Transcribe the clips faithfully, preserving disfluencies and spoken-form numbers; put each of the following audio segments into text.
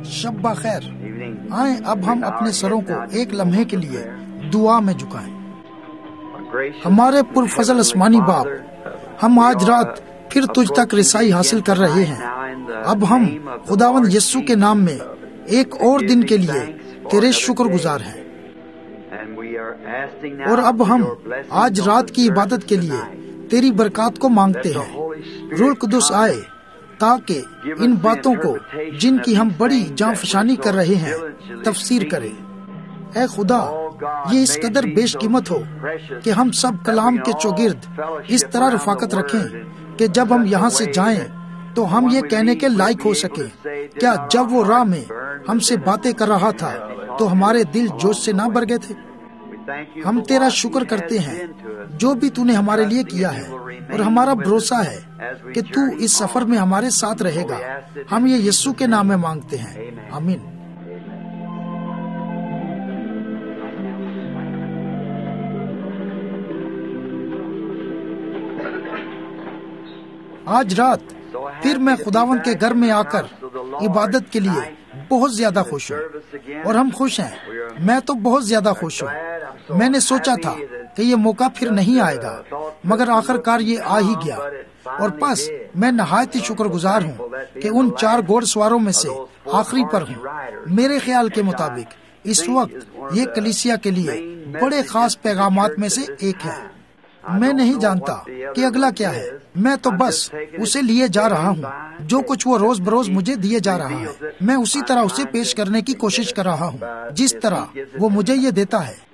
شب بخیر. آئیں اب ہم اپنے سروں کو ایک لمحے کے لیے دعا میں جھکائیں. ہمارے پرفضل آسمانی باپ، ہم آج رات پھر تجھ تک رسائی حاصل کر رہے ہیں. اب ہم خداوند یسوع کے نام میں ایک اور دن کے لیے تیرے شکر گزار ہیں، اور اب ہم آج رات کی عبادت کے لیے تیری برکات کو مانگتے ہیں. روح القدس آئے تاکہ ان باتوں کو جن کی ہم بڑی جاں فشانی کر رہے ہیں تفسیر کرے. اے خدا، یہ اس قدر بیش قیمت ہو کہ ہم سب کلام کے چوگرد اس طرح رفاقت رکھیں کہ جب ہم یہاں سے جائیں تو ہم یہ کہنے کے لائق ہو سکیں، کیا جب وہ راہ میں ہم سے باتیں کر رہا تھا تو ہمارے دل جوش سے نہ بھر گئے تھے؟ ہم تیرا شکر کرتے ہیں جو بھی تو نے ہمارے لیے کیا ہے، اور ہمارا بھروسہ ہے کہ تو اس سفر میں ہمارے ساتھ رہے گا. ہم یہ یسوع کے نام میں مانگتے ہیں، آمین. آج رات پھر میں خداوند کے گھر میں آ کر عبادت کے لیے بہت زیادہ خوش ہوں، اور ہم خوش ہیں. میں تو بہت زیادہ خوش ہوں. میں نے سوچا تھا کہ یہ موقع پھر نہیں آئے گا، مگر آخر کار یہ آ ہی گیا. اور پس میں نہایت ہی شکر گزار ہوں کہ ان چار گھوڑ سواروں میں سے آخری پر ہوں. میرے خیال کے مطابق اس وقت یہ کلیسیا کے لیے بڑے خاص پیغامات میں سے ایک ہے. میں نہیں جانتا کہ اگلا کیا ہے، میں تو بس اسے لیے جا رہا ہوں. جو کچھ وہ روز بروز مجھے دیے جا رہا ہے میں اسی طرح اسے پیش کرنے کی کوشش کر رہا ہوں جس طرح وہ مجھے یہ دیتا ہے.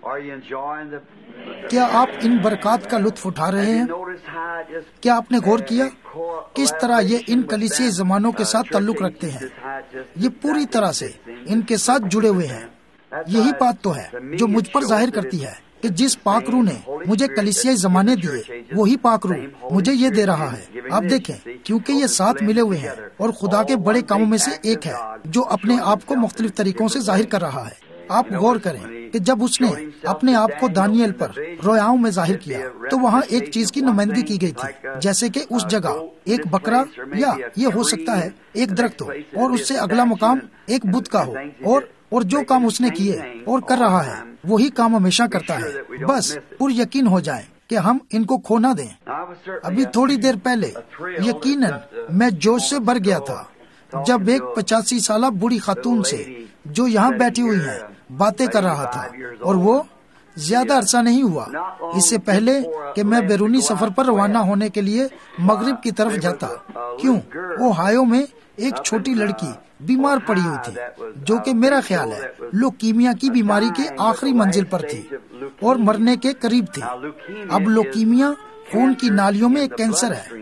کیا آپ ان برکات کا لطف اٹھا رہے ہیں؟ کیا آپ نے غور کیا کس طرح یہ ان کلیسیائی زمانوں کے ساتھ تعلق رکھتے ہیں؟ یہ پوری طرح سے ان کے ساتھ جڑے ہوئے ہیں. یہی بات تو ہے جو مجھ پر ظاہر کرتی ہے کہ جس پاک روح نے مجھے کلیسیائی زمانے دیے وہی پاک روح مجھے یہ دے رہا ہے. آپ دیکھیں، کیونکہ یہ ساتھ ملے ہوئے ہیں اور خدا کے بڑے کاموں میں سے ایک ہے جو اپنے آپ کو مختلف طریقوں سے ظاہر کر رہا ہے. آپ غور کریں کہ جب اس نے اپنے آپ کو دانیل پر رویاؤں میں ظاہر کیا تو وہاں ایک چیز کی نمائندگی کی گئی تھی، جیسے کہ اس جگہ ایک بکرا یا یہ ہو سکتا ہے ایک درخت ہو، اور اس سے اگلا مقام ایک بت کا ہو، اور اور جو کام اس نے کیے اور کر رہا ہے وہی کام ہمیشہ کرتا ہے. بس پر یقین ہو جائے کہ ہم ان کو کھو نہ دیں. ابھی تھوڑی دیر پہلے یقیناً میں جوش سے بھر گیا تھا جب ایک پچاسی سالہ بوڑھی خاتون سے جو یہاں بیٹھی ہوئی ہے باتیں کر رہا تھا، اور وہ زیادہ عرصہ نہیں ہوا اس سے پہلے کہ میں بیرونی سفر پر روانہ ہونے کے لیے مغرب کی طرف جاتا. کیوں؟ اوہایو میں ایک چھوٹی لڑکی بیمار پڑی ہوئی تھی جو کہ میرا خیال ہے لوکیمیا کی بیماری کے آخری منزل پر تھی اور مرنے کے قریب تھی. اب لوکیمیا خون کی نالیوں میں ایک کینسر ہے،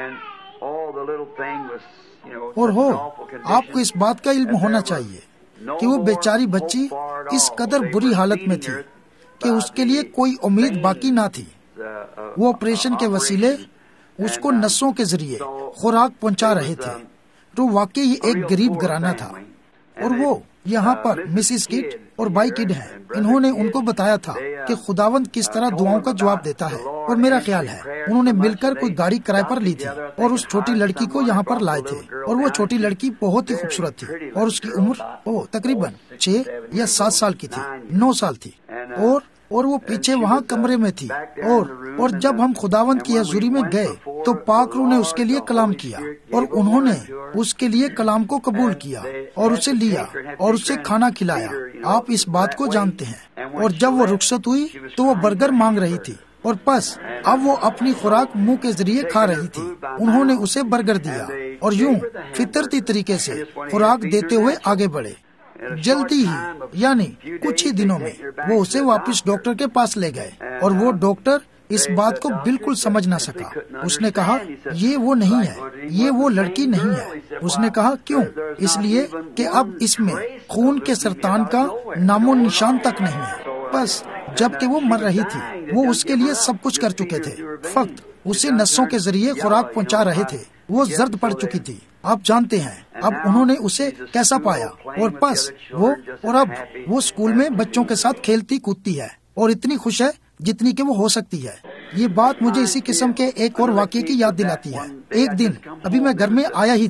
اور ہو آپ کو اس بات کا علم ہونا چاہیے کہ وہ بیچاری بچی اس قدر بری حالت میں تھی کہ اس کے لیے کوئی امید باقی نہ تھی. وہ آپریشن کے وسیلے اس کو نسوں کے ذریعے خوراک پہنچا رہے تھے. تو واقعی ایک غریب گھرانہ تھا، اور وہ یہاں پر مسز کڈ اور بائی کڈ ہیں. انہوں نے ان کو بتایا تھا کہ خداوند کس طرح دعاؤں کا جواب دیتا ہے، اور میرا خیال ہے انہوں نے مل کر کوئی گاڑی کرائے پر لی تھی اور اس چھوٹی لڑکی کو یہاں پر لائے تھے. اور وہ چھوٹی لڑکی بہت ہی خوبصورت تھی، اور اس کی عمر او تقریباً چھ یا سات سال کی تھی، نو سال تھی. اور اور وہ پیچھے وہاں کمرے میں تھی. اور اور جب ہم خداوند کی حضوری میں گئے تو پاک روح نے اس کے لیے کلام کیا، اور انہوں نے اس کے لیے کلام کو قبول کیا اور اسے لیا اور اسے کھانا کھلایا. آپ اس بات کو جانتے ہیں. اور جب وہ رخصت ہوئی تو وہ برگر مانگ رہی تھی، اور پس اب وہ اپنی خوراک منہ کے ذریعے کھا رہی تھی. انہوں نے اسے برگر دیا اور یوں فطرتی طریقے سے خوراک دیتے ہوئے آگے بڑھے. جلدی ہی یعنی کچھ ہی دنوں میں وہ اسے واپس ڈاکٹر کے پاس لے گئے، اور وہ ڈاکٹر اس بات کو بالکل سمجھ نہ سکا. اس نے کہا یہ وہ نہیں ہے، یہ وہ لڑکی نہیں ہے. اس نے کہا کیوں؟ اس لیے کہ اب اس میں خون کے سرطان کا نام و نشان تک نہیں ہے. بس جب کہ وہ مر رہی تھی وہ اس کے لیے سب کچھ کر چکے تھے، فقط اسے نسوں کے ذریعے خوراک پہنچا رہے تھے. وہ زرد پڑ چکی تھی. آپ جانتے ہیں اب انہوں نے اسے کیسا پایا، اور پس وہ اور اب وہ اسکول میں بچوں کے ساتھ کھیلتی کودتی ہے اور اتنی خوش ہے جتنی کہ وہ ہو سکتی ہے. یہ بات مجھے اسی قسم کے ایک اور واقعے کی یاد دلاتی ہے. ایک دن ابھی میں گھر میں آیا ہی تھا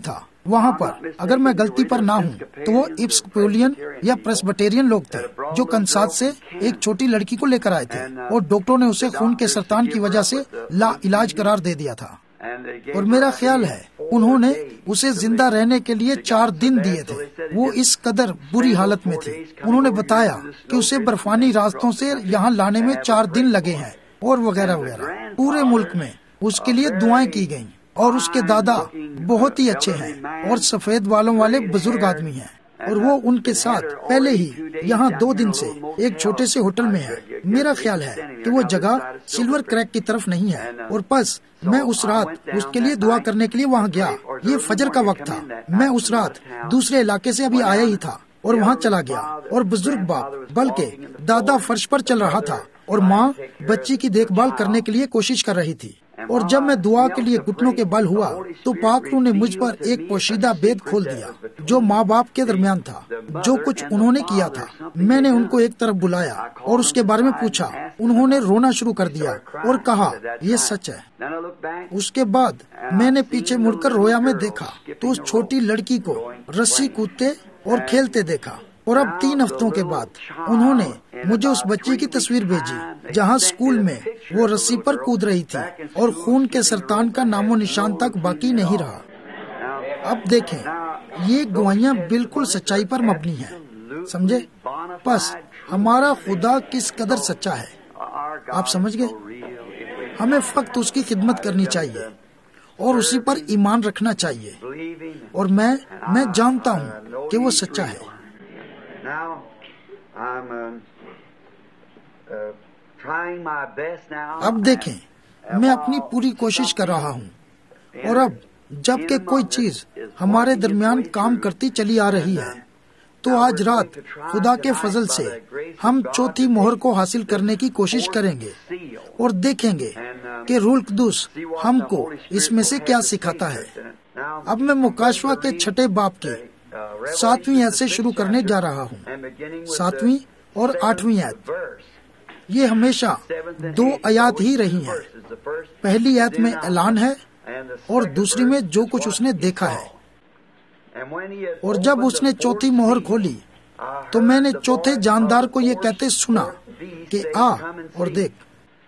وہاں پر اگر میں غلطی پر نہ ہوں تو وہ ایپسکوپولین یا پریسبٹیرین لوگ تھے جو کنساس سے ایک چھوٹی لڑکی کو لے کر آئے تھے اور ڈاکٹروں نے اسے خون کے سرطان کی وجہ سے لا علاج قرار دے دیا تھا، اور میرا خیال ہے انہوں نے اسے زندہ رہنے کے لیے چار دن دیے تھے۔ وہ اس قدر بری حالت میں تھی، انہوں نے بتایا کہ اسے برفانی راستوں سے یہاں لانے میں چار دن لگے ہیں اور وغیرہ وغیرہ۔ پورے ملک میں اس کے لیے دعائیں کی گئیں، اور اس کے دادا بہت ہی اچھے ہیں اور سفید بالوں والے بزرگ آدمی ہیں، اور وہ ان کے ساتھ پہلے ہی یہاں دو دن سے ایک چھوٹے سے ہوٹل میں ہے۔ میرا خیال ہے کہ وہ جگہ سلور کریک کی طرف نہیں ہے، اور پس میں اس رات اس کے لیے دعا کرنے کے لیے وہاں گیا۔ یہ فجر کا وقت تھا، میں اس رات دوسرے علاقے سے ابھی آیا ہی تھا اور وہاں چلا گیا، اور بزرگ باپ بلکہ دادا فرش پر چل رہا تھا اور ماں بچی کی دیکھ بھال کرنے کے لیے کوشش کر رہی تھی۔ اور جب میں دعا کے لیے گھٹنوں کے بل ہوا تو پاک روح نے مجھ پر ایک پوشیدہ بید کھول دیا جو ماں باپ کے درمیان تھا۔ جو کچھ انہوں نے کیا تھا، میں نے ان کو ایک طرف بلایا اور اس کے بارے میں پوچھا۔ انہوں نے رونا شروع کر دیا اور کہا یہ سچ ہے۔ اس کے بعد میں نے پیچھے مڑ کر رویا میں دیکھا تو اس چھوٹی لڑکی کو رسی کودتے اور کھیلتے دیکھا، اور اب تین ہفتوں کے بعد انہوں نے مجھے اس بچی کی تصویر بھیجی جہاں اسکول میں وہ رسی پر کود رہی تھی اور خون کے سرطان کا نام و نشان تک باقی نہیں رہا۔ اب دیکھیں، یہ گواہیاں بالکل سچائی پر مبنی ہیں، سمجھے؟ بس ہمارا خدا کس قدر سچا ہے، آپ سمجھ گئے؟ ہمیں فقط اس کی خدمت کرنی چاہیے اور اسی پر ایمان رکھنا چاہیے، اور میں میں جانتا ہوں کہ وہ سچا ہے۔ اب دیکھیں، میں اپنی پوری کوشش کر رہا ہوں، اور اب جب کہ کوئی چیز ہمارے درمیان کام کرتی چلی آ رہی ہے تو آج رات خدا کے فضل سے ہم چوتھی مہر کو حاصل کرنے کی کوشش کریں گے اور دیکھیں گے کہ روح القدس ہم کو اس میں سے کیا سکھاتا ہے۔ اب میں مکاشفہ کے چھٹے باب کے ساتویں آیت سے شروع کرنے جا رہا ہوں، ساتویں اور آٹھویں آیت۔ یہ ہمیشہ دو آیات ہی رہی ہیں، پہلی آیت میں اعلان ہے اور دوسری میں جو کچھ اس نے دیکھا ہے۔ اور جب اس نے چوتھی مہر کھولی تو میں نے چوتھے جاندار کو یہ کہتے سنا کہ آ اور دیکھ،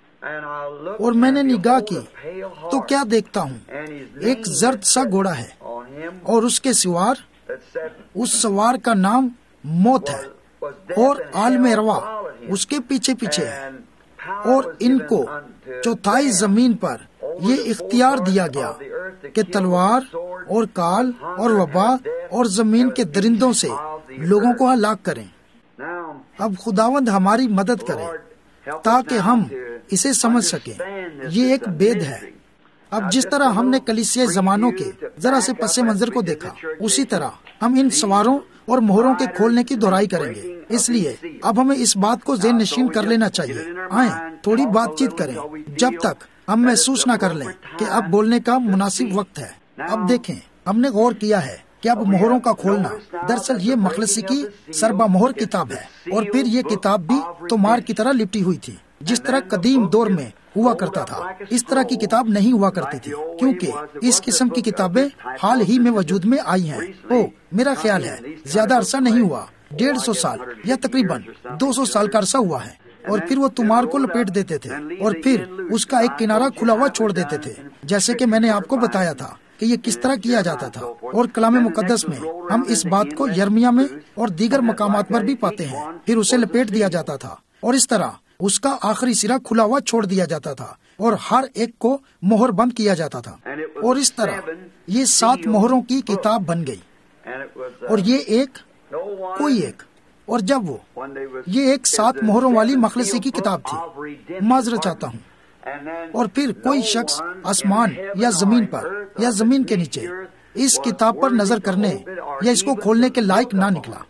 اور میں نے نگاہ کی تو کیا دیکھتا ہوں، ایک زرد سا گھوڑا ہے اور اس کے سوار، اس سوار کا نام موت ہے اور عالم روا اس کے پیچھے پیچھے ہے، اور ان کو چوتھائی زمین پر یہ اختیار دیا گیا کہ تلوار اور کال اور وبا اور زمین کے درندوں سے لوگوں کو ہلاک کریں۔ اب خداوند ہماری مدد کرے تاکہ ہم اسے سمجھ سکیں، یہ ایک بید ہے۔ اب جس طرح ہم نے کلیسیائی زمانوں کے ذرا سے پس منظر کو دیکھا، اسی طرح ہم ان سواروں اور مہروں کے کھولنے کی دہرائی کریں گے۔ اس لیے اب ہمیں اس بات کو ذہن نشین کر لینا چاہیے۔ آئیں تھوڑی بات چیت کریں جب تک ہم محسوس نہ کر لیں کہ اب بولنے کا مناسب وقت ہے۔ اب دیکھیں، ہم نے غور کیا ہے کہ اب مہروں کا کھولنا دراصل یہ مخلصی کی سربا مہر کتاب ہے، اور پھر یہ کتاب بھی تومار کی طرح لپٹی ہوئی تھی، جس طرح قدیم دور میں ہوا کرتا تھا۔ اس طرح کی کتاب نہیں ہوا کرتی تھی کیونکہ اس قسم کی کتابیں حال ہی میں وجود میں آئی ہیں۔ او میرا خیال ہے زیادہ عرصہ نہیں ہوا، ڈیڑھ سو سال یا تقریباً دو سو سال کا عرصہ ہوا ہے، اور پھر وہ تمار کو لپیٹ دیتے تھے اور پھر اس کا ایک کنارہ کھلا ہوا چھوڑ دیتے تھے، جیسے کہ میں نے آپ کو بتایا تھا کہ یہ کس طرح کیا جاتا تھا۔ اور کلام مقدس میں ہم اس بات کو یرمیا میں اور دیگر مقامات پر بھی پاتے ہیں، پھر اسے لپیٹ دیا جاتا تھا اور اس طرح اس کا آخری سرا کھلا ہوا چھوڑ دیا جاتا تھا اور ہر ایک کو مہر بند کیا جاتا تھا، اور اس طرح یہ سات مہروں کی کتاب بن گئی، اور یہ ایک کوئی ایک اور جب وہ یہ ایک سات مہروں والی مخلصی کی کتاب تھی، معذرت چاہتا ہوں، اور پھر کوئی شخص آسمان یا زمین پر یا زمین کے نیچے اس کتاب پر نظر کرنے یا اس کو کھولنے کے لائق نہ نکلا۔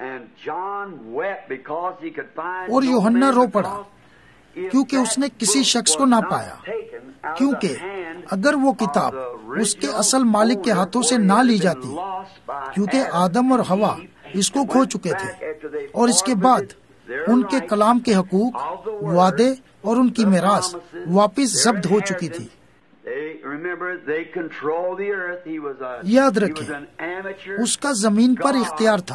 اور یوحنا رو پڑا کیونکہ اس نے کسی شخص کو نہ پایا، کیونکہ اگر وہ کتاب اس کے اصل مالک کے ہاتھوں سے نہ لی جاتی، کیونکہ آدم اور حوا اس کو کھو چکے تھے، اور اس کے بعد ان کے کلام کے حقوق، وعدے اور ان کی میراث واپس ضبط ہو چکی تھی۔ یاد رکھیں اس کا زمین پر اختیار تھا،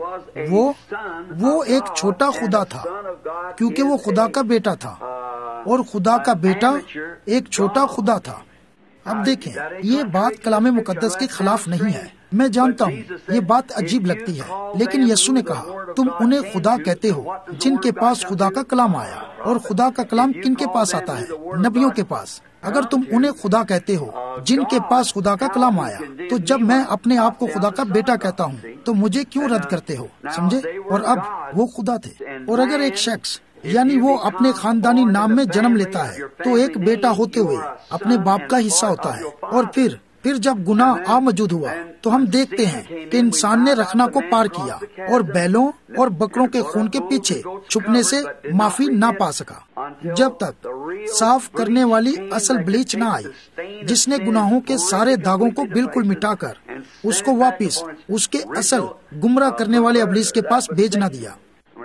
وہ وہ ایک چھوٹا خدا تھا کیونکہ وہ خدا کا بیٹا تھا، اور خدا کا بیٹا ایک چھوٹا خدا تھا۔ اب دیکھیں یہ بات کلام مقدس کے خلاف نہیں ہے، میں جانتا ہوں یہ بات عجیب لگتی ہے، لیکن یسوع نے کہا تم انہیں خدا کہتے ہو جن کے پاس خدا کا کلام آیا، اور خدا کا کلام کن کے پاس آتا ہے؟ نبیوں کے پاس۔ اگر تم انہیں خدا کہتے ہو جن کے پاس خدا کا کلام آیا، تو جب میں اپنے آپ کو خدا کا بیٹا کہتا ہوں تو مجھے کیوں رد کرتے ہو؟ سمجھے؟ اور اب وہ خدا تھے، اور اگر ایک شخص یعنی وہ اپنے خاندانی نام میں جنم لیتا ہے تو ایک بیٹا ہوتے ہوئے اپنے باپ کا حصہ ہوتا ہے، اور پھر پھر جب گناہ آ موجود ہوا تو ہم دیکھتے ہیں کہ انسان نے رکھنا کو پار کیا اور بیلوں اور بکروں کے خون کے پیچھے چھپنے سے معافی نہ پا سکا، جب تک صاف کرنے والی اصل بلیچ نہ آئی جس نے گناہوں کے سارے داغوں کو بالکل مٹا کر اس کو واپس اس کے اصل گمراہ کرنے والے ابلیس کے پاس بھیج نہ دیا۔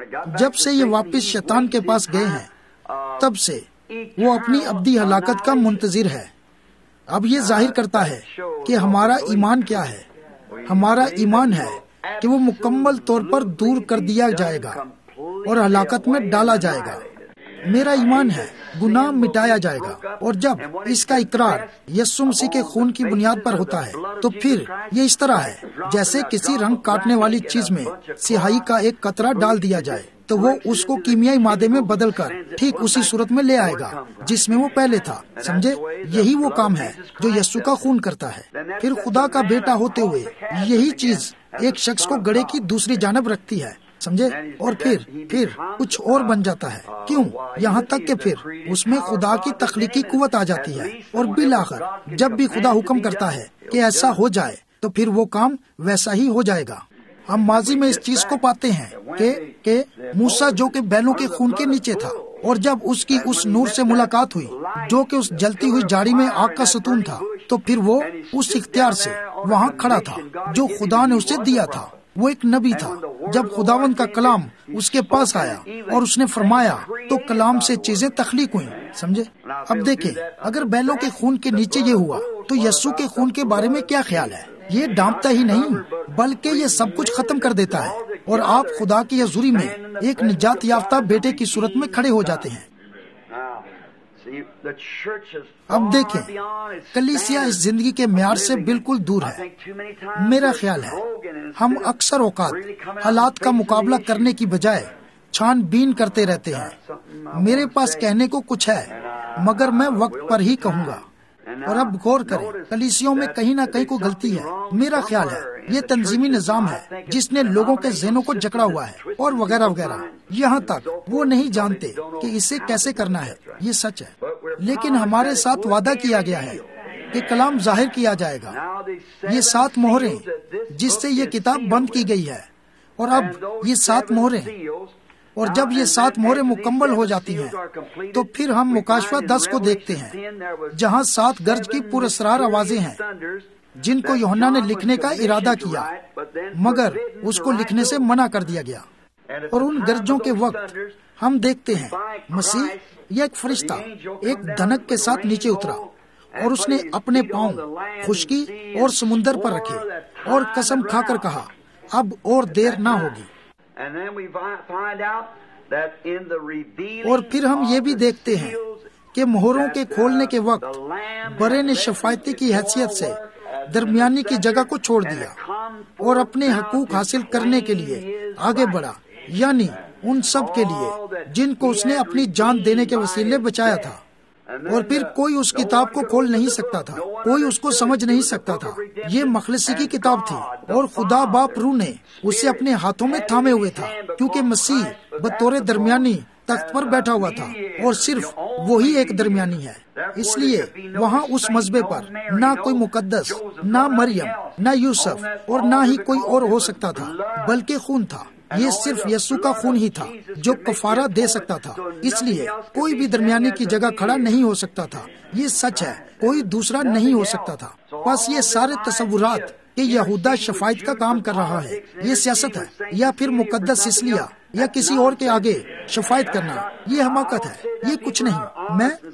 جب سے یہ واپس شیطان کے پاس گئے ہیں تب سے وہ اپنی ابدی ہلاکت کا منتظر ہے۔ اب یہ ظاہر کرتا ہے کہ ہمارا ایمان کیا ہے۔ ہمارا ایمان ہے کہ وہ مکمل طور پر دور کر دیا جائے گا اور ہلاکت میں ڈالا جائے گا۔ میرا ایمان ہے گناہ مٹایا جائے گا، اور جب اس کا اقرار یسوع مسیح کے خون کی بنیاد پر ہوتا ہے تو پھر یہ اس طرح ہے جیسے کسی رنگ کاٹنے والی چیز میں سیاہی کا ایک قطرہ ڈال دیا جائے تو وہ اس کو کیمیائی مادے میں بدل کر ٹھیک اسی صورت میں لے آئے گا جس میں وہ پہلے تھا۔ سمجھے؟ یہی وہ کام ہے جو یسوع کا خون کرتا ہے۔ پھر خدا کا بیٹا ہوتے ہوئے یہی چیز ایک شخص کو گڑھے کی دوسری جانب رکھتی ہے، سمجھے؟ اور پھر پھر کچھ اور بن جاتا ہے۔ کیوں؟ یہاں تک کہ پھر اس میں خدا کی تخلیقی قوت آ جاتی ہے، اور بالآخر جب بھی خدا حکم کرتا ہے کہ ایسا ہو جائے تو پھر وہ کام ویسا ہی ہو جائے گا۔ ہم ماضی میں اس چیز کو پاتے ہیں کہ کہ موسیٰ جو کہ بیلوں کے خون کے نیچے تھا، اور جب اس کی اس نور سے ملاقات ہوئی جو کہ اس جلتی ہوئی جاڑی میں آگ کا ستون تھا، تو پھر وہ اس اختیار سے وہاں کھڑا تھا جو خدا نے اسے دیا تھا۔ وہ ایک نبی تھا۔ جب خداوند کا کلام اس کے پاس آیا اور اس نے فرمایا تو کلام سے چیزیں تخلیق ہوئیں، سمجھے؟ اب دیکھیں اگر بیلوں کے خون کے نیچے یہ ہوا تو یسوع کے خون کے بارے میں کیا خیال ہے؟ یہ ڈانپتا ہی نہیں بلکہ یہ سب کچھ ختم کر دیتا ہے، اور آپ خدا کی حضوری میں ایک نجات یافتہ بیٹے کی صورت میں کھڑے ہو جاتے ہیں۔ اب دیکھیں کلیسیا اس زندگی کے معیار سے بالکل دور ہے۔ میرا خیال ہے ہم اکثر اوقات حالات کا مقابلہ کرنے کی بجائے چھان بین کرتے رہتے ہیں۔ میرے پاس کہنے کو کچھ ہے مگر میں وقت پر ہی کہوں گا۔ اور اب غور کریں کلیسیوں میں کہیں نہ کہیں کوئی غلطی ہے۔ میرا خیال ہے یہ تنظیمی نظام ہے جس نے لوگوں کے ذہنوں کو جکڑا ہوا ہے، اور وغیرہ وغیرہ، یہاں تک وہ نہیں جانتے کہ اسے کیسے کرنا ہے۔ یہ سچ ہے، لیکن ہمارے ساتھ وعدہ کیا گیا ہے کہ کلام ظاہر کیا جائے گا۔ یہ سات مہریں جس سے یہ کتاب بند کی گئی ہے، اور اب یہ سات مہریں، اور جب یہ سات مہریں مکمل ہو جاتی ہیں تو پھر ہم مکاشفہ دس کو دیکھتے ہیں جہاں سات گرج کی پراسرار آوازیں ہیں جن کو یوحنا نے لکھنے کا ارادہ کیا مگر اس کو لکھنے سے منع کر دیا گیا۔ اور ان گرجوں کے وقت ہم دیکھتے ہیں مسیح یا ایک فرشتہ ایک دھنک کے ساتھ نیچے اترا، اور اس نے اپنے پاؤں خشکی اور سمندر پر رکھے اور قسم کھا کر کہا اب اور دیر نہ ہوگی۔ اور پھر ہم یہ بھی دیکھتے ہیں کہ مہروں کے کھولنے کے وقت برے نے شفاعتی کی حیثیت سے درمیانی کی جگہ کو چھوڑ دیا اور اپنے حقوق حاصل کرنے کے لیے آگے بڑھا، یعنی ان سب کے لیے جن کو اس نے اپنی جان دینے کے وسیلے بچایا تھا۔ اور پھر کوئی اس کتاب کو کھول نہیں سکتا تھا، کوئی اس کو سمجھ نہیں سکتا تھا۔ یہ مخلصی کی کتاب تھی اور خدا باپ روح نے اسے اپنے ہاتھوں میں تھامے ہوئے تھا، کیونکہ مسیح بطور درمیانی تخت پر بیٹھا ہوا تھا اور صرف وہی ایک درمیانی ہے۔ اس لیے وہاں اس مذبے پر نہ کوئی مقدس، نہ مریم، نہ یوسف اور نہ ہی کوئی اور ہو سکتا تھا بلکہ خون تھا۔ یہ صرف یسوع کا خون ہی تھا جو کفارہ دے سکتا تھا، اس لیے کوئی بھی درمیانی کی جگہ کھڑا نہیں ہو سکتا تھا۔ یہ سچ ہے، کوئی دوسرا نہیں ہو سکتا تھا۔ بس یہ سارے تصورات کہ یہودا شفاعت کا کام کر رہا ہے، یہ سیاست ہے، یا پھر مقدس سسلیا یا کسی اور کے آگے شفاعت کرنا، یہ حماقت ہے، یہ کچھ نہیں۔ میں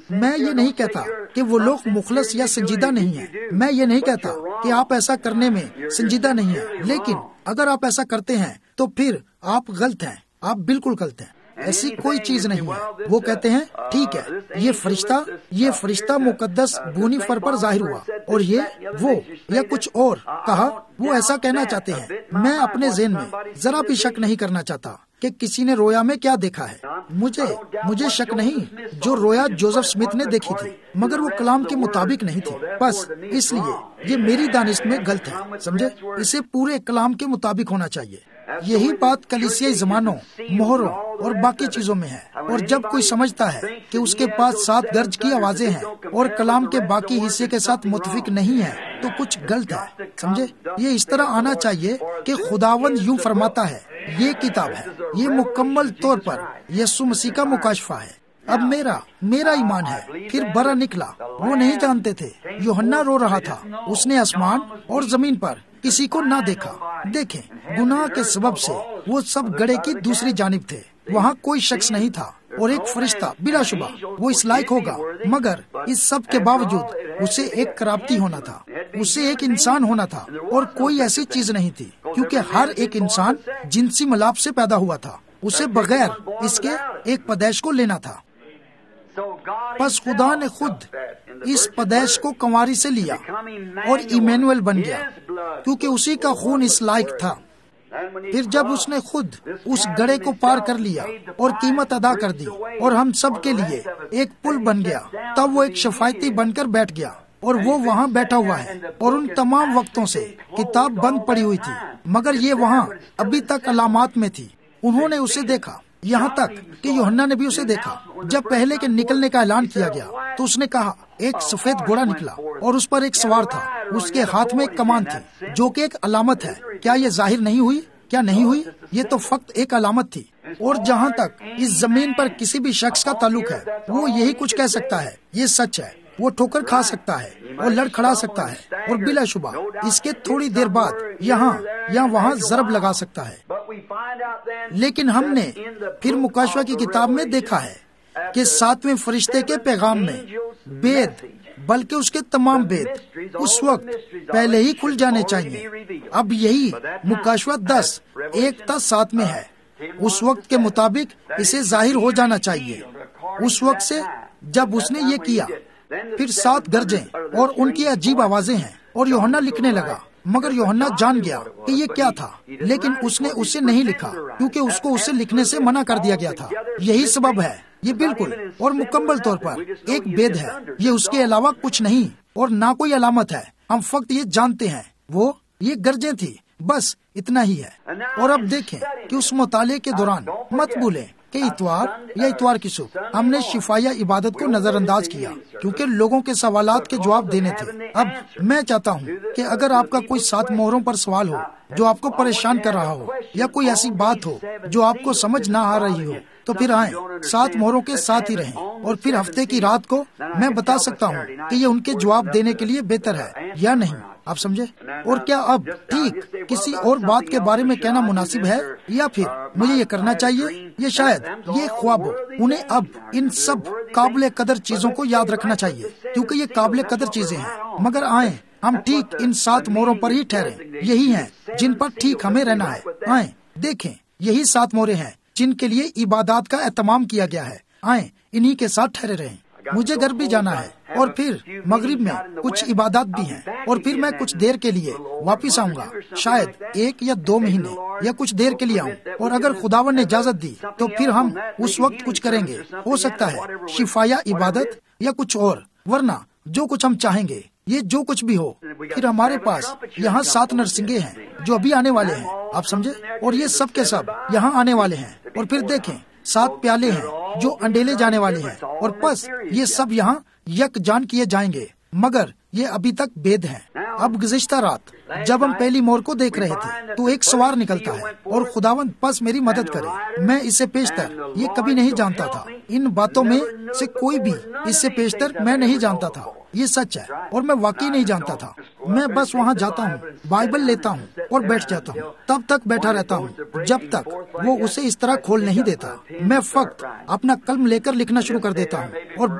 میں یہ نہیں کہتا کہ وہ لوگ مخلص یا سنجیدہ نہیں ہیں، میں یہ نہیں کہتا کہ آپ ایسا کرنے میں سنجیدہ نہیں ہیں، لیکن اگر آپ ایسا کرتے ہیں تو پھر آپ غلط ہیں، آپ بالکل غلط ہیں، ایسی کوئی چیز نہیں ہے۔ وہ کہتے ہیں ٹھیک ہے، یہ فرشتہ یہ فرشتہ مقدس بونی فر پر ظاہر ہوا اور یہ وہ یا کچھ اور کہا، وہ ایسا کہنا چاہتے ہیں۔ میں اپنے ذہن میں ذرا بھی شک نہیں کرنا چاہتا کہ کسی نے رویا میں کیا دیکھا ہے۔ مجھے مجھے شک نہیں، جو رویا جوزف اسمتھ نے دیکھی تھی، مگر وہ کلام کے مطابق نہیں تھی، بس اس لیے یہ میری دانش میں غلط ہے، سمجھے؟ اسے پورے کلام کے مطابق ہونا چاہیے۔ یہی بات کلیسیائی زمانوں، مہروں اور باقی چیزوں میں ہے، اور جب کوئی سمجھتا ہے کہ اس کے پاس سات گرج کی آوازیں ہیں اور کلام کے باقی حصے کے ساتھ متفق نہیں ہے تو کچھ غلط ہے، سمجھے؟ یہ اس طرح آنا چاہیے کہ خداوند یوں فرماتا ہے، یہ کتاب ہے، یہ مکمل طور پر یسوع مسیح کا مکاشفہ ہے۔ اب میرا میرا ایمان ہے۔ پھر برا نکلا، وہ نہیں جانتے تھے۔ یوحنا رو رہا تھا، اس نے آسمان اور زمین پر کسی کو نہ دیکھا۔ دیکھیں، گناہ کے سبب سے وہ سب گڑھے کی دوسری جانب تھے، وہاں کوئی شخص نہیں تھا، اور ایک فرشتہ بلا شبہ وہ اس لائق ہوگا، مگر اس سب کے باوجود اسے ایک کرابتی ہونا تھا، اسے ایک انسان ہونا تھا، اور کوئی ایسی چیز نہیں تھی، کیونکہ ہر ایک انسان جنسی ملاپ سے پیدا ہوا تھا، اسے بغیر اس کے ایک پیدائش کو لینا تھا۔ پس خدا نے خود اس پیدائش کو کنواری سے لیا اور ایمینوئل بن گیا، کیونکہ اسی کا خون اس لائق تھا۔ پھر جب اس نے خود اس گڑھے کو پار کر لیا اور قیمت ادا کر دی اور ہم سب کے لیے ایک پل بن گیا، تب وہ ایک شفایتی بن کر بیٹھ گیا، اور وہ وہاں بیٹھا ہوا ہے، اور ان تمام وقتوں سے کتاب بند پڑی ہوئی تھی، مگر یہ وہاں ابھی تک علامات میں تھی۔ انہوں نے اسے دیکھا، یہاں تک کہ یوحنا نے بھی اسے دیکھا۔ جب پہلے کے نکلنے کا اعلان کیا گیا تو اس نے کہا، ایک سفید گھوڑا نکلا اور اس پر ایک سوار تھا، اس کے ہاتھ میں ایک کمان تھی، جو کہ ایک علامت ہے۔ کیا یہ ظاہر نہیں ہوئی؟ کیا نہیں ہوئی؟ یہ تو فقط ایک علامت تھی۔ اور جہاں تک اس زمین پر کسی بھی شخص کا تعلق ہے، وہ یہی کچھ کہہ سکتا ہے، یہ سچ ہے۔ وہ ٹھوکر کھا سکتا ہے اور لڑ کھڑا سکتا ہے، اور بلا شبہ اس کے تھوڑی دیر بعد یہاں یا وہاں ضرب لگا سکتا ہے۔ لیکن ہم نے پھر مکاشفہ کی کتاب میں دیکھا ہے کہ ساتویں فرشتے کے پیغام میں بید، بلکہ اس کے تمام بید اس وقت پہلے ہی کھل جانے چاہیے۔ اب یہی مکاشفہ دس ایک تا سات میں ہے، اس وقت کے مطابق اسے ظاہر ہو جانا چاہیے۔ اس وقت سے جب اس نے یہ کیا، پھر سات گرجیں اور ان کی عجیب آوازیں ہیں، اور یوحنا لکھنے لگا، مگر یوحنا جان گیا کہ یہ کیا تھا، لیکن اس نے اسے نہیں لکھا، کیونکہ اس کو اسے لکھنے سے منع کر دیا گیا تھا۔ یہی سبب ہے، یہ بالکل اور مکمل طور پر ایک بید ہے، یہ اس کے علاوہ کچھ نہیں، اور نہ کوئی علامت ہے۔ ہم فقط یہ جانتے ہیں، وہ یہ گرجیں تھی، بس اتنا ہی ہے۔ اور اب دیکھیں کہ اس مطالعے کے دوران مت بھولیں کہ اتوار یا اتوار کی صبح ہم نے شفایہ عبادت کو نظر انداز کیا، کیونکہ لوگوں کے سوالات کے جواب دینے تھے۔ اب میں چاہتا ہوں کہ اگر آپ کا کوئی سات مہروں پر سوال ہو جو آپ کو پریشان کر رہا ہو، یا کوئی ایسی بات ہو جو آپ کو سمجھ نہ آ رہی ہو، تو پھر آئیں، سات مہروں کے ساتھ ہی رہیں، اور پھر ہفتے کی رات کو میں بتا سکتا ہوں کہ یہ ان کے جواب دینے کے لیے بہتر ہے یا نہیں۔ آپ سمجھے؟ اور کیا اب ٹھیک کسی اور بات کے بارے میں کہنا مناسب ہے، یا پھر مجھے یہ کرنا چاہیے؟ یہ شاید یہ خواب ہو۔ انہیں اب ان سب قابل قدر چیزوں کو یاد رکھنا چاہیے، کیونکہ یہ قابل قدر چیزیں ہیں، مگر آئیں ہم ٹھیک ان سات مہروں پر ہی ٹھہریں۔ یہی ہیں جن پر ٹھیک ہمیں رہنا ہے۔ آئیں دیکھیں، یہی سات مہریں ہیں جن کے لیے عبادات کا اہتمام کیا گیا ہے۔ آئیں انہی کے ساتھ ٹھہرے رہیں۔ مجھے گھر بھی جانا ہے، اور پھر مغرب میں کچھ عبادات بھی ہیں، اور پھر میں کچھ دیر کے لیے واپس آؤں گا، شاید ایک یا دو مہینے یا کچھ دیر کے لیے آؤں، اور اگر خداوند نے اجازت دی تو پھر ہم اس وقت کچھ کریں گے، ہو سکتا ہے شفایہ عبادت یا کچھ اور، ورنہ جو کچھ ہم چاہیں گے، یہ جو کچھ بھی ہو۔ پھر ہمارے پاس یہاں سات نرسنگے ہیں جو ابھی آنے والے ہیں، آپ سمجھے، اور یہ سب کے سب یہاں آنے والے ہیں۔ اور پھر دیکھیں، سات پیالے ہیں جو انڈیلے جانے والے ہیں، اور پس یہ سب یہاں یک جان کیے جائیں گے، مگر یہ ابھی تک بید ہیں۔ اب گزشتہ رات جب ہم پہلی مہر کو دیکھ رہے تھے تو ایک سوار نکلتا ہے، اور خداوند پس میری مدد کرے، میں اسے پیشتر یہ کبھی نہیں جانتا تھا، ان باتوں میں سے کوئی بھی اس سے پیشتر میں نہیں جانتا تھا۔ یہ سچ ہے، اور میں واقعی نہیں جانتا تھا۔ میں بس وہاں جاتا ہوں، بائبل لیتا ہوں اور بیٹھ جاتا ہوں، تب تک بیٹھا رہتا ہوں جب تک وہ اسے اس طرح کھول نہیں دیتا۔ میں فقط اپنا قلم لے کر لکھنا شروع کر دیتا ہوں، اور بس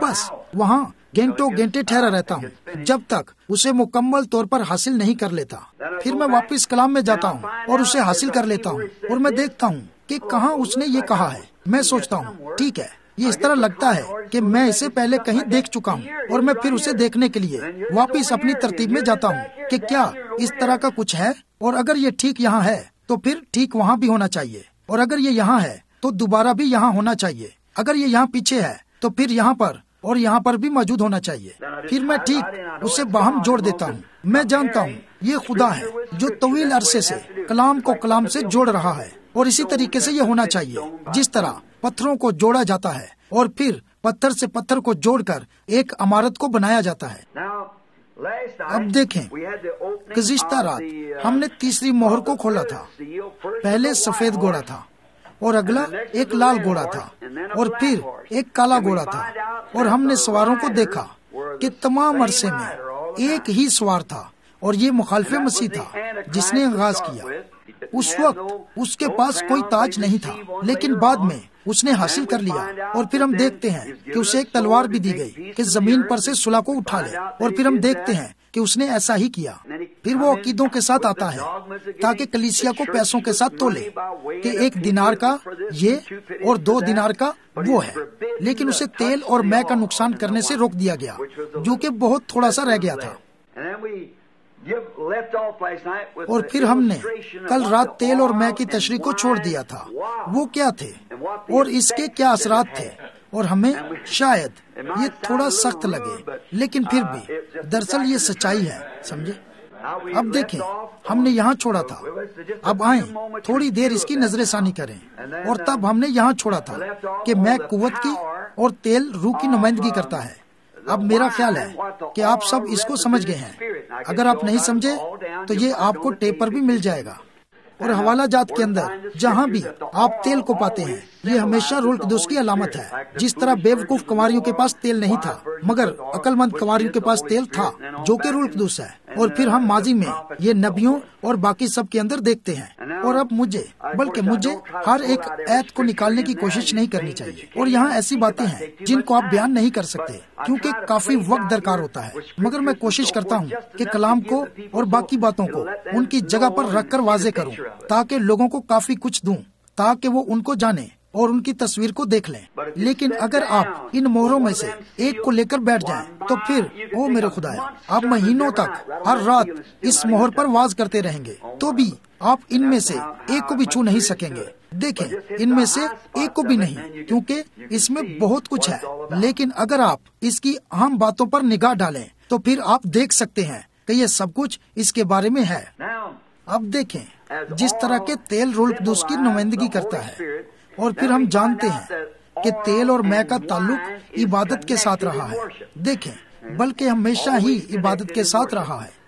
وہاں گھنٹوں گھنٹے ٹھہرا رہتا ہوں جب تک اسے مکمل طور پر حاصل نہیں کر لیتا. پھر میں واپس کلام میں جاتا ہوں اور اسے حاصل کر لیتا ہوں اور میں دیکھتا ہوں کہ کہاں اس نے یہ کہا ہے. میں سوچتا ہوں ٹھیک ہے، یہ اس طرح لگتا ہے کہ میں اسے پہلے کہیں دیکھ چکا ہوں، اور میں پھر اسے دیکھنے کے لیے واپس اپنی ترتیب میں جاتا ہوں کہ کیا اس طرح کا کچھ ہے، اور اگر یہ ٹھیک یہاں ہے تو پھر ٹھیک وہاں بھی ہونا چاہیے، اور اگر یہ یہاں ہے تو دوبارہ بھی یہاں ہونا چاہیے. اگر یہ یہاں پیچھے ہے تو پھر یہاں پر اور یہاں پر بھی موجود ہونا چاہیے. پھر میں ٹھیک اسے باہم جوڑ دیتا ہوں. میں جانتا ہوں یہ خدا ہے جو طویل عرصے سے کلام کو کلام سے جوڑ رہا ہے، اور اسی طریقے سے یہ ہونا چاہیے جس طرح پتھروں کو جوڑا جاتا ہے اور پھر پتھر سے پتھر کو جوڑ کر ایک عمارت کو بنایا جاتا ہے. اب دیکھیں، گزشتہ رات ہم نے تیسری مہر کو کھولا تھا. پہلے سفید گھوڑا تھا، اور اگلا ایک لال گھوڑا تھا، اور پھر ایک کالا گھوڑا تھا. اور ہم نے سواروں کو دیکھا کہ تمام عرصے میں ایک ہی سوار تھا، اور یہ مخالف مسیح تھا جس نے آغاز کیا. اس وقت اس کے پاس کوئی تاج نہیں تھا، لیکن بعد میں اس نے حاصل کر لیا. اور پھر ہم دیکھتے ہیں کہ اسے ایک تلوار بھی دی گئی کہ زمین پر سے صلح کو اٹھا لے. اور پھر ہم دیکھتے ہیں کہ اس نے ایسا ہی کیا. پھر وہ عقیدوں کے ساتھ آتا ہے تاکہ کلیسیا کو پیسوں کے ساتھ تولے کہ ایک دینار کا یہ اور دو دینار کا وہ ہے. لیکن اسے تیل اور مے کا نقصان کرنے سے روک دیا گیا، جو کہ بہت تھوڑا سا رہ گیا تھا. اور پھر ہم نے کل رات تیل اور مے کی تشریح کو چھوڑ دیا تھا. وہ کیا تھے اور اس کے کیا اثرات تھے، اور ہمیں شاید یہ تھوڑا سخت لگے، لیکن پھر بھی دراصل یہ سچائی ہے، سمجھے. اب دیکھیں، ہم نے یہاں چھوڑا تھا. اب آئیں تھوڑی دیر اس کی نظر ثانی کریں. اور تب ہم نے یہاں چھوڑا تھا کہ میں قوت کی اور تیل روح کی نمائندگی کرتا ہے. اب میرا خیال ہے کہ آپ سب اس کو سمجھ گئے ہیں. اگر آپ نہیں سمجھے تو یہ آپ کو ٹیپ پر بھی مل جائے گا. اور حوالہ جات کے اندر جہاں بھی آپ تیل کو پاتے ہیں، یہ ہمیشہ روح القدس کی علامت ہے. جس طرح بے وقوف کنواریوں کے پاس تیل نہیں تھا، مگر عقل مند کنواریوں کے پاس تیل تھا جو کہ روح القدس ہے. اور پھر ہم ماضی میں یہ نبیوں اور باقی سب کے اندر دیکھتے ہیں. اور اب مجھے بلکہ مجھے ہر ایک ایت کو نکالنے کی کوشش نہیں کرنی چاہیے. اور یہاں ایسی باتیں ہیں جن کو آپ بیان نہیں کر سکتے کیونکہ کافی وقت درکار ہوتا ہے. مگر میں کوشش کرتا ہوں کہ کلام کو اور باقی باتوں کو ان کی جگہ پر رکھ کر واضح کروں، تاکہ لوگوں کو کافی کچھ دوں تاکہ وہ ان کو جانیں اور ان کی تصویر کو دیکھ لیں. لیکن اگر آپ ان مہروں میں سے ایک کو لے کر بیٹھ جائیں تو پھر او میرے خدایا، آپ مہینوں تک ہر رات اس مہر پر واز کرتے رہیں گے تو بھی آپ ان میں سے ایک کو بھی چھو نہیں سکیں گے. دیکھیں، ان میں سے ایک کو بھی نہیں، کیونکہ اس میں بہت کچھ ہے. لیکن اگر آپ اس کی اہم باتوں پر نگاہ ڈالیں تو پھر آپ دیکھ سکتے ہیں کہ یہ سب کچھ اس کے بارے میں ہے. اب دیکھیں، جس طرح کے تیل روح القدس کی نمائندگی کرتا ہے، اور پھر ہم جانتے ہیں کہ تیل اور مے کا تعلق عبادت کے ساتھ رہا ہے. دیکھیں، بلکہ ہمیشہ ہی عبادت کے ساتھ رہا ہے.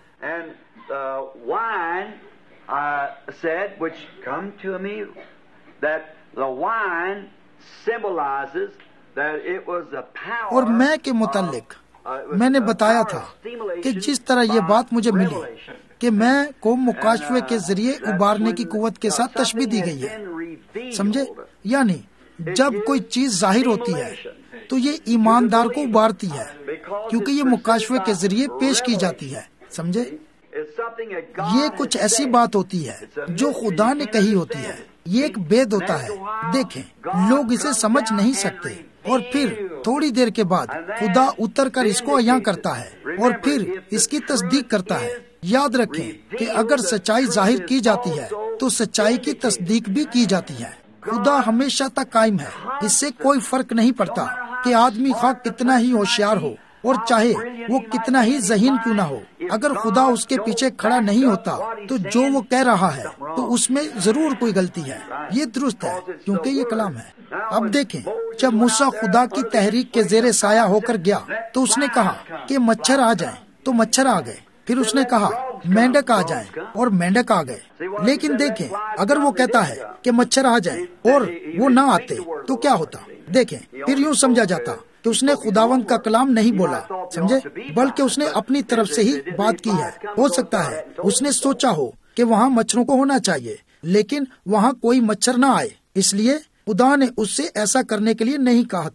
اور میں کے متعلق میں نے بتایا تھا کہ جس طرح یہ بات مجھے ملی کہ میں کو مکاشفے کے ذریعے ابارنے کی قوت کے ساتھ تشبیہ دی گئی ہے. سمجھے؟ یعنی جب کوئی چیز ظاہر ہوتی ہے تو یہ ایماندار کو ابارتی ہے، کیونکہ یہ مکاشفے کے ذریعے پیش کی جاتی ہے. سمجھے؟ یہ کچھ ایسی بات ہوتی ہے جو خدا نے کہی ہوتی ہے. یہ ایک بید ہوتا ہے. دیکھیں، لوگ اسے سمجھ نہیں سکتے، اور پھر تھوڑی دیر کے بعد خدا اتر کر اس کو عیاں کرتا ہے اور پھر اس کی تصدیق کرتا ہے. یاد رکھیں کہ اگر سچائی ظاہر کی جاتی ہے تو سچائی کی تصدیق بھی کی جاتی ہے. خدا ہمیشہ تک قائم ہے. اس سے کوئی فرق نہیں پڑتا کہ آدمی خواہ کتنا ہی ہوشیار ہو اور چاہے وہ کتنا ہی ذہین کیوں نہ ہو. اگر خدا اس کے پیچھے کھڑا نہیں ہوتا تو جو وہ کہہ رہا ہے تو اس میں ضرور کوئی غلطی ہے. یہ درست ہے کیونکہ یہ کلام ہے. اب دیکھیں، جب موسیٰ خدا کی تحریک کے زیر سایہ ہو کر گیا تو اس نے کہا کہ مچھر آ جائیں، تو مچھر آ گئے. پھر اس نے کہا مینڈک آ جائیں، اور مینڈک آ گئے. لیکن دیکھیں، اگر وہ کہتا ہے کہ مچھر آ جائیں اور وہ نہ آتے تو کیا ہوتا؟ دیکھیں، پھر یوں سمجھا جاتا کہ اس نے خداوند کا کلام نہیں بولا. سمجھے؟ بلکہ اس نے اپنی طرف سے ہی بات کی ہے. ہو سکتا ہے اس نے سوچا ہو کہ وہاں مچھروں کو ہونا چاہیے، لیکن وہاں کوئی مچھر نہ آئے، اس لیے خدا نے اس سے ایسا کرنے کے لیے نہیں کہا تھا.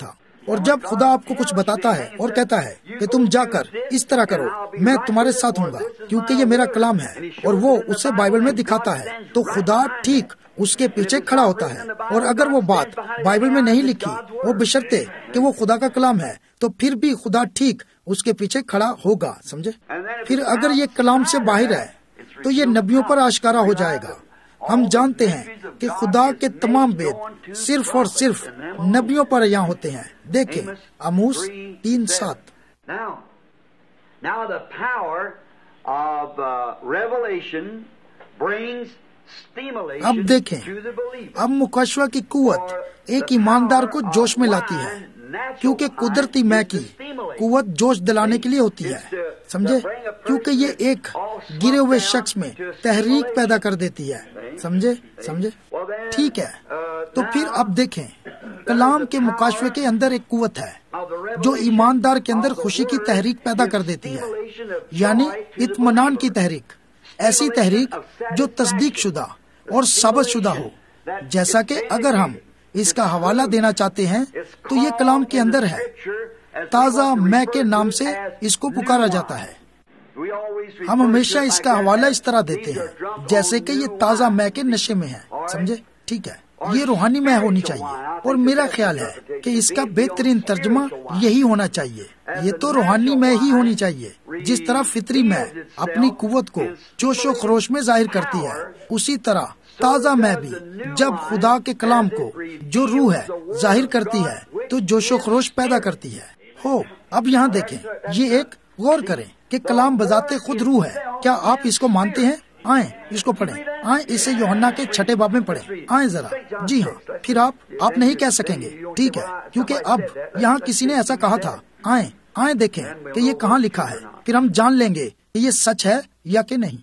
اور جب خدا آپ کو کچھ بتاتا ہے اور کہتا ہے کہ تم جا کر اس طرح کرو، میں تمہارے ساتھ ہوں گا کیونکہ یہ میرا کلام ہے، اور وہ اسے بائبل میں دکھاتا ہے، تو خدا ٹھیک اس کے پیچھے کھڑا ہوتا ہے۔ اور اگر وہ بات بائبل میں نہیں لکھی، وہ بشرطے کہ وہ خدا کا کلام ہے، تو پھر بھی خدا ٹھیک اس کے پیچھے کھڑا ہوگا، سمجھے؟ پھر اگر یہ کلام سے باہر ہے تو یہ نبیوں پر آشکارا ہو جائے گا۔ ہم جانتے ہیں کہ خدا کے تمام بید صرف اور صرف نبیوں پر یہاں ہوتے ہیں۔ دیکھیں آموس تین سات۔ اب دیکھیں، اب مکاشفہ کی قوت ایک ایماندار کو جوش میں لاتی ہے، کیونکہ قدرتی میں کی قوت جوش دلانے کے لیے ہوتی ہے، سمجھے؟ کیونکہ یہ ایک گرے ہوئے شخص میں تحریک پیدا کر دیتی ہے، سمجھے سمجھے ٹھیک ہے۔ تو پھر اب دیکھیں، کلام کے مکاشفے کے اندر ایک قوت ہے جو ایماندار کے اندر خوشی کی تحریک پیدا کر دیتی ہے، یعنی اطمینان کی تحریک، ایسی تحریک جو تصدیق شدہ اور ثابت شدہ ہو، جیسا کہ اگر ہم اس کا حوالہ دینا چاہتے ہیں تو یہ کلام کے اندر ہے۔ تازہ میں کے نام سے اس کو پکارا جاتا ہے۔ ہم ہمیشہ اس کا حوالہ اس طرح دیتے ہیں جیسے کہ یہ تازہ میں کے نشے میں ہے، سمجھے ٹھیک ہے؟ یہ روحانی میں ہونی چاہیے، اور میرا خیال ہے کہ اس کا بہترین ترجمہ یہی ہونا چاہیے۔ یہ تو روحانی میں ہی ہونی چاہیے، جس طرح فطری میں اپنی قوت کو جوش و خروش میں ظاہر کرتی ہے، اسی طرح تازہ میں بھی جب خدا کے کلام کو جو روح ہے ظاہر کرتی ہے تو جوش و خروش پیدا کرتی ہے۔ ہو اب یہاں دیکھیں، یہ ایک غور کریں کہ کلام بذات خود روح ہے۔ کیا آپ اس کو مانتے ہیں؟ آئیں اس کو پڑھیں، آئیں اسے یوحنا کے چھٹے باب میں پڑھیں، آئیں ذرا۔ جی ہاں، پھر آپ آپ نہیں کہہ سکیں گے ٹھیک ہے، کیونکہ اب یہاں کسی نے ایسا کہا تھا۔ آئیں آئیں دیکھیں کہ یہ کہاں لکھا ہے، پھر ہم جان لیں گے کہ یہ سچ ہے یا کہ نہیں۔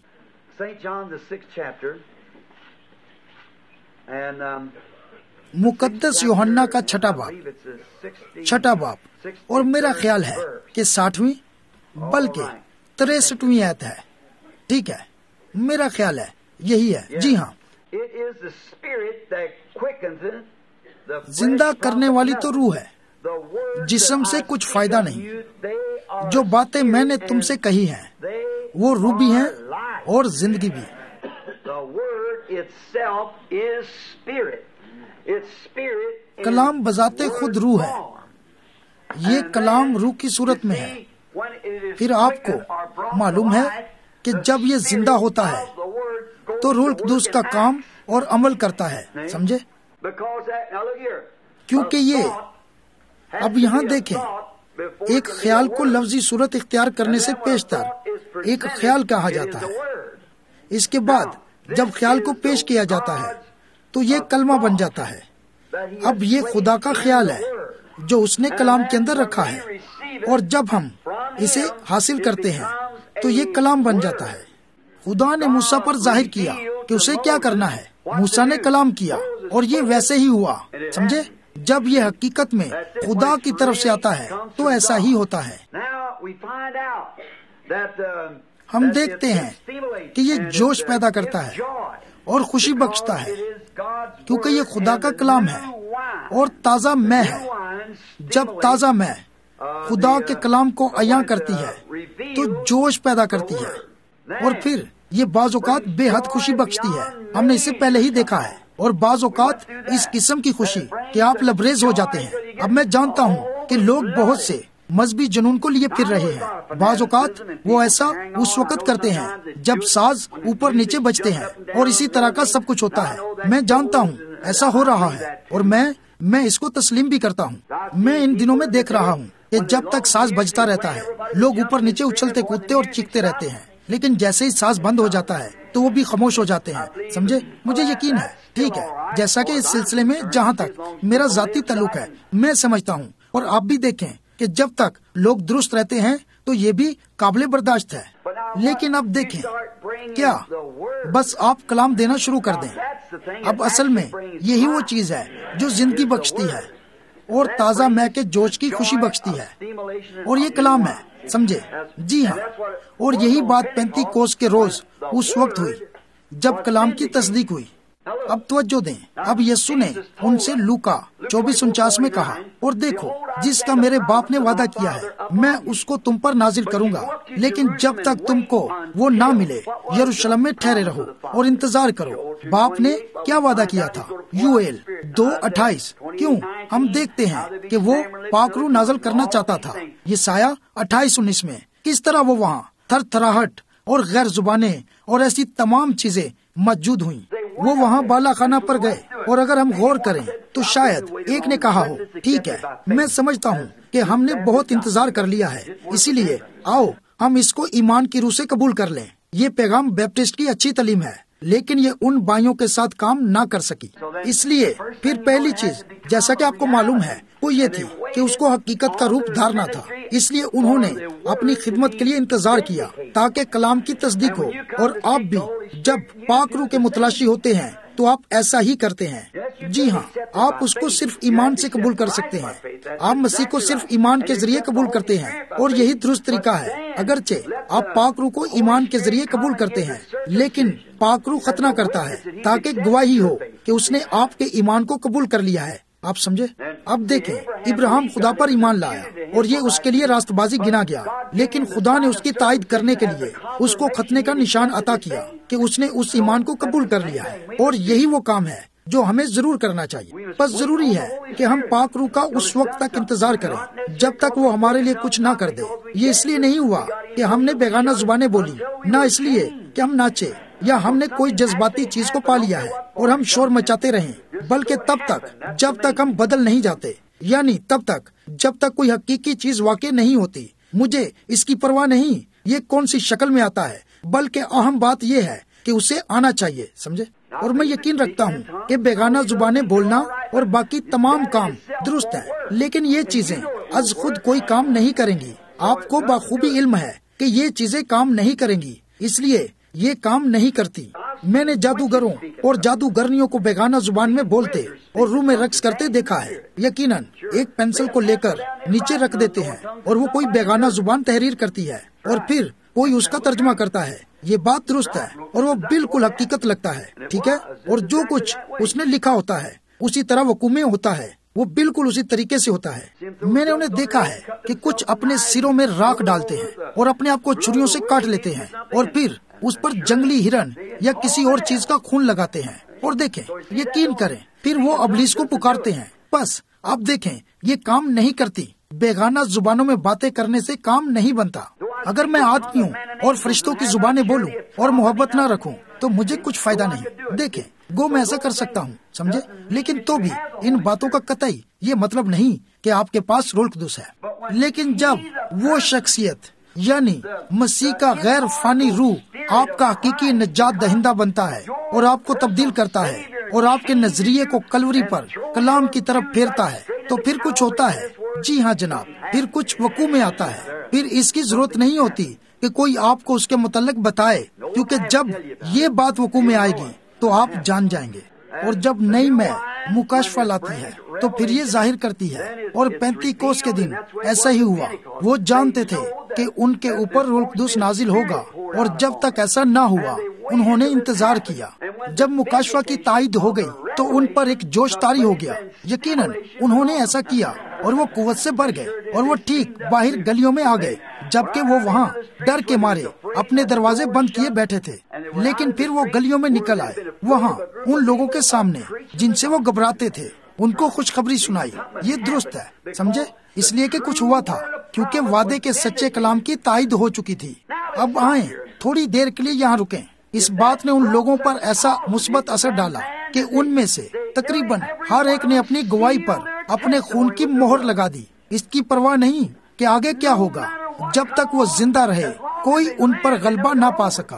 مقدس یوحنا کا چھٹا باب چھٹا باب اور میرا خیال ہے کہ ساٹھویں بلکہ تریسٹویں آیت ہے، ٹھیک ہے، میرا خیال ہے یہی ہے۔ جی ہاں، زندہ کرنے والی تو روح ہے، جسم سے کچھ فائدہ نہیں۔ جو باتیں میں نے تم سے کہی ہیں وہ روح بھی ہیں اور زندگی بھی۔ کلام بذات خود روح ہے، یہ کلام روح کی صورت میں ہے۔ پھر آپ کو معلوم ہے کہ جب یہ زندہ ہوتا ہے تو روح القدس کا کام اور عمل کرتا ہے، سمجھے؟ کیونکہ یہ اب یہاں دیکھیں، ایک خیال کو لفظی صورت اختیار کرنے سے پیشتر ایک خیال کہا جاتا ہے۔ اس کے بعد جب خیال کو پیش کیا جاتا ہے تو یہ کلمہ بن جاتا ہے۔ اب یہ خدا کا خیال ہے جو اس نے کلام کے اندر رکھا ہے، اور جب ہم اسے حاصل کرتے ہیں تو یہ کلام بن جاتا ہے۔ خدا نے موسیٰ پر ظاہر کیا کہ اسے کیا کرنا ہے، موسیٰ نے کلام کیا اور یہ ویسے ہی ہوا، سمجھے؟ جب یہ حقیقت میں خدا کی طرف سے آتا ہے تو ایسا ہی ہوتا ہے۔ ہم دیکھتے ہیں کہ یہ جوش پیدا کرتا ہے اور خوشی بخشتا ہے، کیونکہ یہ خدا کا کلام ہے اور تازہ میں ہے۔ جب تازہ میں خدا کے کلام کو عیاں کرتی ہے تو جوش پیدا کرتی ہے، اور پھر یہ بعض اوقات بے حد خوشی بخشتی ہے۔ ہم نے اسے پہلے ہی دیکھا ہے، اور بعض اوقات اس قسم کی خوشی کہ آپ لبریز ہو جاتے ہیں۔ اب میں جانتا ہوں کہ لوگ بہت سے مذہبی جنون کو لیے پھر رہے ہیں۔ بعض اوقات وہ ایسا اس وقت کرتے ہیں جب ساز اوپر نیچے بجتے ہیں اور اسی طرح کا سب کچھ ہوتا ہے۔ میں جانتا ہوں ایسا ہو رہا ہے، اور میں میں اس کو تسلیم بھی کرتا ہوں۔ میں ان دنوں میں دیکھ رہا ہوں کہ جب تک ساز بجتا رہتا ہے لوگ اوپر نیچے اچھلتے کودتے اور چیختے رہتے ہیں، لیکن جیسے ہی ساز بند ہو جاتا ہے تو وہ بھی خاموش ہو جاتے ہیں، سمجھے؟ مجھے یقین ہے، ٹھیک ہے، جیسا کہ اس سلسلے میں جہاں تک میرا ذاتی تعلق ہے میں سمجھتا ہوں، اور آپ بھی دیکھیں کہ جب تک لوگ درست رہتے ہیں تو یہ بھی قابل برداشت ہے۔ لیکن اب دیکھیں، کیا بس آپ کلام دینا شروع کر دیں؟ اب اصل میں یہی وہ چیز ہے جو زندگی بخشتی ہے اور تازہ میں کے جوش کی خوشی بخشتی ہے، اور یہ کلام ہے، سمجھے؟ جی ہاں، اور یہی بات پینتی کوس کے روز اس وقت ہوئی جب کلام کی تصدیق ہوئی۔ اب توجہ دیں، اب یسوع نے ان سے لوکا چوبیس انچاس میں کہا، اور دیکھو جس کا میرے باپ نے وعدہ کیا ہے میں اس کو تم پر نازل کروں گا، لیکن جب تک تم کو وہ نہ ملے یروشلم میں ٹھہرے رہو اور انتظار کرو۔ باپ نے کیا وعدہ کیا تھا؟ یوئیل دو اٹھائیس۔ کیوں؟ ہم دیکھتے ہیں کہ وہ پاک روح نازل کرنا چاہتا تھا۔ یسایہ اٹھائیس انیس میں کس طرح وہ وہاں تھر تھراہٹ اور غیر زبانیں اور ایسی تمام چیزیں موجود ہوئیں۔ وہ وہاں بالا خانہ پر گئے، اور اگر ہم غور کریں تو شاید ایک نے کہا ہو، ٹھیک ہے میں سمجھتا ہوں کہ ہم نے بہت انتظار کر لیا ہے، اسی لیے آؤ ہم اس کو ایمان کی روح سے قبول کر لیں۔ یہ پیغام بیپٹسٹ کی اچھی تعلیم ہے، لیکن یہ ان بھائیوں کے ساتھ کام نہ کر سکی۔ اس لیے پھر پہلی چیز جیسا کہ آپ کو معلوم ہے وہ یہ تھی کہ اس کو حقیقت کا روپ دھارنا تھا، اس لیے انہوں نے اپنی خدمت کے لیے انتظار کیا تاکہ کلام کی تصدیق ہو۔ اور آپ بھی جب پاک روح کے متلاشی ہوتے ہیں تو آپ ایسا ہی کرتے ہیں۔ جی ہاں، آپ اس کو صرف ایمان سے قبول کر سکتے ہیں، آپ مسیح کو صرف ایمان کے ذریعے قبول کرتے ہیں، اور یہی درست طریقہ ہے۔ اگرچہ آپ پاک روح کو ایمان کے ذریعے قبول کرتے ہیں، لیکن پاک روح ختنہ کرتا ہے تاکہ گواہی ہو کہ اس نے آپ کے ایمان کو قبول کر لیا ہے۔ آپ سمجھے؟ اب دیکھیں، ابراہیم خدا پر ایمان لایا اور یہ اس کے لیے راست بازی گنا گیا، لیکن خدا نے اس کی تائید کرنے کے لیے اس کو ختنے کا نشان عطا کیا کہ اس نے اس ایمان کو قبول کر لیا ہے، اور یہی وہ کام ہے جو ہمیں ضرور کرنا چاہیے۔ بس ضروری ہے کہ ہم پاک روح کا اس وقت تک انتظار کریں جب تک وہ ہمارے لیے کچھ نہ کر دے۔ یہ اس لیے نہیں ہوا کہ ہم نے بیگانہ زبانیں بولی، نہ اس لیے کہ ہم ناچے یا ہم نے کوئی جذباتی چیز کو پا لیا ہے اور ہم شور مچاتے رہیں، بلکہ تب تک جب تک ہم بدل نہیں جاتے، یعنی تب تک جب تک کوئی حقیقی چیز واقع نہیں ہوتی۔ مجھے اس کی پرواہ نہیں یہ کون سی شکل میں آتا ہے، بلکہ اہم بات یہ ہے کہ اسے آنا چاہیے، سمجھے؟ اور میں یقین رکھتا ہوں کہ بیگانہ زبانیں بولنا اور باقی تمام کام درست ہے، لیکن یہ چیزیں از خود کوئی کام نہیں کریں گی۔ آپ کو بخوبی علم ہے کہ یہ چیزیں کام نہیں کریں گی، اس لیے یہ کام نہیں کرتی۔ میں نے جادوگروں اور جادوگرنیوں کو بیگانہ زبان میں بولتے اور روح میں رقص کرتے دیکھا ہے۔ یقیناً ایک پینسل کو لے کر نیچے رکھ دیتے ہیں اور وہ کوئی بیگانہ زبان تحریر کرتی ہے، اور پھر کوئی اس کا ترجمہ کرتا ہے۔ یہ بات درست ہے اور وہ بالکل حقیقت لگتا ہے، ٹھیک ہے، اور جو کچھ اس نے لکھا ہوتا ہے اسی طرح وقوع میں ہوتا ہے، وہ بالکل اسی طریقے سے ہوتا ہے۔ میں نے انہیں دیکھا ہے کہ کچھ اپنے سروں میں راکھ ڈالتے ہیں اور اپنے آپ کو چھریوں سے کاٹ لیتے ہیں، اور پھر اس پر جنگلی ہرن یا کسی اور چیز کا خون لگاتے ہیں، اور دیکھیں، یقین کریں، پھر وہ ابلیس کو پکارتے ہیں۔ بس آپ دیکھیں، یہ کام نہیں کرتی۔ بیگانہ زبانوں میں باتیں کرنے سے کام نہیں بنتا۔ اگر میں آدمیوں اور فرشتوں کی زبانیں بولوں اور محبت نہ رکھوں تو مجھے کچھ فائدہ نہیں۔ دیکھیں، گو میں ایسا کر سکتا ہوں، سمجھے، لیکن تو بھی ان باتوں کا قطعی یہ مطلب نہیں کہ آپ کے پاس روح القدس ہے۔ لیکن جب وہ شخصیت یعنی مسیح کا غیر فانی روح آپ کا حقیقی نجات دہندہ بنتا ہے اور آپ کو تبدیل کرتا ہے اور آپ کے نظریے کو کلوری پر کلام کی طرف پھیرتا ہے، تو پھر کچھ ہوتا ہے۔ جی ہاں جناب، پھر کچھ وقوع میں آتا ہے۔ پھر اس کی ضرورت نہیں ہوتی کہ کوئی آپ کو اس کے متعلق بتائے، کیونکہ جب یہ بات وقوع میں آئے گی تو آپ جان جائیں گے۔ اور جب نئی میں مکاشفہ لاتی ہے تو پھر یہ ظاہر کرتی ہے، اور پینتی کوس کے دن ایسا ہی ہوا۔ وہ جانتے تھے کہ ان کے اوپر روح القدس نازل ہوگا، اور جب تک ایسا نہ ہوا انہوں نے انتظار کیا۔ جب مکاشفہ کی تائید ہو گئی تو ان پر ایک جوش طاری ہو گیا۔ یقیناً انہوں نے ایسا کیا اور وہ قوت سے بڑھ گئے، اور وہ ٹھیک باہر گلیوں میں آ گئے، جبکہ وہ وہاں ڈر کے مارے اپنے دروازے بند کیے بیٹھے تھے۔ لیکن پھر وہ گلیوں میں نکل آئے، وہاں ان لوگوں کے سامنے جن سے وہ گھبراتے تھے، ان کو خوشخبری سنائی۔ یہ درست ہے، سمجھے، اس لیے کہ کچھ ہوا تھا، کیونکہ وعدے کے سچے کلام کی تائید ہو چکی تھی۔ اب آئیں تھوڑی دیر کے لیے یہاں رکیں۔ اس بات نے ان لوگوں پر ایسا مثبت اثر ڈالا کہ ان میں سے تقریباً ہر ایک نے اپنی گواہی پر اپنے خون کی مہر لگا دی، اس کی پرواہ نہیں کہ آگے کیا ہوگا۔ جب تک وہ زندہ رہے کوئی ان پر غلبہ نہ پا سکا،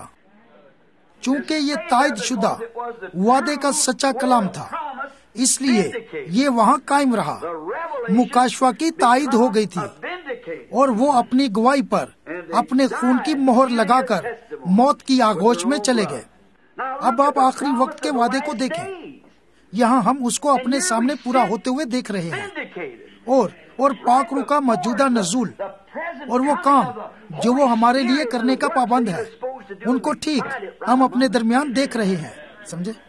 چونکہ یہ تائید شدہ وعدے کا سچا کلام تھا، اس لیے یہ وہاں قائم رہا۔ مکاشفہ کی تائید ہو گئی تھی اور وہ اپنی گواہی پر اپنے خون کی مہر لگا کر موت کی آغوش میں چلے گئے۔ اب آپ آخری وقت کے وعدے کو دیکھیں، یہاں ہم اس کو اپنے سامنے پورا ہوتے ہوئے دیکھ رہے ہیں، اور اور پاک روح کا موجودہ نزول اور وہ کام جو وہ ہمارے لیے کرنے کا پابند ہے، ان کو ٹھیک ہم اپنے درمیان دیکھ رہے ہیں، سمجھے۔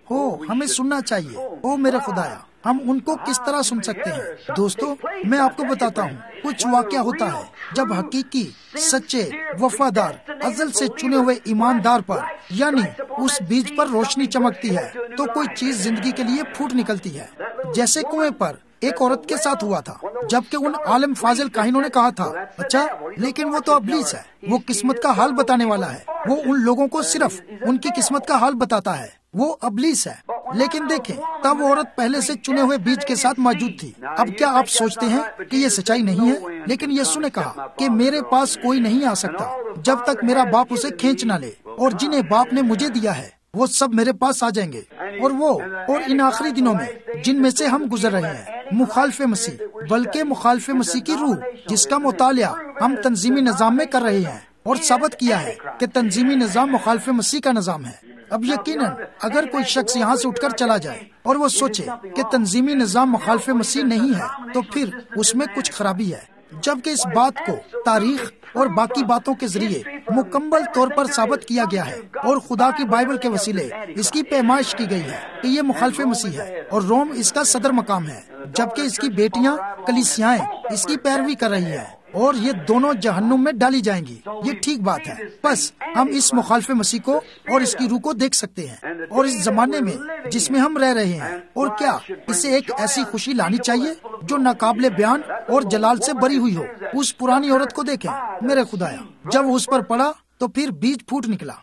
ہو ہمیں سننا چاہیے۔ او میرے خدایا، ہم ان کو کس طرح سن سکتے ہیں؟ دوستو، میں آپ کو بتاتا ہوں، کچھ واقعہ ہوتا ہے جب حقیقی، سچے، وفادار، ازل سے چنے ہوئے ایماندار پر، یعنی اس بیج پر روشنی چمکتی ہے تو کوئی چیز زندگی کے لیے پھوٹ نکلتی ہے۔ جیسے کنویں پر ایک عورت کے ساتھ ہوا تھا، جبکہ ان عالم فاضل کاہنوں نے کہا تھا، اچھا لیکن وہ تو ابلیس ہے، وہ قسمت کا حال بتانے والا ہے، وہ ان لوگوں کو صرف ان کی قسمت کا حال بتاتا ہے، وہ ابلیس ہے۔ لیکن دیکھیں، تب وہ عورت پہلے سے چنے ہوئے بیج کے ساتھ موجود تھی۔ اب کیا آپ سوچتے ہیں کہ یہ سچائی نہیں ہے؟ لیکن یسوع نے کہا کہ میرے پاس کوئی نہیں آ سکتا جب تک میرا باپ اسے کھینچ نہ لے، اور جنہیں باپ نے مجھے دیا ہے وہ سب میرے پاس آ جائیں گے۔ اور وہ اور ان آخری دنوں میں جن میں سے ہم گزر رہے ہیں، مخالف مسیح، بلکہ مخالف مسیح کی روح، جس کا مطالعہ ہم تنظیمی نظام میں کر رہے ہیں اور ثابت کیا ہے کہ تنظیمی نظام مخالف مسیح کا نظام ہے۔ اب یقیناً اگر کوئی شخص یہاں سے اٹھ کر چلا جائے اور وہ سوچے کہ تنظیمی نظام مخالف مسیح نہیں ہے تو پھر اس میں کچھ خرابی ہے، جبکہ اس بات کو تاریخ اور باقی باتوں کے ذریعے مکمل طور پر ثابت کیا گیا ہے، اور خدا کی بائبل کے وسیلے اس کی پیمائش کی گئی ہے کہ یہ مخالف مسیح ہے اور روم اس کا صدر مقام ہے، جبکہ اس کی بیٹیاں کلیسیائیں اس کی پیروی کر رہی ہیں، اور یہ دونوں جہنم میں ڈالی جائیں گی۔ یہ ٹھیک بات ہے۔ بس ہم اس مخالف مسیح کو اور اس کی روح کو دیکھ سکتے ہیں، اور اس زمانے میں جس میں ہم رہ رہے ہیں، اور کیا اسے ایک ایسی خوشی لانی چاہیے جو ناقابل بیان اور جلال سے بری ہوئی ہو۔ اس پرانی عورت کو دیکھیں میرے خدایا، جب اس پر پڑا تو پھر بیج پھوٹ نکلا۔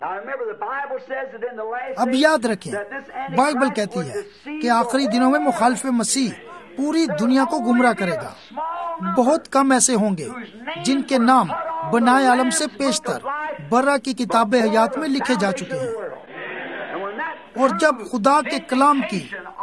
اب یاد رکھیں، بائبل کہتی ہے کہ آخری دنوں میں مخالف مسیح پوری دنیا کو گمراہ کرے گا۔ بہت کم ایسے ہوں گے جن کے نام بنائے عالم سے پیشتر برہ کی کتاب حیات میں لکھے جا چکے ہیں۔ اور جب خدا کے کلام کی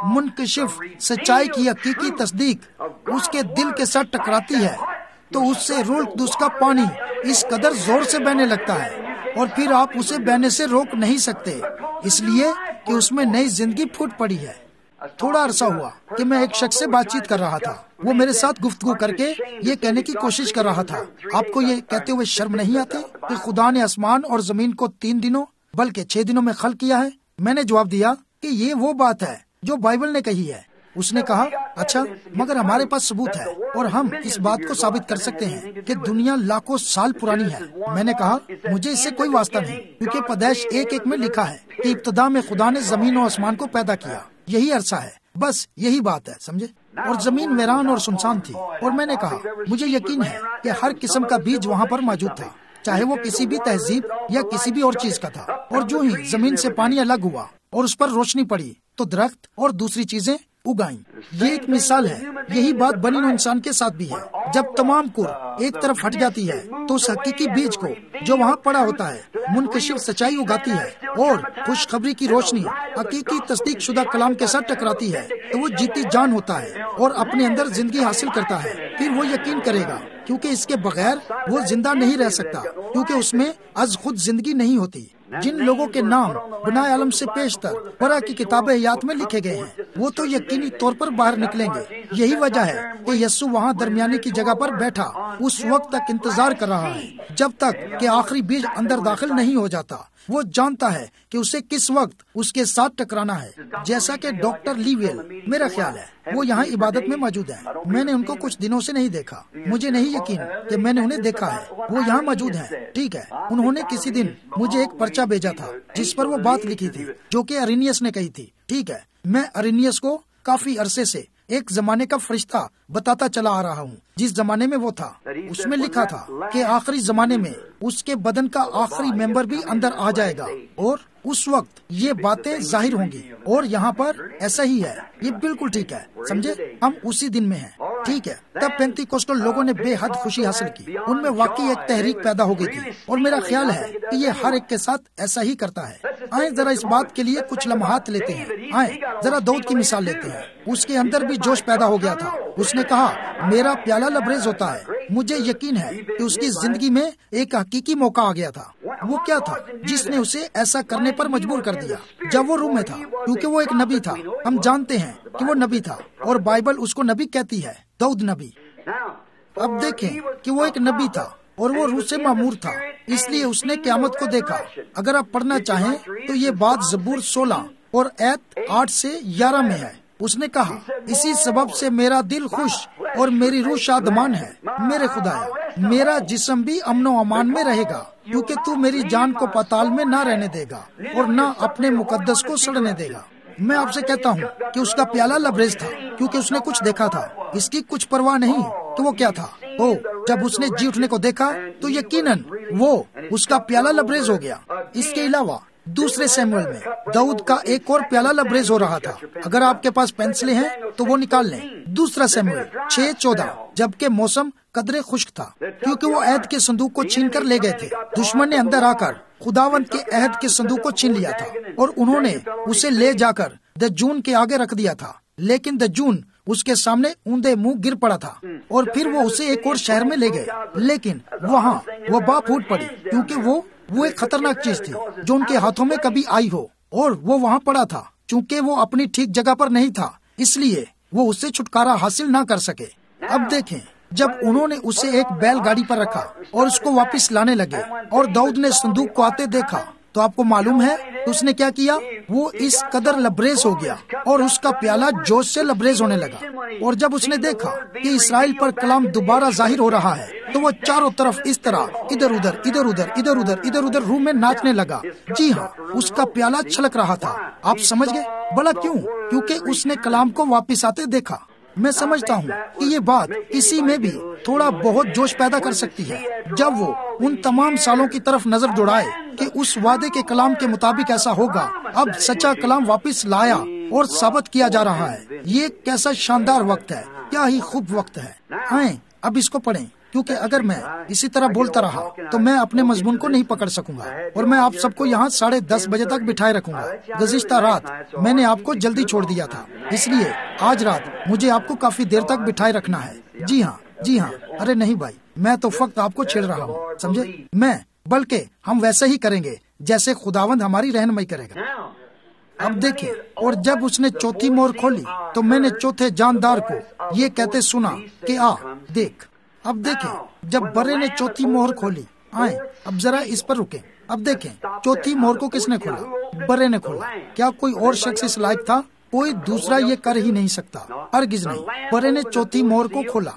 منکشف سچائی کی حقیقی تصدیق اس کے دل کے ساتھ ٹکراتی ہے تو اس سے روح القدس کا پانی اس قدر زور سے بہنے لگتا ہے، اور پھر آپ اسے بہنے سے روک نہیں سکتے، اس لیے کہ اس میں نئی زندگی پھوٹ پڑی ہے۔ تھوڑا عرصہ ہوا کہ میں ایک شخص سے بات چیت کر رہا تھا، وہ میرے ساتھ گفتگو کر کے یہ کہنے کی کوشش کر رہا تھا، آپ کو یہ کہتے ہوئے شرم نہیں آتی کہ خدا نے آسمان اور زمین کو تین دنوں بلکہ چھ دنوں میں خلق کیا ہے؟ میں نے جواب دیا کہ یہ وہ بات ہے جو بائبل نے کہی ہے۔ اس نے کہا، اچھا مگر ہمارے پاس ثبوت ہے اور ہم اس بات کو ثابت کر سکتے ہیں کہ دنیا لاکھوں سال پرانی ہے۔ میں نے کہا، مجھے اس سے کوئی واسطہ نہیں، کیونکہ پیدائش ایک ایک میں لکھا ہے کہ ابتدا میں خدا نے زمین و آسمان کو پیدا کیا، یہی عرصہ ہے، بس یہی بات ہے، سمجھے؟ اور زمین ویران اور سنسان تھی، اور میں نے کہا مجھے یقین ہے کہ ہر قسم کا بیج وہاں پر موجود تھا، چاہے وہ کسی بھی تہذیب یا کسی بھی اور چیز کا تھا، اور جو ہی زمین سے پانی الگ ہوا اور اس پر روشنی پڑی تو درخت اور دوسری چیزیں اگائیں۔ یہ ایک مثال ہے، یہی بات بنی نوع انسان کے ساتھ بھی ہے۔ جب تمام کور ایک طرف ہٹ جاتی ہے تو اس حقیقی بیج کو جو وہاں پڑا ہوتا ہے منکشف سچائی اگاتی ہے، اور خوشخبری کی روشنی حقیقی تصدیق شدہ کلام کے ساتھ ٹکراتی ہے تو وہ جیتی جان ہوتا ہے اور اپنے اندر زندگی حاصل کرتا ہے۔ پھر وہ یقین کرے گا، کیونکہ اس کے بغیر وہ زندہ نہیں رہ سکتا، کیونکہ اس میں از خود زندگی نہیں ہوتی۔ جن لوگوں کے نام بنائے عالم سے پیشتر برہ کی کتاب حیات میں لکھے گئے ہیں وہ تو یقینی طور پر باہر نکلیں گے۔ یہی وجہ ہے کہ یسوع وہاں درمیانی کی جگہ پر بیٹھا اس وقت تک انتظار کر رہا ہے جب تک کہ آخری بیج اندر داخل نہیں ہو جاتا۔ وہ جانتا ہے کہ اسے کس وقت اس کے ساتھ ٹکرانا ہے، جیسا کہ ڈاکٹر لیویل، میرا خیال ہے وہ یہاں عبادت میں موجود ہیں۔ میں نے ان کو کچھ دنوں سے نہیں دیکھا، مجھے نہیں یقین کہ میں نے انہیں دیکھا ہے۔ وہ یہاں موجود ہیں، ٹھیک ہے۔ انہوں نے کسی دن مجھے ایک پرچہ بھیجا تھا جس پر وہ بات لکھی تھی جو کہ ارینیس نے کہی تھی، ٹھیک ہے۔ میں ارینیس کو کافی عرصے سے ایک زمانے کا فرشتہ بتاتا چلا آ رہا ہوں جس زمانے میں وہ تھا۔ اس میں لکھا تھا کہ آخری زمانے میں اس کے بدن کا آخری ممبر بھی اندر آ جائے گا اور اس وقت یہ باتیں ظاہر ہوں گی، اور یہاں پر ایسا ہی ہے۔ یہ بالکل ٹھیک ہے، سمجھے؟ ہم اسی دن میں ہیں، ٹھیک ہے۔ تب پینتی کوسٹل لوگوں نے بے حد خوشی حاصل کی، ان میں واقعی ایک تحریک پیدا ہو گئی تھی، اور میرا خیال ہے کہ یہ ہر ایک کے ساتھ ایسا ہی کرتا ہے۔ آئیں ذرا اس بات کے لیے کچھ لمحات لیتے ہیں۔ آئیں ذرا داؤد کی مثال لیتے ہیں۔ اس کے اندر بھی جوش پیدا ہو گیا تھا۔ اس نے کہا، میرا پیالہ لبریز ہوتا ہے۔ مجھے یقین ہے کہ اس کی زندگی میں ایک حقیقی موقع آ گیا تھا۔ وہ کیا تھا جس نے اسے ایسا کرنے پر مجبور کر دیا؟ جب وہ روم میں تھا، کیونکہ وہ ایک نبی تھا۔ ہم جانتے ہیں کہ وہ نبی تھا، اور بائبل اس کو نبی کہتی ہے، داؤد نبی۔ اب دیکھیں کہ وہ ایک نبی تھا اور وہ روح سے معمور تھا، اس لیے اس نے قیامت کو دیکھا۔ اگر آپ پڑھنا چاہیں تو یہ بات زبور سولہ اور ایت آٹھ سے گیارہ میں ہے۔ اس نے کہا، اسی سبب سے میرا دل خوش اور میری روح شادمان ہے، میرے خدایا میرا جسم بھی امن و امان میں رہے گا، کیونکہ تو میری جان کو پتال میں نہ رہنے دے گا اور نہ اپنے مقدس کو سڑنے دے گا۔ میں آپ سے کہتا ہوں کہ اس کا پیالہ لبریز تھا، کیونکہ اس نے کچھ دیکھا تھا۔ اس کی کچھ پرواہ نہیں کہ وہ کیا تھا۔ او جب اس نے جی اٹھنے کو دیکھا تو یقیناً وہ اس کا پیالہ لبریز ہو گیا۔ اس کے علاوہ دوسرے سیموئل میں داؤد کا ایک اور پیالہ لبریز ہو رہا تھا۔ اگر آپ کے پاس پینسلیں ہیں تو وہ نکال لیں۔ دوسرا سیموئل چھ چودہ، جبکہ موسم قدرے خشک تھا، کیونکہ وہ عہد کے صندوق کو چھین کر لے گئے تھے۔ دشمن نے اندر آ کر خداوند کے عہد کے صندوق کو چھین لیا تھا اور انہوں نے اسے لے جا کر دجون کے آگے رکھ دیا تھا، لیکن دجون اس کے سامنے اوندے منہ گر پڑا تھا، اور پھر وہ اسے ایک اور شہر میں لے گئے، لیکن وہاں وبا پھوٹ پڑی، کیونکہ وہ وہ ایک خطرناک چیز تھی جو ان کے ہاتھوں میں کبھی آئی ہو، اور وہ وہاں پڑا تھا۔ چونکہ وہ اپنی ٹھیک جگہ پر نہیں تھا، اس لیے وہ اس سے چھٹکارا حاصل نہ کر سکے۔ اب دیکھیں، جب انہوں نے اسے ایک بیل گاڑی پر رکھا اور اس کو واپس لانے لگے اور داؤد نے صندوق کو آتے دیکھا، تو آپ کو معلوم ہے اس نے کیا کیا؟ وہ اس قدر لبریز ہو گیا اور اس کا پیالہ جوش سے لبریز ہونے لگا۔ اور جب اس نے دیکھا کہ اسرائیل پر کلام دوبارہ ظاہر ہو رہا ہے تو وہ چاروں طرف اس طرح ادھر ادھر ادھر ادھر ادھر ادھر ادھر ادھر روح میں ناچنے لگا۔ جی ہاں، اس کا پیالہ چھلک رہا تھا۔ آپ سمجھ گئے؟ بلا کیوں؟ کیونکہ اس نے کلام کو واپس آتے دیکھا۔ میں سمجھتا ہوں کہ یہ بات اسی میں بھی تھوڑا بہت جوش پیدا کر سکتی ہے، جب وہ ان تمام سالوں کی طرف نظر دوڑائے کہ اس وعدے کے کلام کے مطابق ایسا ہوگا۔ اب سچا کلام واپس لایا اور ثابت کیا جا رہا ہے۔ یہ کیسا شاندار وقت ہے، کیا ہی خوب وقت ہے۔ آئیں اب اس کو پڑھیں، کیونکہ اگر میں اسی طرح بولتا رہا تو میں اپنے مضمون کو نہیں پکڑ سکوں گا، اور میں آپ سب کو یہاں ساڑھے دس بجے تک بٹھائے رکھوں گا۔ گزشتہ رات میں نے آپ کو جلدی چھوڑ دیا تھا، اس لیے آج رات مجھے آپ کو کافی دیر تک بٹھائے رکھنا ہے۔ جی ہاں جی ہاں ارے نہیں بھائی، میں تو فقط آپ کو چھیڑ رہا ہوں، سمجھے؟ میں بلکہ ہم ویسے ہی کریں گے جیسے خداوند ہماری رہنمائی کرے گا۔ اب دیکھیں، اور جب اس نے چوتھی مہر کھولی تو میں نے چوتھے جاندار کو یہ کہتے سنا کہ آ دیکھ۔ اب دیکھیں، جب برے نے چوتھی مہر کھولی، آئیں اب ذرا اس پر رکیں۔ اب دیکھیں، چوتھی مہر کو کس نے کھولا؟ برے نے کھولا۔ کیا کوئی اور شخص اس لائق تھا؟ کوئی دوسرا یہ کر ہی نہیں سکتا، ہرگز نہیں۔ برے نے چوتھی مہر کو کھولا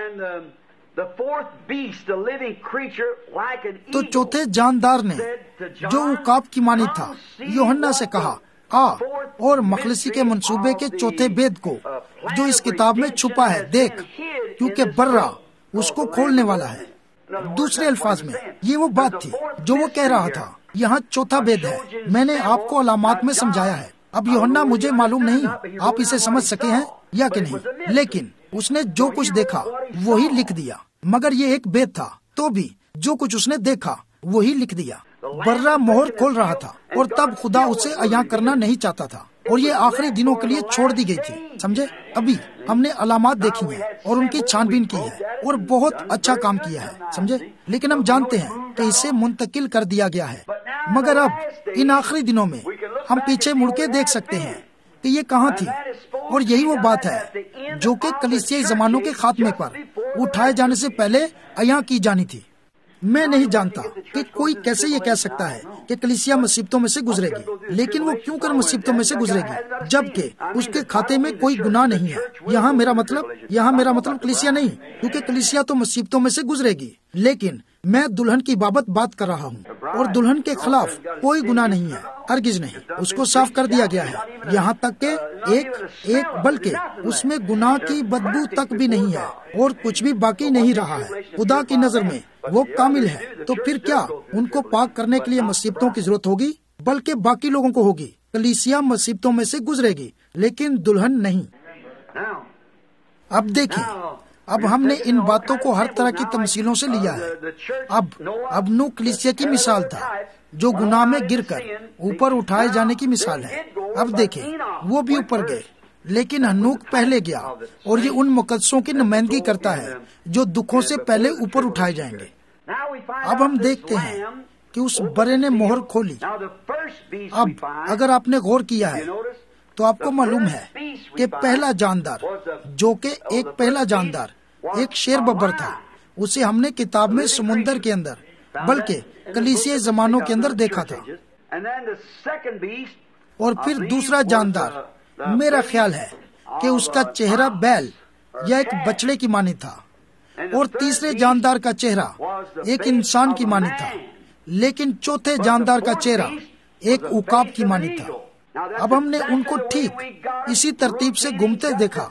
تو چوتھے جاندار نے، جو عقاب کی مانند تھا، یوحنا سے کہا، آ اور مخلصی کے منصوبے کے چوتھے بید کو جو اس کتاب میں چھپا ہے دیکھ، کیونکہ برا اس کو کھولنے والا ہے۔ دوسرے الفاظ میں یہ وہ بات تھی جو وہ کہہ رہا تھا۔ یہاں چوتھا بید ہے، میں نے آپ کو علامات میں سمجھایا ہے۔ اب یوحنا مجھے معلوم نہیں آپ اسے سمجھ سکے ہیں یا کہ نہیں، لیکن اس نے جو کچھ دیکھا وہی لکھ دیا۔ مگر یہ ایک بید تھا، تو بھی جو کچھ اس نے دیکھا وہی لکھ دیا۔ برا مہر کھول رہا تھا اور تب خدا اسے عیاں کرنا نہیں چاہتا تھا، اور یہ آخری دنوں کے لیے چھوڑ دی گئی تھی، سمجھے؟ ابھی ہم نے علامات دیکھی ہیں اور ان کی چھان بین کی ہے اور بہت اچھا کام کیا ہے، سمجھے؟ لیکن ہم جانتے ہیں کہ اسے منتقل کر دیا گیا ہے۔ مگر اب ان آخری دنوں میں ہم پیچھے مڑ کے دیکھ سکتے ہیں کہ یہ کہاں تھی، اور یہی وہ بات ہے جو کہ کلیسیائی زمانوں کے خاتمے پر اٹھائے جانے سے پہلے عیاں کی جانی تھی۔ میں نہیں جانتا کہ کوئی کیسے یہ کہہ سکتا ہے کہ کلیسیا مصیبتوں میں سے گزرے گی، لیکن وہ کیوں کر مصیبتوں میں سے گزرے گی جبکہ اس کے کھاتے میں کوئی گناہ نہیں ہے؟ یہاں میرا مطلب یہاں میرا مطلب کلیسیا نہیں، کیونکہ کلیسیا تو مصیبتوں میں سے گزرے گی، لیکن میں دلہن کی بابت بات کر رہا ہوں، اور دلہن کے خلاف کوئی گناہ نہیں ہے، ہرگز نہیں۔ اس کو صاف کر دیا گیا ہے، یہاں تک کہ ایک ایک بلکہ اس میں گناہ کی بدبو تک بھی نہیں ہے، اور کچھ بھی باقی نہیں رہا ہے۔ خدا کی نظر میں وہ کامل ہے، تو پھر کیا ان کو پاک کرنے کے لیے مصیبتوں کی ضرورت ہوگی؟ بلکہ باقی لوگوں کو ہوگی۔ کلیسیا مصیبتوں میں سے گزرے گی، لیکن دلہن نہیں۔ اب دیکھیں، اب ہم نے ان باتوں کو ہر طرح کی تمثیلوں سے لیا ہے۔ اب اب نو کلیسیا کی مثال تھا جو گناہ میں گر کر اوپر اٹھائے جانے کی مثال ہے۔ اب دیکھیں، وہ بھی اوپر گئے، لیکن ہنوک پہلے گیا، اور یہ ان مقدسوں کی نمائندگی کرتا ہے جو دکھوں سے پہلے اوپر اٹھائے جائیں گے۔ اب ہم دیکھتے ہیں کہ اس برے نے مہر کھولی۔ اب اگر آپ نے غور کیا ہے تو آپ کو معلوم ہے کہ پہلا جاندار، جو کہ ایک پہلا جاندار ایک شیر ببر تھا، اسے ہم نے کتاب میں سمندر کے اندر بلکہ کلیسیائی زمانوں کے اندر دیکھا تھا۔ اور پھر دوسرا جاندار، میرا خیال ہے کہ اس کا چہرہ بیل یا ایک بچڑے کی مانی تھا، اور تیسرے جاندار کا چہرہ ایک انسان کی مانی تھا، لیکن چوتھے جاندار کا چہرہ ایک عقاب کی مانی تھا۔ اب ہم نے ان کو ٹھیک اسی ترتیب سے گھومتے دیکھا،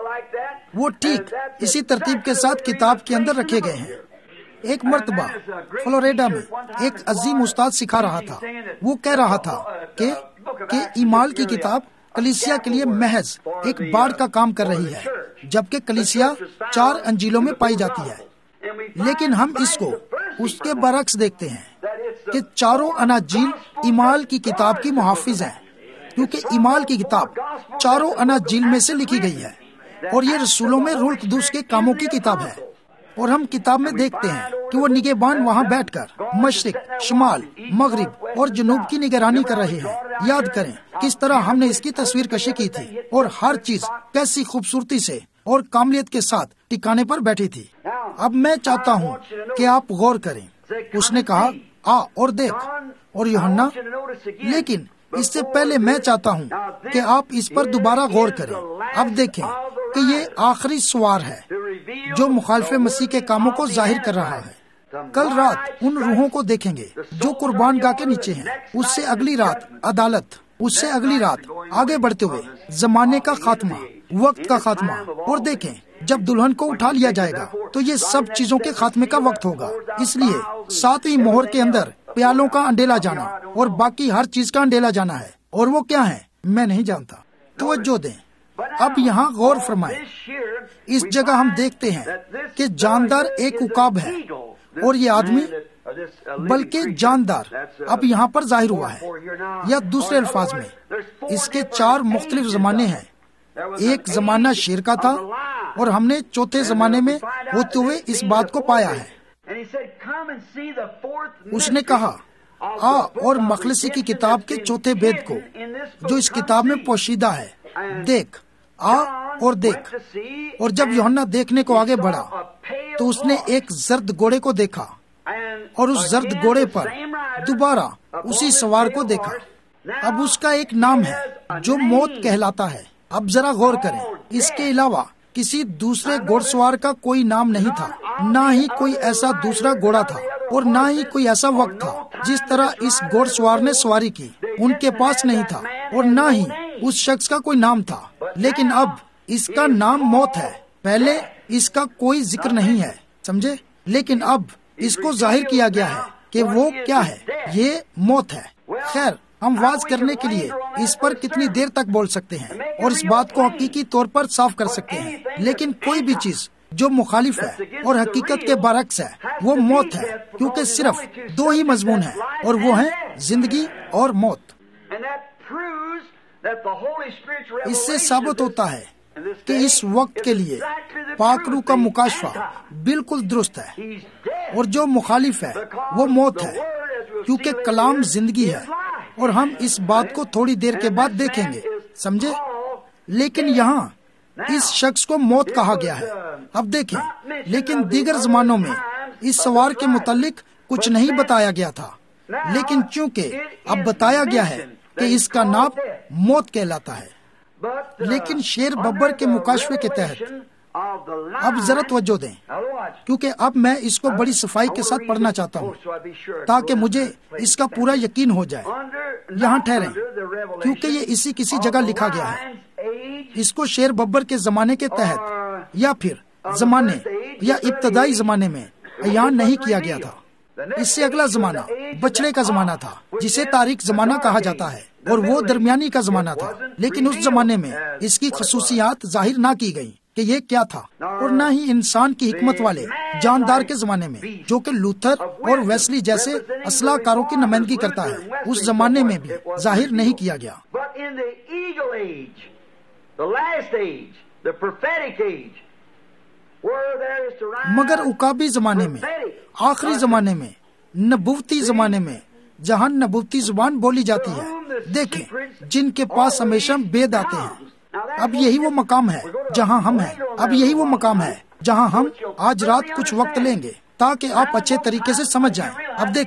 وہ ٹھیک اسی ترتیب کے ساتھ کتاب کے اندر رکھے گئے ہیں۔ ایک مرتبہ فلوریڈا میں ایک عظیم استاد سکھا رہا تھا، وہ کہہ رہا تھا کہ کہ ایمال کی کتاب کلیسیا کے لیے محض ایک باڑ کا کام کر رہی ہے، جبکہ کلیسیا چار انجیلوں میں پائی جاتی ہے۔ لیکن ہم اس کو اس کے برعکس دیکھتے ہیں کہ چاروں اناجیل ایمال کی کتاب کی محافظ ہیں، کیونکہ ایمال کی کتاب چاروں اناجیل میں سے لکھی گئی ہے، اور یہ رسولوں میں روح القدس کے کاموں کی کتاب ہے۔ اور ہم کتاب میں دیکھتے ہیں کہ وہ نگہبان وہاں بیٹھ کر مشرق، شمال، مغرب اور جنوب کی نگرانی کر رہے ہیں۔ یاد کریں کس طرح ہم نے اس کی تصویر کشی کی تھی، اور ہر چیز کیسی خوبصورتی سے اور کاملیت کے ساتھ ٹھکانے پر بیٹھی تھی۔ اب میں چاہتا ہوں کہ آپ غور کریں۔ اس نے کہا آ اور دیکھ، اور یوحنا، لیکن اس سے پہلے میں چاہتا ہوں کہ آپ اس پر دوبارہ غور کریں۔ اب دیکھیں کہ یہ آخری سوار ہے جو مخالف مسیح کے کاموں کو ظاہر کر رہا ہے۔ کل رات ان روحوں کو دیکھیں گے جو قربان گاہ کے نیچے ہیں، اس سے اگلی رات عدالت، اس سے اگلی رات آگے بڑھتے ہوئے زمانے کا خاتمہ، وقت کا خاتمہ، اور دیکھیں جب دلہن کو اٹھا لیا جائے گا تو یہ سب چیزوں کے خاتمے کا وقت ہوگا۔ اس لیے ساتویں مہر کے اندر پیالوں کا انڈیلا جانا اور باقی ہر چیز کا انڈیلا جانا ہے، اور وہ کیا ہے میں نہیں جانتا۔ توجہ دیں، اب یہاں غور فرمائیں۔ اس جگہ ہم دیکھتے ہیں کہ جاندار ایک عقاب ہے، اور یہ آدمی بلکہ جاندار اب یہاں پر ظاہر ہوا ہے، یا دوسرے الفاظ میں اس کے چار مختلف زمانے ہیں۔ ایک زمانہ شیر کا تھا، اور ہم نے چوتھے زمانے میں ہوتے ہوئے اس بات کو پایا ہے۔ اس نے کہا آ اور مخلصی کی کتاب کے چوتھے بید کو جو اس کتاب میں پوشیدہ ہے دیکھ، آ اور دیکھ۔ اور جب یوحنا دیکھنے کو آگے بڑھا تو اس نے ایک زرد گھوڑے کو دیکھا، اور اس زرد گھوڑے پر دوبارہ اسی سوار کو دیکھا۔ اب اس کا ایک نام ہے جو موت کہلاتا ہے۔ اب ذرا غور کریں، اس کے علاوہ کسی دوسرے گھوڑ سوار کا کوئی نام نہیں تھا، نہ ہی کوئی ایسا دوسرا گھوڑا تھا، اور نہ ہی کوئی ایسا وقت تھا جس طرح اس گھوڑ سوار نے سواری کی، ان کے پاس نہیں تھا، اور نہ ہی اس شخص کا کوئی نام تھا۔ لیکن اب اس کا نام موت ہے۔ پہلے اس کا کوئی ذکر نہیں ہے، سمجھے؟ لیکن اب اس کو ظاہر کیا گیا ہے کہ وہ کیا ہے، یہ موت ہے۔ خیر، ہم واز کرنے کے لیے اس پر کتنی دیر تک بول سکتے ہیں اور اس بات کو حقیقی طور پر صاف کر سکتے ہیں، لیکن کوئی بھی چیز جو مخالف ہے اور حقیقت کے برعکس ہے وہ موت ہے، کیونکہ صرف دو ہی مضمون ہیں، اور وہ ہیں زندگی اور موت۔ اس سے ثابت ہوتا ہے کہ اس وقت کے لیے پاک روح کا مکاشفہ بالکل درست ہے، اور جو مخالف ہے وہ موت ہے، کیونکہ کلام زندگی ہے، اور ہم اس بات کو تھوڑی دیر کے بعد دیکھیں گے، سمجھے؟ لیکن یہاں اس شخص کو موت کہا گیا ہے۔ اب دیکھیں، لیکن دیگر زمانوں میں اس سوار کے متعلق کچھ نہیں بتایا گیا تھا، لیکن چونکہ اب بتایا گیا ہے کہ اس کا نام موت کہلاتا ہے۔ لیکن شیر ببر کے مکاشفے کے تحت اب ذرا توجہ دیں، کیونکہ اب میں اس کو بڑی صفائی کے ساتھ پڑھنا چاہتا ہوں تاکہ مجھے اس کا پورا یقین ہو جائے۔ یہاں ٹھہریں، کیونکہ یہ اسی کسی جگہ لکھا گیا ہے۔ اس کو شیر ببر کے زمانے کے تحت یا پھر زمانے یا ابتدائی زمانے میں بیان نہیں کیا گیا تھا۔ اس سے اگلا زمانہ بچڑے کا زمانہ تھا، جسے تاریخ زمانہ کہا جاتا ہے، اور وہ درمیانی کا زمانہ تھا۔ لیکن اس زمانے میں اس کی خصوصیات ظاہر نہ کی گئی کہ یہ کیا تھا، اور نہ ہی انسان کی حکمت والے جاندار کے زمانے میں، جو کہ لوتھر اور ویسلی جیسے اصلاح کاروں کی نمائندگی کرتا ہے، اس زمانے میں بھی ظاہر نہیں کیا گیا۔ مگر عقابی زمانے میں، آخری زمانے میں، نبوتی زمانے میں، جہاں نبوتی زبان بولی جاتی ہے، دیکھیں جن کے پاس ہمیشہ بید آتے ہیں۔ اب یہی وہ مقام ہے جہاں ہم ہیں، اب یہی وہ مقام ہے جہاں ہم آج رات کچھ وقت لیں گے تاکہ آپ اچھے طریقے سے سمجھ جائیں۔ اب دیکھیں،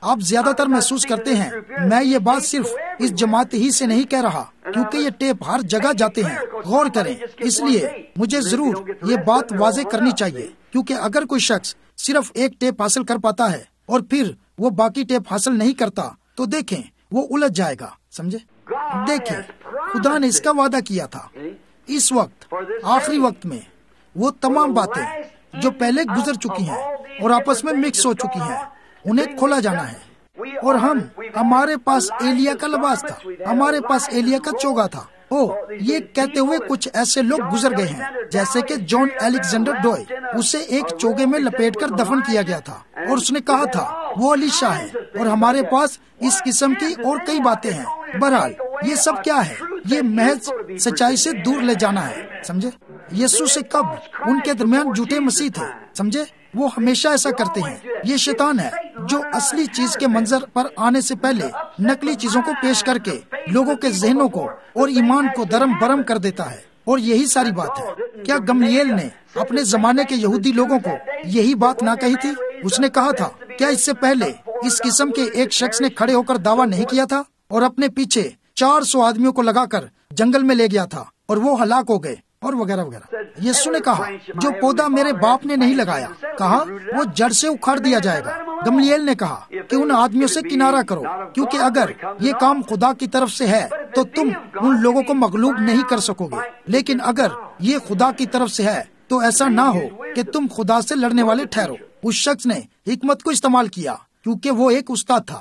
آپ زیادہ تر محسوس کرتے ہیں میں یہ بات صرف اس جماعت ہی سے نہیں کہہ رہا، کیونکہ یہ ٹیپ ہر جگہ جاتے ہیں، غور کریں، اس لیے مجھے ضرور یہ بات واضح کرنی چاہیے، کیونکہ اگر کوئی شخص صرف ایک ٹیپ حاصل کر پاتا ہے اور پھر وہ باقی ٹیپ حاصل نہیں کرتا تو دیکھیں وہ الجھ جائے گا، سمجھے؟ دیکھیں خدا نے اس کا وعدہ کیا تھا، اس وقت آخری وقت میں وہ تمام باتیں جو پہلے گزر چکی ہیں اور آپس میں مکس ہو چکی ہیں انہیں کھولا جانا ہے۔ اور ہم ہمارے پاس ایلیا کا لباس تھا، ہمارے پاس ایلیا کا چوگا تھا۔ او یہ کہتے ہوئے کچھ ایسے لوگ گزر گئے ہیں جیسے کہ جان الیگزینڈر ڈوئے، اسے ایک چوگے میں لپیٹ کر دفن کیا گیا تھا اور اس نے کہا تھا وہ الیشا ہے، اور ہمارے پاس اس قسم کی اور کئی باتیں ہیں۔ بہرحال یہ سب کیا ہے؟ یہ محض سچائی سے دور لے جانا ہے، سمجھے؟ یسوع سے قبل ان کے درمیان جھوٹے مسیح تھے، سمجھے؟ وہ ہمیشہ ایسا کرتے ہیں۔ یہ شیطان ہے جو اصلی چیز کے منظر پر آنے سے پہلے نقلی چیزوں کو پیش کر کے لوگوں کے ذہنوں کو اور ایمان کو درم برم کر دیتا ہے، اور یہی ساری بات ہے۔ کیا گملیل نے اپنے زمانے کے یہودی لوگوں کو یہی بات نہ کہی تھی؟ اس نے کہا تھا کیا اس سے پہلے اس قسم کے ایک شخص نے کھڑے ہو کر دعویٰ نہیں کیا تھا اور اپنے پیچھے چار سو آدمیوں کو لگا کر جنگل میں لے گیا تھا اور وہ ہلاک ہو گئے اور وغیرہ وغیرہ۔ یسوع نے کہا جو پودا میرے باپ نے نہیں لگایا، کہا وہ جڑ سے اکھاڑ دیا جائے گا۔ گملیل نے کہا کہ ان آدمیوں سے کنارہ کرو، کیونکہ اگر یہ کام خدا کی طرف سے ہے تو تم ان لوگوں کو مغلوب نہیں کر سکو گے، لیکن اگر یہ خدا کی طرف سے ہے تو ایسا نہ ہو کہ تم خدا سے لڑنے والے ٹھہرو۔ اس شخص نے حکمت کو استعمال کیا کیونکہ وہ ایک استاد تھا۔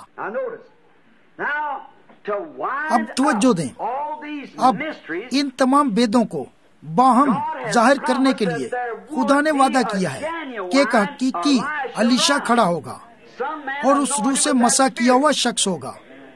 اب توجہ دیں، اب ان تمام بیدوں کو باہم ظاہر کرنے کے لیے خدا نے وعدہ کیا ہے کہ ایک حقیقی الیشا کھڑا ہوگا اور اس روح سے مسح کیا ہوا شخص ہوگا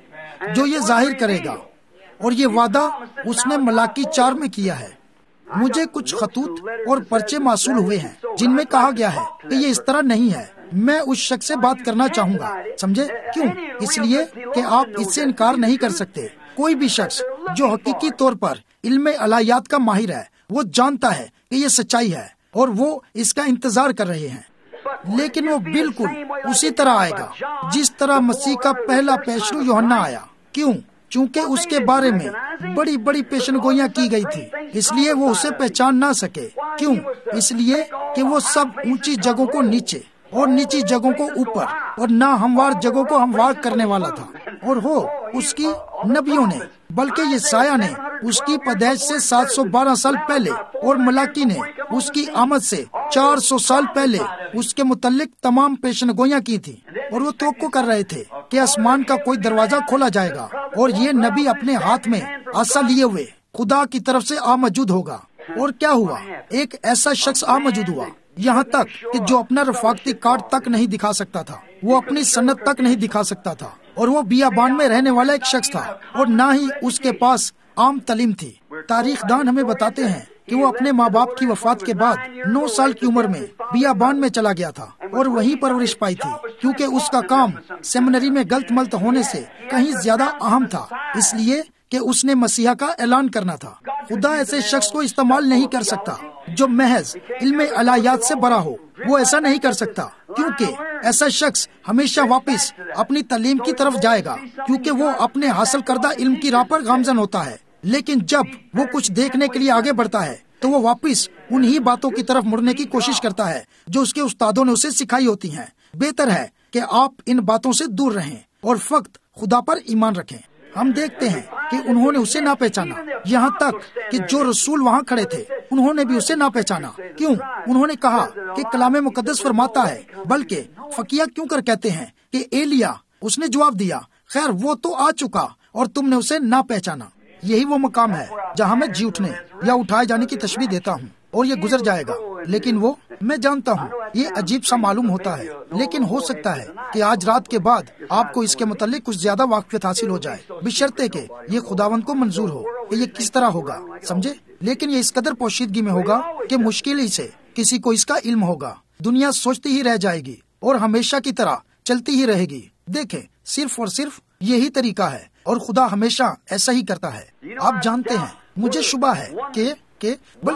جو یہ ظاہر کرے گا، اور یہ وعدہ اس نے ملاکی چار میں کیا ہے۔ مجھے کچھ خطوط اور پرچے موصول ہوئے ہیں جن میں کہا گیا ہے کہ یہ اس طرح نہیں ہے۔ میں اس شخص سے بات کرنا چاہوں گا، سمجھے؟ کیوں؟ اس لیے کہ آپ اس سے انکار نہیں کر سکتے۔ کوئی بھی شخص جو حقیقی طور پر علم الہیات کا ماہر ہے وہ جانتا ہے کہ یہ سچائی ہے اور وہ اس کا انتظار کر رہے ہیں، لیکن وہ بالکل اسی طرح آئے گا جس طرح مسیح کا پہلا پیشرو یوحنا آیا۔ کیوں؟ چونکہ اس کے بارے میں بڑی بڑی پیشن گوئیاں کی گئی تھی، اس لیے وہ اسے پہچان نہ سکے۔ کیوں؟ اس لیے کہ وہ سب اونچی جگہوں کو نیچے اور نیچی جگہوں کو اوپر اور نہ ہموار جگہوں کو ہموار کرنے والا تھا، اور وہ اس کی نبیوں نے بلکہ یسایہ نے اس کی پیدائش سے سات سو بارہ سال پہلے اور ملاکی نے اس کی آمد سے چار سو سال پہلے اس کے متعلق تمام پیشن گوئیاں کی تھی، اور وہ توقع کر رہے تھے کہ آسمان کا کوئی دروازہ کھولا جائے گا اور یہ نبی اپنے ہاتھ میں عصا لیے ہوئے خدا کی طرف سے آ موجود ہوگا۔ اور کیا ہوا؟ ایک ایسا شخص آ موجود ہوا، یہاں تک کہ جو اپنا رفاقتی کارڈ تک نہیں دکھا سکتا تھا، وہ اپنی سند تک نہیں دکھا سکتا تھا، اور وہ بیابان میں رہنے والا ایک شخص تھا، اور نہ ہی اس کے پاس عام تعلیم تھی۔ تاریخ دان ہمیں بتاتے ہیں کہ وہ اپنے ماں باپ کی وفات کے بعد نو سال کی عمر میں بیابان میں چلا گیا تھا اور وہیں پرورش پائی تھی، کیونکہ اس کا کام سیمنری میں غلط ملت ہونے سے کہیں زیادہ اہم تھا، اس لیے کہ اس نے مسیحا کا اعلان کرنا تھا۔ خدا ایسے شخص کو استعمال نہیں کر سکتا جو محض علم الہیات سے بھرا ہو، وہ ایسا نہیں کر سکتا، کیونکہ ایسا شخص ہمیشہ واپس اپنی تعلیم کی طرف جائے گا، کیونکہ وہ اپنے حاصل کردہ علم کی راہ پر گامزن ہوتا ہے۔ لیکن جب وہ کچھ دیکھنے کے لیے آگے بڑھتا ہے تو وہ واپس انہی باتوں کی طرف مڑنے کی کوشش کرتا ہے جو اس کے استادوں نے اسے سکھائی ہوتی ہیں۔ بہتر ہے کہ آپ ان باتوں سے دور رہیں اور فقط خدا پر ایمان رکھیں۔ ہم دیکھتے ہیں کہ انہوں نے اسے نہ پہچانا، یہاں تک کہ جو رسول وہاں کھڑے تھے انہوں نے بھی اسے نہ پہچانا۔ کیوں؟ انہوں نے کہا کہ کلام مقدس فرماتا ہے، بلکہ فقیہ کیوں کر کہتے ہیں کہ ایلیا۔ اس نے جواب دیا، خیر وہ تو آ چکا اور تم نے اسے نہ پہچانا۔ یہی وہ مقام ہے جہاں میں جی اٹھنے یا اٹھائے جانے کی تشبیہ دیتا ہوں، اور یہ گزر جائے گا، لیکن وہ میں جانتا ہوں یہ عجیب سا معلوم ہوتا ہے، لیکن ہو سکتا ہے کہ آج رات کے بعد آپ کو اس کے متعلق کچھ زیادہ واقفیت حاصل ہو جائے، بشرطے کہ یہ خداوند کو منظور ہو کہ یہ کس طرح ہوگا، سمجھے؟ لیکن یہ اس قدر پوشیدگی میں ہوگا کہ مشکل ہی سے کسی کو اس کا علم ہوگا۔ دنیا سوچتی ہی رہ جائے گی اور ہمیشہ کی طرح چلتی ہی رہے گی۔ دیکھیں، صرف اور صرف یہی طریقہ ہے، اور خدا ہمیشہ ایسا ہی کرتا ہے۔ آپ جانتے ہیں، مجھے شبہ ہے کہ کہ بلکہ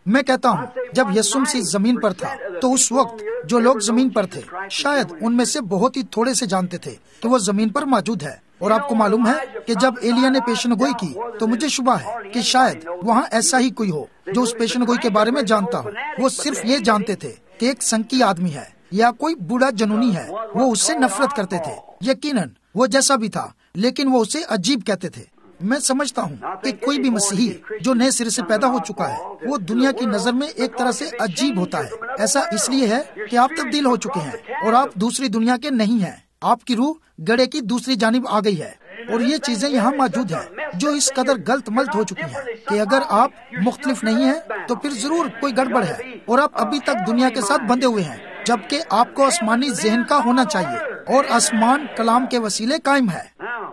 میں کہتا ہوں جب یسوع مسیح زمین پر تھا تو اس وقت جو لوگ زمین پر تھے شاید ان میں سے بہت ہی تھوڑے سے جانتے تھے کہ وہ زمین پر موجود ہے. اور آپ کو معلوم ہے کہ جب ایلیا نے پیشن گوئی کی تو مجھے شبہ ہے کہ شاید وہاں ایسا ہی کوئی ہو جو اس پیشن گوئی کے بارے میں جانتا ہو. وہ صرف یہ جانتے تھے کہ ایک سنکی آدمی ہے یا کوئی بوڑھا جنونی ہے. وہ اس سے نفرت کرتے تھے. یقیناً وہ جیسا بھی تھا لیکن وہ اسے عجیب کہتے تھے. میں سمجھتا ہوں کہ کوئی بھی مسیحی جو نئے سرے سے پیدا ہو چکا ہے وہ دنیا کی نظر میں ایک طرح سے عجیب ہوتا ہے. ایسا اس لیے ہے کہ آپ تبدیل ہو چکے ہیں اور آپ دوسری دنیا کے نہیں ہیں. آپ کی روح گڑھے کی دوسری جانب آ گئی ہے اور یہ چیزیں یہاں موجود ہیں جو اس قدر غلط ملت ہو چکی ہیں کہ اگر آپ مختلف نہیں ہیں تو پھر ضرور کوئی گڑبڑ ہے اور آپ ابھی تک دنیا کے ساتھ بندھے ہوئے ہیں جبکہ آپ کو آسمانی ذہن کا ہونا چاہیے اور آسمان کلام کے وسیلے قائم ہے.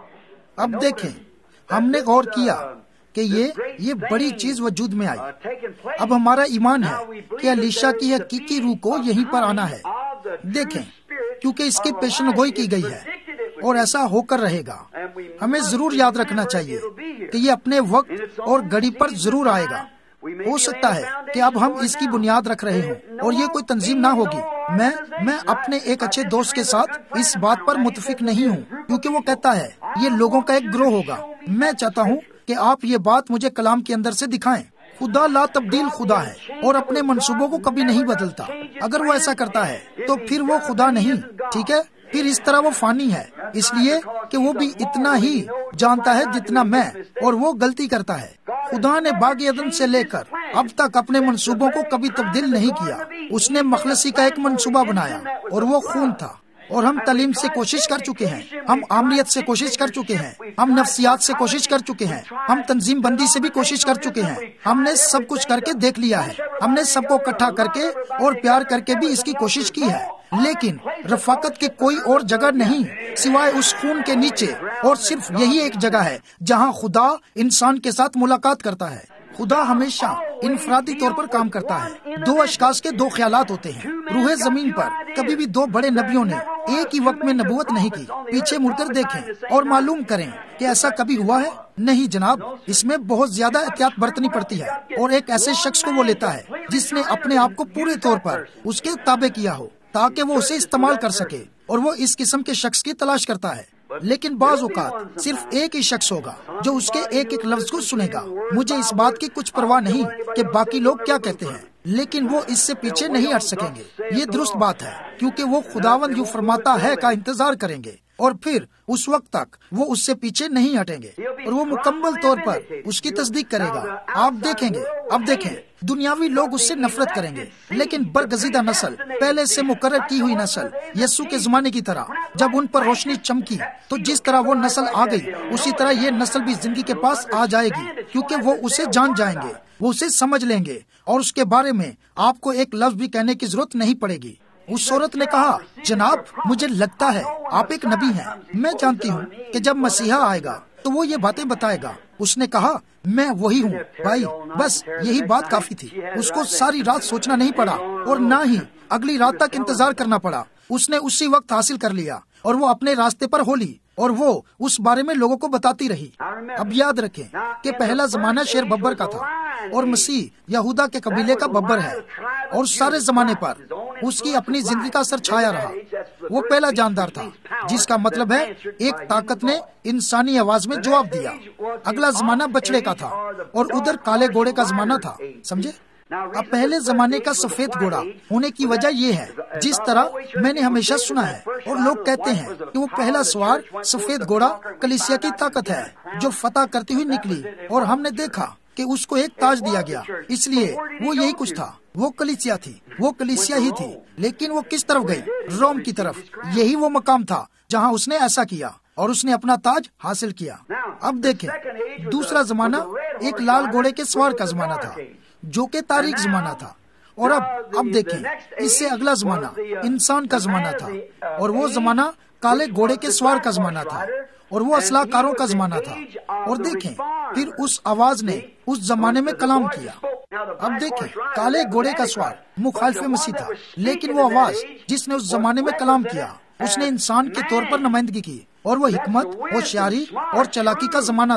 اب دیکھیں ہم نے غور کیا کہ یہ یہ بڑی چیز وجود میں آئی. اب ہمارا ایمان ہے کہ الیشا کی حقیقی روح کو یہیں پر آنا ہے. دیکھیں کیونکہ اس کی پیشن گوئی کی گئی ہے اور ایسا ہو کر رہے گا. ہمیں ضرور یاد رکھنا چاہیے کہ یہ اپنے وقت اور گھڑی پر ضرور آئے گا. ہو سکتا ہے کہ اب ہم اس کی بنیاد رکھ رہے ہوں اور یہ کوئی تنظیم نہ ہوگی. میں میں اپنے ایک اچھے دوست کے ساتھ اس بات پر متفق نہیں ہوں کیونکہ وہ کہتا ہے یہ لوگوں کا ایک گروہ ہوگا. میں چاہتا ہوں کہ آپ یہ بات مجھے کلام کے اندر سے دکھائیں. خدا لا تبدیل خدا ہے اور اپنے منصوبوں کو کبھی نہیں بدلتا. اگر وہ ایسا کرتا ہے تو پھر وہ خدا نہیں. ٹھیک ہے، پھر اس طرح وہ فانی ہے اس لیے کہ وہ بھی اتنا ہی جانتا ہے جتنا میں اور وہ غلطی کرتا ہے. خدا نے باغ عدن سے لے کر اب تک اپنے منصوبوں کو کبھی تبدیل نہیں کیا. اس نے مخلصی کا ایک منصوبہ بنایا اور وہ خون تھا. اور ہم تعلیم سے کوشش کر چکے ہیں، ہم عاملیت سے کوشش کر چکے ہیں، ہم نفسیات سے کوشش کر چکے ہیں، ہم تنظیم بندی سے بھی کوشش کر چکے ہیں. ہم نے سب کچھ کر کے دیکھ لیا ہے. ہم نے سب کو اکٹھا کر کے اور پیار کر کے بھی اس کی کوشش کی ہے. لیکن رفاقت کی کوئی اور جگہ نہیں سوائے اس خون کے نیچے. اور صرف یہی ایک جگہ ہے جہاں خدا انسان کے ساتھ ملاقات کرتا ہے. خدا ہمیشہ انفرادی طور پر کام کرتا ہے. دو اشخاص کے دو خیالات ہوتے ہیں. روح زمین پر کبھی بھی دو بڑے نبیوں نے ایک ہی وقت میں نبوت نہیں کی. پیچھے مڑ کر دیکھیں اور معلوم کریں کہ ایسا کبھی ہوا ہے. نہیں جناب، اس میں بہت زیادہ احتیاط برتنی پڑتی ہے اور ایک ایسے شخص کو وہ لیتا ہے جس نے اپنے آپ کو پورے طور پر اس کے تابع کیا ہو تاکہ وہ اسے استعمال کر سکے. اور وہ اس قسم کے شخص کی تلاش کرتا ہے. لیکن بعض اوقات صرف ایک ہی شخص ہوگا جو اس کے ایک ایک لفظ کو سنے گا. مجھے اس بات کی کچھ پرواہ نہیں کہ باقی لوگ کیا کہتے ہیں، لیکن وہ اس سے پیچھے نہیں ہٹ سکیں گے. یہ درست بات ہے کیونکہ وہ خداوند یوں فرماتا ہے کا انتظار کریں گے اور پھر اس وقت تک وہ اس سے پیچھے نہیں ہٹیں گے اور وہ مکمل طور پر اس کی تصدیق کرے گا. آپ دیکھیں گے، اب دیکھیں دنیاوی لوگ اس سے نفرت کریں گے لیکن برگزیدہ نسل، پہلے سے مقرر کی ہوئی نسل، یسوع کے زمانے کی طرح جب ان پر روشنی چمکی تو جس طرح وہ نسل آ گئی اسی طرح یہ نسل بھی زندگی کے پاس آ جائے گی کیونکہ وہ اسے جان جائیں گے، وہ اسے سمجھ لیں گے اور اس کے بارے میں آپ کو ایک لفظ بھی کہنے کی ضرورت نہیں پڑے گی. اس عورت نے کہا جناب مجھے لگتا ہے آپ ایک نبی ہیں. میں جانتی ہوں کہ جب مسیحا آئے گا تو وہ یہ باتیں بتائے گا. اس نے کہا میں وہی ہوں. بھائی بس یہی بات کافی تھی. اس کو ساری رات سوچنا نہیں پڑا اور نہ ہی اگلی رات تک انتظار کرنا پڑا. اس نے اسی وقت حاصل کر لیا اور وہ اپنے راستے پر ہو لی اور وہ اس بارے میں لوگوں کو بتاتی رہی. اب یاد رکھیں کہ پہلا زمانہ شیر ببر کا تھا اور مسیح یہودا کے قبیلے کا ببر ہے اور سارے زمانے پر اس کی اپنی زندگی کا اثر چھایا رہا. وہ پہلا جاندار تھا جس کا مطلب ہے ایک طاقت نے انسانی آواز میں جواب دیا. اگلا زمانہ بچڑے کا تھا اور ادھر کالے گھوڑے کا زمانہ تھا. سمجھے؟ اب پہلے زمانے کا سفید گھوڑا ہونے کی وجہ یہ ہے جس طرح میں نے ہمیشہ سنا ہے اور لوگ کہتے ہیں کہ وہ پہلا سوار سفید گھوڑا کلیسیا کی طاقت ہے جو فتح کرتی ہوئی نکلی اور ہم نے دیکھا کہ اس کو ایک تاج دیا گیا. اس لیے وہ یہی کچھ تھا. وہ کلیسیا تھی، وہ کلیسیا ہی تھی. لیکن وہ کس طرف گئی؟ روم کی طرف. یہی وہ مقام تھا جہاں اس نے ایسا کیا اور اس نے اپنا تاج حاصل کیا. اب دیکھیں دوسرا زمانہ ایک لال گھوڑے کے سوار کا زمانہ تھا جو کہ تاریخ زمانہ تھا. اور اب اب دیکھیں اس سے اگلا زمانہ انسان کا زمانہ تھا اور وہ زمانہ کالے گھوڑے کے سوار کا زمانہ تھا اور وہ اسلحہ کاروں کا زمانہ تھا. اور دیکھیں پھر اس آواز نے اس زمانے میں کلام کیا. اب دیکھیں کالے گھوڑے کا سوار مخالف مسیح تھا لیکن وہ آواز جس نے اس زمانے میں کلام کیا اس نے انسان کے طور پر نمائندگی کی اور وہ حکمت، ہوشیاری اور چالاکی کا زمانہ تھا.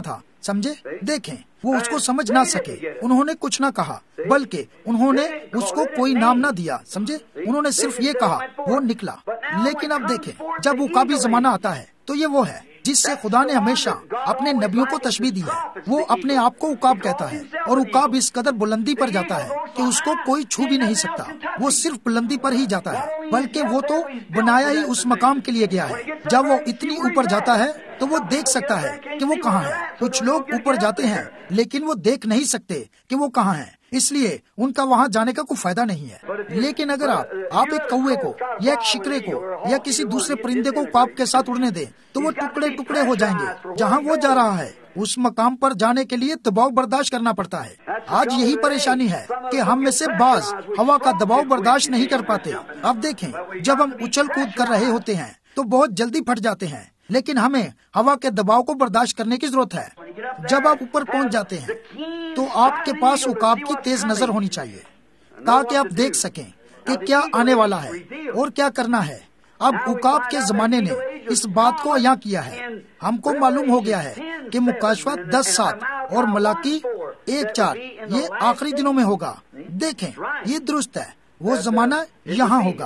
سمجھے؟ دیکھیں، وہ اس کو سمجھ نہ سکے، انہوں نے کچھ نہ کہا، بلکہ انہوں نے اس کو کوئی نام نہ دیا، سمجھے؟ انہوں نے صرف یہ کہا، وہ نکلا۔ لیکن اب دیکھیں، جب عقابی زمانہ آتا ہے تو یہ وہ ہے جس سے خدا نے ہمیشہ اپنے نبیوں کو تشبیہ دی ہے۔ وہ اپنے آپ کو عقاب کہتا ہے، اور عقاب اس قدر بلندی پر جاتا ہے کہ اس کو کوئی چھو بھی نہیں سکتا۔ وہ صرف بلندی پر ہی جاتا ہے، بلکہ وہ تو بنایا ہی اس مقام کے لیے گیا ہے۔ جب وہ اتنی اوپر جاتا ہے تو وہ دیکھ سکتا ہے کہ وہ کہاں ہے۔ کچھ لوگ اوپر جاتے ہیں لیکن وہ دیکھ نہیں سکتے کہ وہ کہاں ہیں، اس لیے ان کا وہاں جانے کا کوئی فائدہ نہیں ہے۔ لیکن اگر آپ آپ ایک کوے کو یا ایک شکرے کو یا کسی دوسرے پرندے کو عقاب کے ساتھ اڑنے دیں تو وہ ٹکڑے ٹکڑے ہو جائیں گے۔ جہاں وہ جا رہا ہے اس مقام پر جانے کے لیے دباؤ برداشت کرنا پڑتا ہے۔ آج یہی پریشانی ہے کہ ہم میں سے بعض ہوا کا دباؤ برداشت نہیں کر پاتے۔ اب دیکھیں، جب ہم اچھل کود کر رہے ہوتے ہیں تو بہت جلدی پھٹ جاتے ہیں، لیکن ہمیں ہوا کے دباؤ کو برداشت کرنے کی ضرورت ہے۔ جب آپ اوپر پہنچ جاتے ہیں تو آپ کے پاس عقاب کی تیز نظر ہونی چاہیے تاکہ آپ دیکھ سکیں کہ کیا آنے والا ہے اور کیا کرنا ہے۔ اب عقاب کے زمانے نے اس بات کو عیاں کیا ہے۔ ہم کو معلوم ہو گیا ہے کہ مکاشفہ دس سات اور ملاکی ایک چار یہ آخری دنوں میں ہوگا۔ دیکھیں، یہ درست ہے، وہ زمانہ یہاں ہوگا۔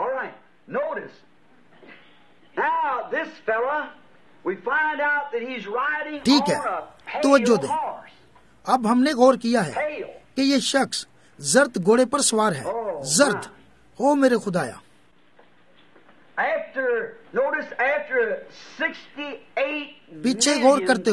ٹھیک ہے، توجہ دیں۔ اب ہم نے غور کیا ہے کہ یہ شخص زرد گھوڑے پر سوار ہے۔ زرد، او میرے خدایا! پیچھے غور کرتے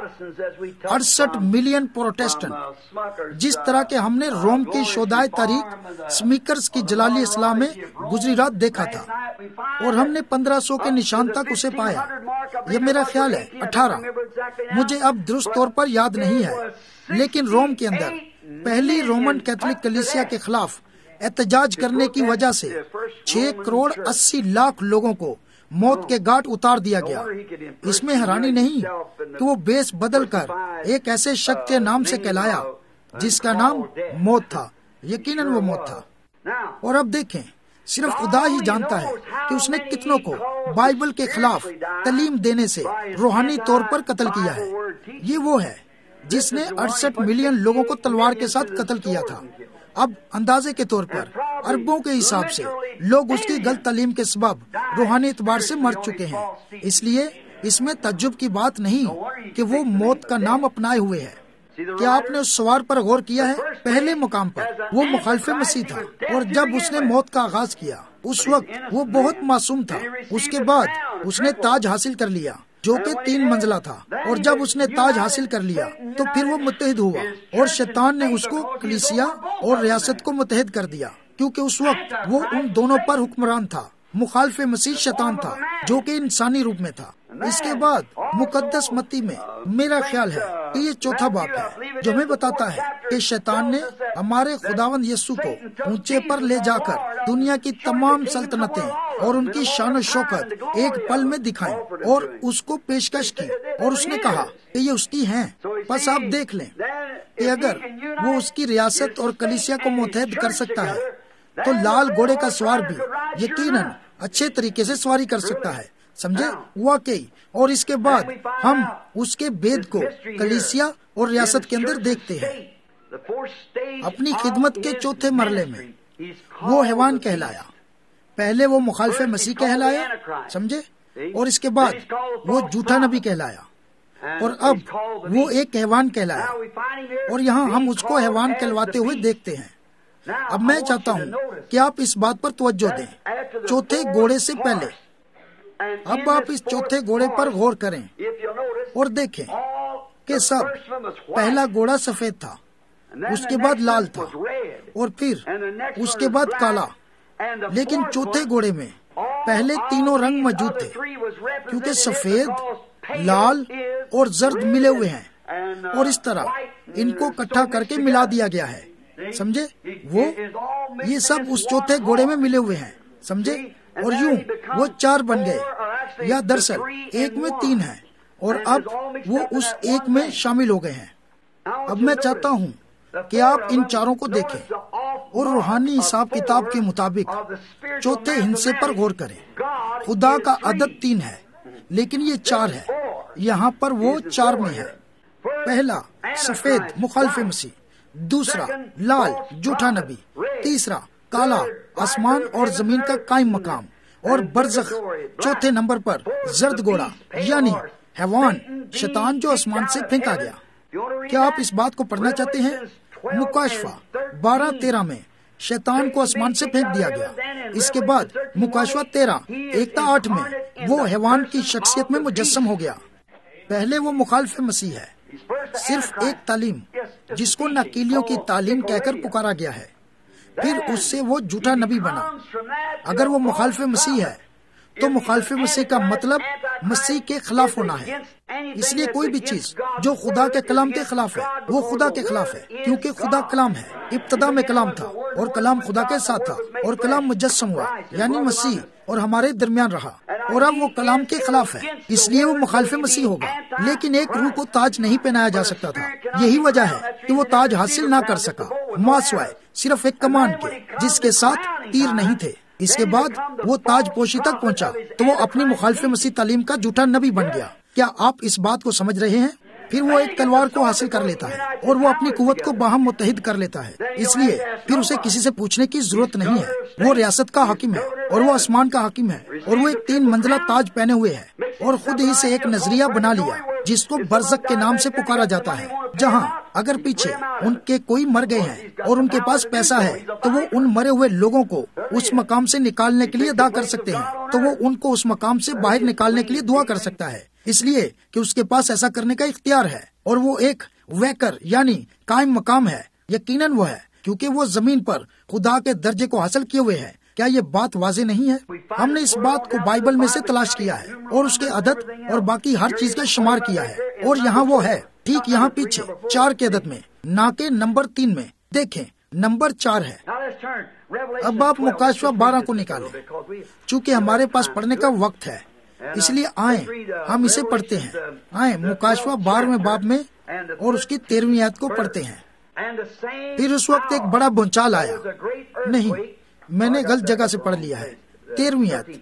ہوئے اڑسٹھ ملین پروٹیسٹنٹ، جس طرح کے ہم نے روم کی شودائے تاریخ سمیکرز کی جلالی اصلاح میں گزری رات دیکھا تھا، اور ہم نے پندرہ سو کے نشان تک اسے پایا۔ یہ میرا خیال ہے اٹھارہ، مجھے اب درست طور پر یاد نہیں ہے، لیکن روم کے اندر پہلی رومن کیتھولک کلیسیا کے خلاف احتجاج کرنے کی وجہ سے چھ کروڑ اسی لاکھ لوگوں کو موت کے گھاٹ اتار دیا گیا۔ اس میں حیرانی نہیں کہ وہ بیس بدل کر ایک ایسے شخص کے نام سے کہلایا جس کا نام موت تھا۔ یقیناً وہ موت تھا۔ اور اب دیکھیں، صرف خدا ہی جانتا ہے کہ اس نے کتنوں کو بائبل کے خلاف تعلیم دینے سے روحانی طور پر قتل کیا ہے۔ یہ وہ ہے جس نے اڑسٹھ ملین لوگوں کو تلوار کے ساتھ قتل کیا تھا۔ اب اندازے کے طور پر اربوں کے حساب سے لوگ اس کی غلط تعلیم کے سبب روحانی اعتبار سے مر چکے ہیں۔ اس لیے اس میں تعجب کی بات نہیں کہ وہ موت کا نام اپنائے ہوئے ہے۔ کیا آپ نے اس سوار پر غور کیا ہے؟ پہلے مقام پر وہ مخالف مسیح تھا، اور جب اس نے موت کا آغاز کیا اس وقت وہ بہت معصوم تھا۔ اس کے بعد اس نے تاج حاصل کر لیا جو کہ تین منزلہ تھا، اور جب اس نے تاج حاصل کر لیا تو پھر وہ متحد ہوا، اور شیطان نے اس کو کلیسیا اور ریاست کو متحد کر دیا، کیونکہ اس وقت وہ ان دونوں پر حکمران تھا۔ مخالف مسیح شیطان تھا جو کہ انسانی روپ میں تھا۔ اس کے بعد مقدس متی میں میرا خیال ہے کہ یہ چوتھا باب ہے جو ہمیں بتاتا ہے کہ شیطان نے ہمارے خداوند یسوع کو اونچے پر لے جا کر دنیا کی تمام سلطنتیں اور ان کی شان و شوکت ایک پل میں دکھائیں اور اس کو پیشکش کی، اور اس نے کہا کہ یہ اس کی ہیں۔ بس آپ دیکھ لیں کہ اگر وہ اس کی ریاست اور کلیسیا کو متحد کر سکتا ہے تو لال گھوڑے کا سوار بھی یقیناً اچھے طریقے سے سواری کر سکتا ہے، سمجھے؟ واقعی۔ اور اس کے بعد ہم اس کے بید کو کلیسیا اور ریاست کے اندر دیکھتے ہیں۔ اپنی خدمت کے چوتھے مرحلے میں وہ حیوان کہلایا۔ پہلے وہ مخالف مسیح کہلایا، سمجھے؟ اور اس کے بعد وہ جھوٹا نبی کہلایا، اور اب وہ ایک حیوان کہلایا، اور یہاں ہم اس کو حیوان کہلواتے ہوئے دیکھتے ہیں۔ اب میں چاہتا ہوں کہ آپ اس بات پر توجہ دیں، چوتھے گھوڑے سے پہلے۔ اب آپ اس چوتھے گھوڑے پر غور کریں اور دیکھیں کہ سب پہلا گھوڑا سفید تھا، اس کے بعد لال تھا، اور پھر اس کے بعد کالا۔ لیکن چوتھے گھوڑے میں پہلے تینوں رنگ موجود تھے، کیونکہ سفید، لال اور زرد ملے ہوئے ہیں، اور اس طرح ان کو اکٹھا کر کے ملا دیا گیا ہے، سمجھے؟ وہ یہ سب اس چوتھے گھوڑے میں ملے ہوئے ہیں، سمجھے؟ اور یوں وہ چار بن گئے، یا دراصل ایک میں تین ہیں، اور اب وہ اس ایک میں شامل ہو گئے ہیں۔ اب میں چاہتا ہوں کہ آپ ان چاروں کو دیکھیں اور روحانی حساب کتاب کے مطابق چوتھے ہندسے پر غور کریں۔ خدا کا عدد تین ہے، لیکن یہ چار ہے، یہاں پر وہ چار میں ہے۔ پہلا سفید مخالف مسیح، دوسرا لال جھوٹا نبی، تیسرا کالا آسمان اور زمین کا قائم مقام، اور برزخ چوتھے نمبر پر زرد گھوڑا یعنی حیوان شیطان جو آسمان سے پھینکا گیا۔ کیا آپ اس بات کو پڑھنا چاہتے ہیں؟ مکاشفہ بارہ تیرہ میں شیطان کو آسمان سے پھینک دیا گیا۔ اس کے بعد مکاشفہ تیرہ ایک تا آٹھ میں وہ حیوان کی شخصیت میں مجسم ہو گیا۔ پہلے وہ مخالف مسیح ہے، صرف ایک تعلیم جس کو ناکیلیوں کی تعلیم کہہ کر پکارا گیا ہے، پھر اس سے وہ جھوٹا نبی بنا۔ اگر وہ مخالف مسیح ہے تو مخالف مسیح کا مطلب مسیح کے خلاف ہونا ہے۔ اس لیے کوئی بھی چیز جو خدا کے کلام کے خلاف ہے وہ خدا کے خلاف ہے، کیونکہ خدا کلام ہے۔ ابتدا میں کلام تھا اور کلام خدا کے ساتھ تھا اور کلام مجسم ہوا یعنی مسیح اور ہمارے درمیان رہا، اور اب وہ کلام کے خلاف ہے، اس لیے وہ مخالف مسیح ہوگا۔ لیکن ایک روح کو تاج نہیں پہنایا جا سکتا تھا، یہی وجہ ہے کہ وہ تاج حاصل نہ کر سکا، ماسوائے صرف ایک کمان کے جس کے ساتھ تیر نہیں تھے۔ اس کے بعد وہ تاج پوشی تک پہنچا تو وہ اپنی مخالف مسیح تعلیم کا جھوٹا نبی بن گیا۔ کیا آپ اس بات کو سمجھ رہے ہیں؟ پھر وہ ایک تلوار کو حاصل کر لیتا ہے اور وہ اپنی قوت کو باہم متحد کر لیتا ہے، اس لیے پھر اسے کسی سے پوچھنے کی ضرورت نہیں ہے۔ وہ ریاست کا حاکم ہے اور وہ آسمان کا حاکم ہے، اور وہ ایک تین منزلہ تاج پہنے ہوئے ہے اور خود ہی سے ایک نظریہ بنا لیا جس کو برزخ کے نام سے پکارا جاتا ہے، جہاں اگر پیچھے ان کے کوئی مر گئے ہیں اور ان کے پاس پیسہ ہے تو وہ ان مرے ہوئے لوگوں کو اس مقام سے نکالنے کے لیے ادا کر سکتے ہیں، تو وہ ان کو اس مقام سے باہر نکالنے کے لیے دعا کر سکتا ہے، اس لیے کہ اس کے پاس ایسا کرنے کا اختیار ہے، اور وہ ایک ویکر یعنی قائم مقام ہے۔ یقیناً وہ ہے، کیونکہ وہ زمین پر خدا کے درجے کو حاصل کیے ہوئے ہے۔ کیا یہ بات واضح نہیں ہے؟ ہم نے اس بات کو بائبل میں سے تلاش کیا ہے اور اس کے عدد اور باقی ہر چیز کا شمار کیا ہے، اور یہاں وہ ہے، ٹھیک یہاں پیچھے چار کے عدد میں، نہ کہ نمبر تین میں۔ دیکھیں نمبر چار ہے۔ اب آپ مکاشفہ بارہ کو نکالیں، چونکہ ہمارے پاس پڑھنے کا وقت ہے، اس لیے آئیں ہم اسے پڑھتے ہیں۔ آئیں مکاشفہ بارہویں باب میں اور اس کی تیرہویں آیت کو پڑھتے ہیں۔ پھر اس وقت ایک بڑا بھونچال آیا، نہیں میں نے غلط جگہ سے پڑھ لیا ہے، تیرہویں آیت۔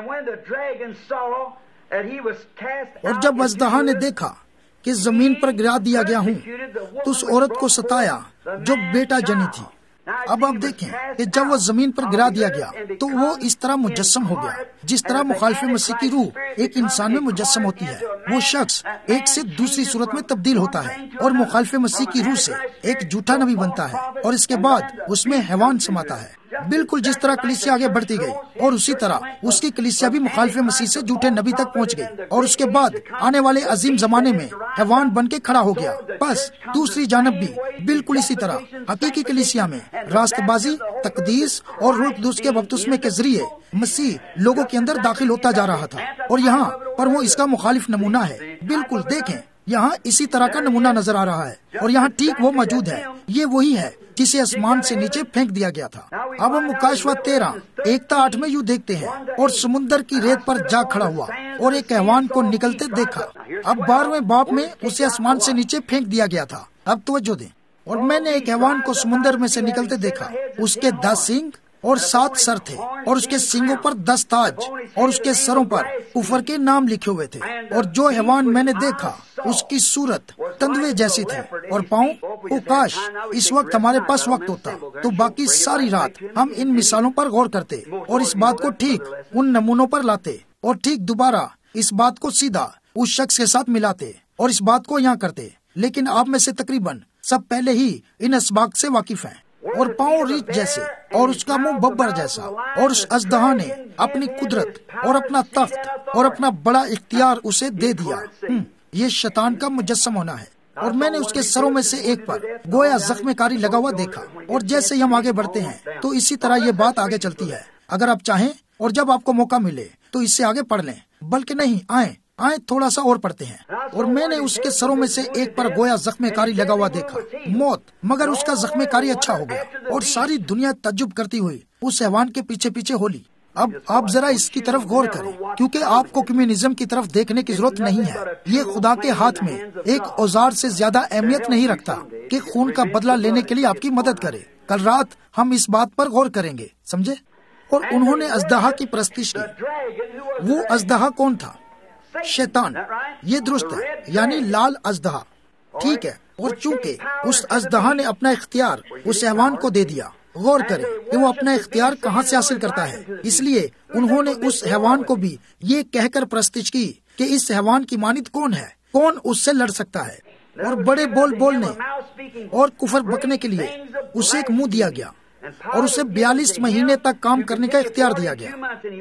اور جب اژدہا نے دیکھا کہ زمین پر گرا دیا گیا ہوں تو اس عورت کو ستایا جو بیٹا جنی تھی۔ اب آپ دیکھیں کہ جب وہ زمین پر گرا دیا گیا تو وہ اس طرح مجسم ہو گیا جس طرح مخالف مسیح کی روح ایک انسان میں مجسم ہوتی ہے۔ وہ شخص ایک سے دوسری صورت میں تبدیل ہوتا ہے اور مخالف مسیح کی روح سے ایک جھوٹا نبی بنتا ہے، اور اس کے بعد اس میں حیوان سماتا ہے۔ بالکل جس طرح کلیسیا آگے بڑھتی گئی اور اسی طرح اس کی کلیسیا بھی مخالف مسیح سے جھوٹے نبی تک پہنچ گئی، اور اس کے بعد آنے والے عظیم زمانے میں حیوان بن کے کھڑا ہو گیا۔ بس دوسری جانب بھی بالکل اسی طرح حقیقی کلیسیا میں راست بازی، تقدیس اور روح القدس کے بپتسمے کے ذریعے مسیح لوگوں کے اندر داخل ہوتا جا رہا تھا، اور یہاں پر وہ اس کا مخالف نمونہ ہے۔ بالکل دیکھیں یہاں اسی طرح کا نمونہ نظر آ رہا ہے، اور یہاں ٹھیک وہ موجود ہے۔ یہ وہی ہے جسے آسمان سے نیچے پھینک دیا گیا تھا۔ اب ہم مکاشفہ تیرہ ایک تا آٹھ میں یوں دیکھتے ہیں، اور سمندر کی ریت پر جا کھڑا ہوا اور ایک حیوان کو نکلتے دیکھا۔ اب بارہویں باب میں اسے آسمان سے نیچے پھینک دیا گیا تھا۔ اب توجہ دیں، اور میں نے ایک حیوان کو سمندر میں سے نکلتے دیکھا، اس کے دس سینگ اور سات سر تھے، اور اس کے سینگوں پر دس تاج، اور اس کے سروں پر کفر کے نام لکھے ہوئے تھے، اور جو حیوان میں نے دیکھا اس کی صورت تندوے جیسی تھی اور پاؤں او کاش اس وقت ہمارے پاس وقت ہوتا تو باقی ساری رات ہم ان مثالوں پر غور کرتے اور اس بات کو ٹھیک ان نمونوں پر لاتے اور ٹھیک دوبارہ اس بات کو سیدھا اس شخص کے ساتھ ملاتے اور اس بات کو یہاں کرتے۔ لیکن آپ میں سے تقریباً سب پہلے ہی ان اسباق سے واقف ہیں، اور پاؤں ریچھ جیسے اور اس کا منہ ببر جیسا، اور اس اژدہا نے اپنی قدرت اور اپنا تخت اور اپنا بڑا اختیار اسے دے دیا۔ یہ شیطان کا مجسم ہونا ہے، اور میں نے اس کے سروں میں سے ایک پر گویا زخم کاری لگا ہوا دیکھا، اور جیسے ہی ہم آگے بڑھتے ہیں تو اسی طرح یہ بات آگے چلتی ہے۔ اگر آپ چاہیں اور جب آپ کو موقع ملے تو اس سے آگے پڑھ لیں، بلکہ نہیں آئیں آئیں تھوڑا سا اور پڑھتے ہیں۔ اور میں نے اس کے سروں میں سے ایک پر گویا زخم کاری لگا ہوا دیکھا، موت، مگر اس کا زخم کاری اچھا ہو گیا، اور ساری دنیا تعجب کرتی ہوئی اس حیوان کے پیچھے پیچھے ہو لی۔ اب آپ ذرا اس کی طرف غور کریں، کیونکہ آپ کو کمیونزم کی طرف دیکھنے کی ضرورت نہیں ہے۔ یہ خدا کے ہاتھ میں ایک اوزار سے زیادہ اہمیت نہیں رکھتا کہ خون کا بدلہ لینے کے لیے آپ کی مدد کرے۔ کل رات ہم اس بات پر غور کریں گے، سمجھے؟ اور انہوں نے اژدہا کی پرستش کی۔ وہ اژدہا کون تھا؟ شیطان، یہ درست ہے، یعنی لال اژدہا۔ ٹھیک ہے، اور چونکہ اس اژدہا نے اپنا اختیار اس حیوان کو دے دیا، غور کریں کہ وہ اپنا اختیار کہاں سے حاصل کرتا ہے۔ اس لیے انہوں نے اس حیوان کو بھی یہ کہہ کر پرستش کی کہ اس حیوان کی مانند کون ہے، کون اس سے لڑ سکتا ہے، اور بڑے بول بولنے اور کفر بکنے کے لیے اسے ایک منہ دیا گیا، اور اسے بیالیس مہینے تک کام کرنے کا اختیار دیا گیا،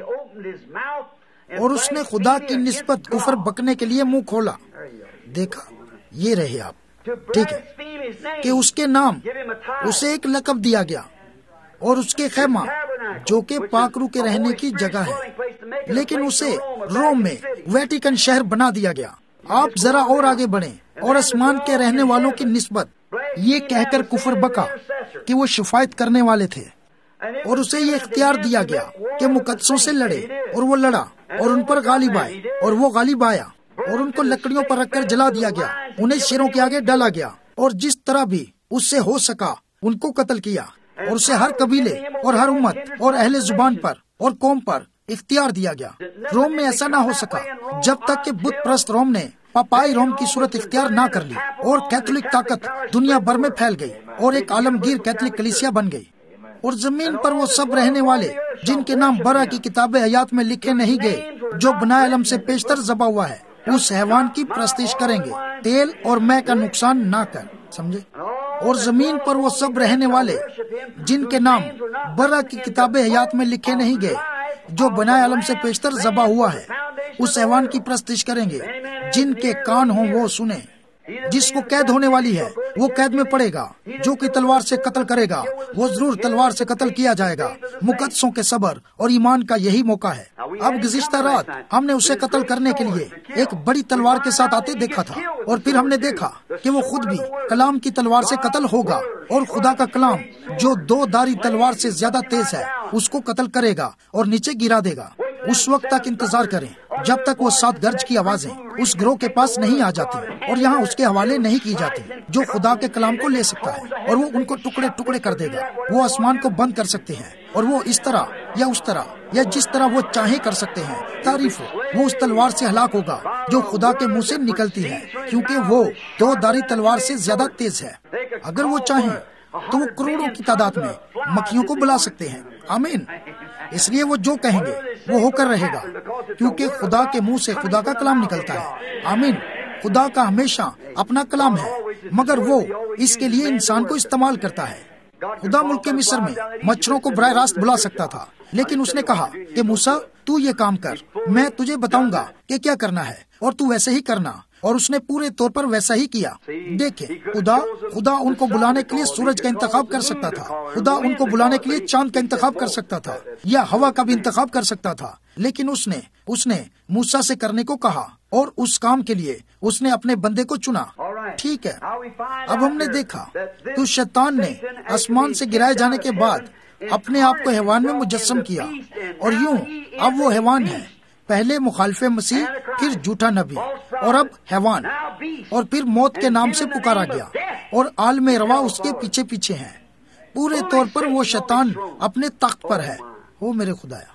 اور اس نے خدا کی نسبت کفر بکنے کے لیے منہ کھولا۔ دیکھا، یہ رہے آپ، ٹھیک ہے، کہ اس کے نام اسے ایک لقب دیا گیا، اور اس کے خیمہ جو کہ پاک روح کے رہنے کی جگہ ہے، لیکن اسے روم میں ویٹیکن شہر بنا دیا گیا۔ آپ ذرا اور آگے بڑھیں، اور آسمان کے رہنے والوں کی نسبت یہ کہہ کر کفر بکا کہ وہ شفاعت کرنے والے تھے، اور اسے یہ اختیار دیا گیا کہ مقدسوں سے لڑے، اور وہ لڑا اور ان پر غالب آئے، اور وہ غالب آیا، اور ان کو لکڑیوں پر رکھ کر جلا دیا گیا، انہیں شیروں کے آگے ڈالا گیا، اور جس طرح بھی اس سے ہو سکا ان کو قتل کیا، اور اسے ہر قبیلے اور ہر امت اور اہل زبان پر اور قوم پر اختیار دیا گیا۔ روم میں ایسا نہ ہو سکا جب تک کہ بت پرست روم نے پاپائی روم کی صورت اختیار نہ کر لی، اور کیتھولک طاقت دنیا بھر میں پھیل گئی، اور ایک عالمگیر کیتھولک کلیسیا بن گئی، اور زمین پر وہ سب رہنے والے جن کے نام برا کی کتاب حیات میں لکھے نہیں گئے، جو بنا علم سے پیشتر ذبح ہوا ہے، اس حیوان کی پرستش کریں گے، تیل اور مے کا نقصان نہ کر، سمجھے؟ اور زمین پر وہ سب رہنے والے جن کے نام برا کی کتاب حیات میں لکھے نہیں گئے، جو بنا علم سے پیشتر ذبح ہوا ہے، اس حیوان کی پرستش کریں گے۔ جن کے کان ہوں وہ سنیں۔ جس کو قید ہونے والی ہے وہ قید میں پڑے گا، جو کہ تلوار سے قتل کرے گا وہ ضرور تلوار سے قتل کیا جائے گا۔ مقدسوں کے صبر اور ایمان کا یہی موقع ہے۔ اب گزشتہ رات ہم نے اسے قتل کرنے کے لیے ایک بڑی تلوار کے ساتھ آتے دیکھا تھا، اور پھر ہم نے دیکھا کہ وہ خود بھی کلام کی تلوار سے قتل ہوگا، اور خدا کا کلام جو دو داری تلوار سے زیادہ تیز ہے اس کو قتل کرے گا اور نیچے گرا دے گا۔ اس وقت تک انتظار کریں جب تک وہ سات گرج کی آوازیں اس گروہ کے پاس نہیں آ جاتی اور یہاں اس کے حوالے نہیں کی جاتی، جو خدا کے کلام کو لے سکتا ہے، اور وہ ان کو ٹکڑے ٹکڑے کر دے گا۔ وہ آسمان کو بند کر سکتے ہیں، اور وہ اس طرح یا اس طرح یا جس طرح وہ چاہیں کر سکتے ہیں۔ تعریف ہو، وہ اس تلوار سے ہلاک ہوگا جو خدا کے منہ سے نکلتی ہے، کیونکہ وہ دو داری تلوار سے زیادہ تیز ہے۔ اگر وہ چاہیں تو وہ کروڑوں کی تعداد میں مکھیوں کو بلا سکتے ہیں۔ آمین۔ اس لیے وہ جو کہیں گے وہ ہو کر رہے گا، کیونکہ خدا کے منہ سے خدا کا کلام نکلتا ہے۔ آمین۔ خدا کا ہمیشہ اپنا کلام ہے، مگر وہ اس کے لیے انسان کو استعمال کرتا ہے۔ خدا ملک کے مصر میں مچھروں کو براہ راست بلا سکتا تھا، لیکن اس نے کہا کہ موسیٰ تو یہ کام کر، میں تجھے بتاؤں گا کہ کیا کرنا ہے، اور تو ویسے ہی کرنا، اور اس نے پورے طور پر ویسا ہی کیا۔ دیکھیں، خدا خدا ان کو بلانے کے لیے سورج کا انتخاب کر سکتا تھا، خدا ان کو بلانے کے لیے چاند کا انتخاب کر سکتا تھا، یا ہوا کا بھی انتخاب کر سکتا تھا، لیکن اس نے اس نے موسیٰ سے کرنے کو کہا، اور اس کام کے لیے اس نے اپنے بندے کو چنا۔ ٹھیک ہے، اب ہم نے دیکھا کہ شیطان نے آسمان سے گرائے جانے کے بعد اپنے آپ کو حیوان میں مجسم کیا، اور یوں اب وہ حیوان ہے، پہلے مخالف مسیح، پھر جھوٹا نبی، اور اب حیوان، اور پھر موت کے نام سے پکارا گیا، اور عالم روا اس کے پیچھے پیچھے ہیں۔ پورے طور پر وہ شیطان اپنے تخت پر ہے، وہ میرے خدایا،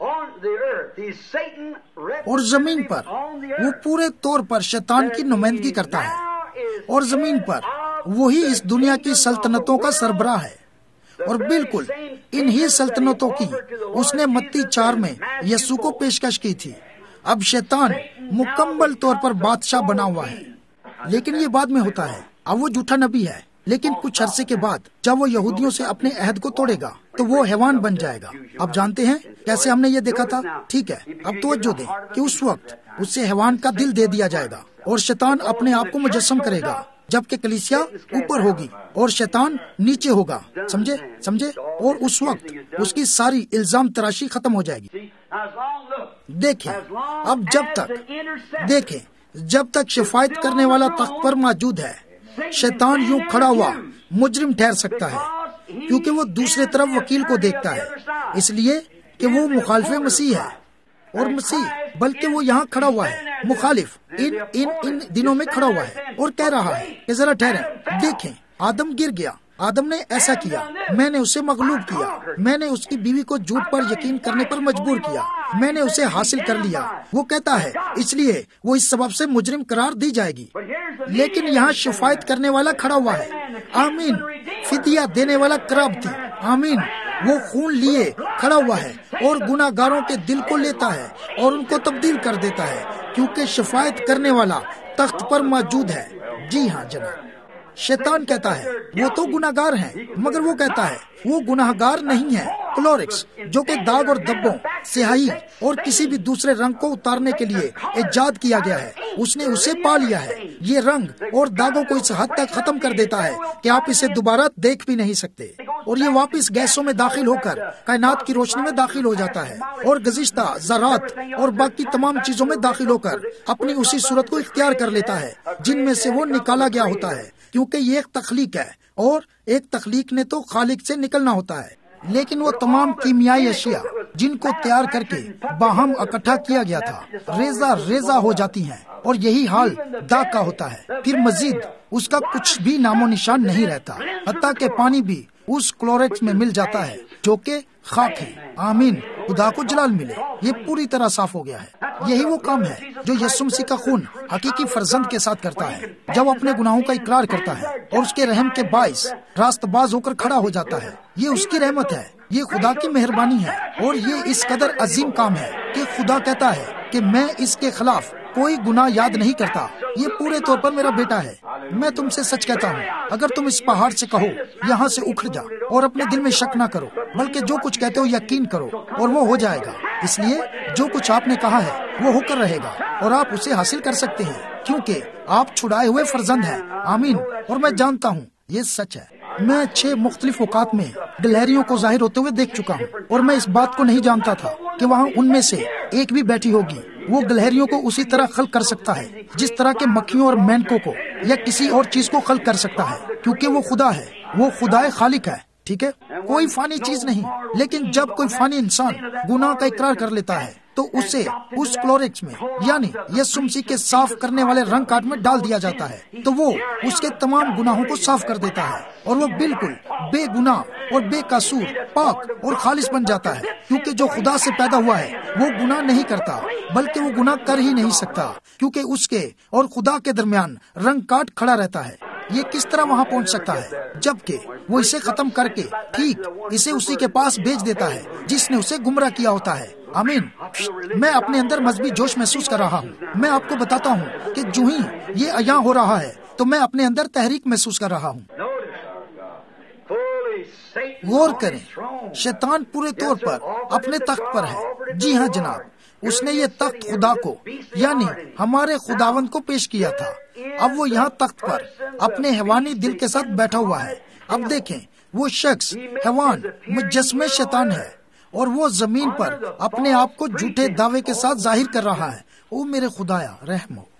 اور زمین پر وہ پورے طور پر شیطان کی نمائندگی کرتا ہے، اور زمین پر وہی اس دنیا کی سلطنتوں کا سربراہ ہے، اور بالکل انہی سلطنتوں کی اس نے متی چار میں یسوع کو پیشکش کی تھی۔ اب شیطان مکمل طور پر بادشاہ بنا ہوا ہے، لیکن یہ بعد میں ہوتا ہے۔ اب وہ جھوٹا نبی ہے، لیکن کچھ عرصے کے بعد جب وہ یہودیوں سے اپنے عہد کو توڑے گا تو وہ حیوان بن جائے گا۔ اب جانتے ہیں کیسے ہم نے یہ دیکھا تھا؟ ٹھیک ہے، اب توجہ دیں کہ اس وقت اس سے حیوان کا دل دے دیا جائے گا، اور شیطان اپنے آپ کو مجسم کرے گا، جبکہ کلیسیا اوپر ہوگی اور شیطان نیچے ہوگا۔ سمجھے سمجھے اور اس وقت اس کی ساری الزام تراشی ختم ہو جائے گی۔ دیکھیں، اب جب تک دیکھیں جب تک شفاعت کرنے والا تخت پر موجود ہے، شیطان یوں کھڑا ہوا مجرم ٹھہر سکتا ہے، کیونکہ وہ دوسرے طرف وکیل کو دیکھتا ہے، اس لیے کہ وہ مخالف مسیح ہے، اور مسیح بلکہ وہ یہاں کھڑا ہوا ہے، مخالف ان ان ان دنوں میں کھڑا ہوا ہے، اور کہہ رہا ہے کہ ذرا ٹھہریں، دیکھیں آدم گر گیا، آدم نے ایسا کیا، میں نے اسے مغلوب کیا، میں نے اس کی بیوی کو جھوٹ پر یقین کرنے پر مجبور کیا، میں نے اسے حاصل کر لیا۔ وہ کہتا ہے اس لیے وہ اس سبب سے مجرم قرار دی جائے گی۔ لیکن یہاں شفایت کرنے والا کھڑا ہوا ہے. آمین. فدیہ دینے والا کراب تھی. آمین. وہ خون لیے کھڑا ہوا ہے اور گناہ گاروں کے دل کو لیتا ہے اور ان کو تبدیل کر دیتا ہے، کیونکہ شفایت کرنے والا تخت پر موجود ہے. جی ہاں جناب. شیطان کہتا ہے وہ تو گناہ گار ہیں، مگر وہ کہتا ہے وہ گناہ گار نہیں ہے. کلورکس، جو کہ داغ اور دبوں، سیاہی اور کسی بھی دوسرے رنگ کو اتارنے کے لیے ایجاد کیا گیا ہے، اس نے اسے پا لیا ہے. یہ رنگ اور داغوں کو اس حد تک ختم کر دیتا ہے کہ آپ اسے دوبارہ دیکھ بھی نہیں سکتے، اور یہ واپس گیسوں میں داخل ہو کر کائنات کی روشنی میں داخل ہو جاتا ہے اور گزشتہ ذرات اور باقی تمام چیزوں میں داخل ہو کر اپنی اسی صورت کو اختیار کر لیتا ہے جن میں سے وہ نکالا گیا ہوتا ہے، کیونکہ یہ ایک تخلیق ہے اور ایک تخلیق نے تو خالق سے نکلنا ہوتا ہے. لیکن وہ تمام کیمیائی اشیاء جن کو تیار کر کے باہم اکٹھا کیا گیا تھا ریزہ ریزہ ہو جاتی ہیں، اور یہی حال داغ کا ہوتا ہے. پھر مزید اس کا کچھ بھی نام و نشان نہیں رہتا، حتیٰ کہ پانی بھی اس کلوریکس میں مل جاتا ہے جو کہ خاک ہے. آمین. خدا کو جلال ملے. یہ پوری طرح صاف ہو گیا ہے. یہی وہ کام ہے جو یسوع مسیح کا خون حقیقی فرزند کے ساتھ کرتا ہے، جب اپنے گناہوں کا اقرار کرتا ہے اور اس کے رحم کے باعث راست باز ہو کر کھڑا ہو جاتا ہے. یہ اس کی رحمت ہے، یہ خدا کی مہربانی ہے، اور یہ اس قدر عظیم کام ہے کہ خدا کہتا ہے کہ میں اس کے خلاف کوئی گناہ یاد نہیں کرتا. یہ پورے طور پر میرا بیٹا ہے. میں تم سے سچ کہتا ہوں، اگر تم اس پہاڑ سے کہو یہاں سے اکھڑ جا، اور اپنے دل میں شک نہ کرو، بلکہ جو کچھ کہتے ہو یقین کرو، اور وہ ہو جائے گا. اس لیے جو کچھ آپ نے کہا ہے وہ ہو کر رہے گا، اور آپ اسے حاصل کر سکتے ہیں، کیونکہ آپ چھڑائے ہوئے فرزند ہیں. آمین. اور میں جانتا ہوں یہ سچ ہے. میں چھ مختلف اوقات میں گلہریوں کو ظاہر ہوتے ہوئے دیکھ چکا ہوں، اور میں اس بات کو نہیں جانتا تھا کہ وہاں ان میں سے ایک بھی بیٹھی ہوگی. وہ گلہریوں کو اسی طرح خلق کر سکتا ہے جس طرح کے مکھیوں اور مینکوں کو یا کسی اور چیز کو خلق کر سکتا ہے، کیونکہ وہ خدا ہے، وہ خدا خالق ہے. ٹھیک ہے، کوئی فانی چیز نہیں. لیکن جب کوئی فانی انسان گناہ کا اقرار کر لیتا ہے تو اسے اس کلوریکس میں یعنی یسوع مسیح کے صاف کرنے والے رنگ کاٹ میں ڈال دیا جاتا ہے، تو وہ اس کے تمام گناہوں کو صاف کر دیتا ہے، اور وہ بالکل بے گناہ اور بے قصور، پاک اور خالص بن جاتا ہے. کیونکہ جو خدا سے پیدا ہوا ہے وہ گناہ نہیں کرتا، بلکہ وہ گناہ کر ہی نہیں سکتا، کیونکہ اس کے اور خدا کے درمیان رنگ کاٹ کھڑا رہتا ہے. یہ کس طرح وہاں پہنچ سکتا ہے جبکہ وہ اسے ختم کر کے ٹھیک اسے اسی کے پاس بھیج دیتا ہے جس نے اسے گمراہ کیا ہوتا ہے. آمین. میں اپنے اندر مذہبی جوش محسوس کر رہا ہوں. میں آپ کو بتاتا ہوں کہ جو ہی یہ عیاں ہو رہا ہے تو میں اپنے اندر تحریک محسوس کر رہا ہوں. غور کریں، شیطان پورے طور پر اپنے تخت پر ہے. جی ہاں جناب، اس نے یہ تخت خدا کو یعنی ہمارے خداوند کو پیش کیا تھا. اب وہ یہاں تخت پر اپنے حیوانی دل کے ساتھ بیٹھا ہوا ہے. اب دیکھیں، وہ شخص حیوان مجسمے شیطان ہے، اور وہ زمین پر اپنے آپ کو جھوٹے دعوے کے ساتھ ظاہر کر رہا ہے. او میرے خدایا رحم ہو.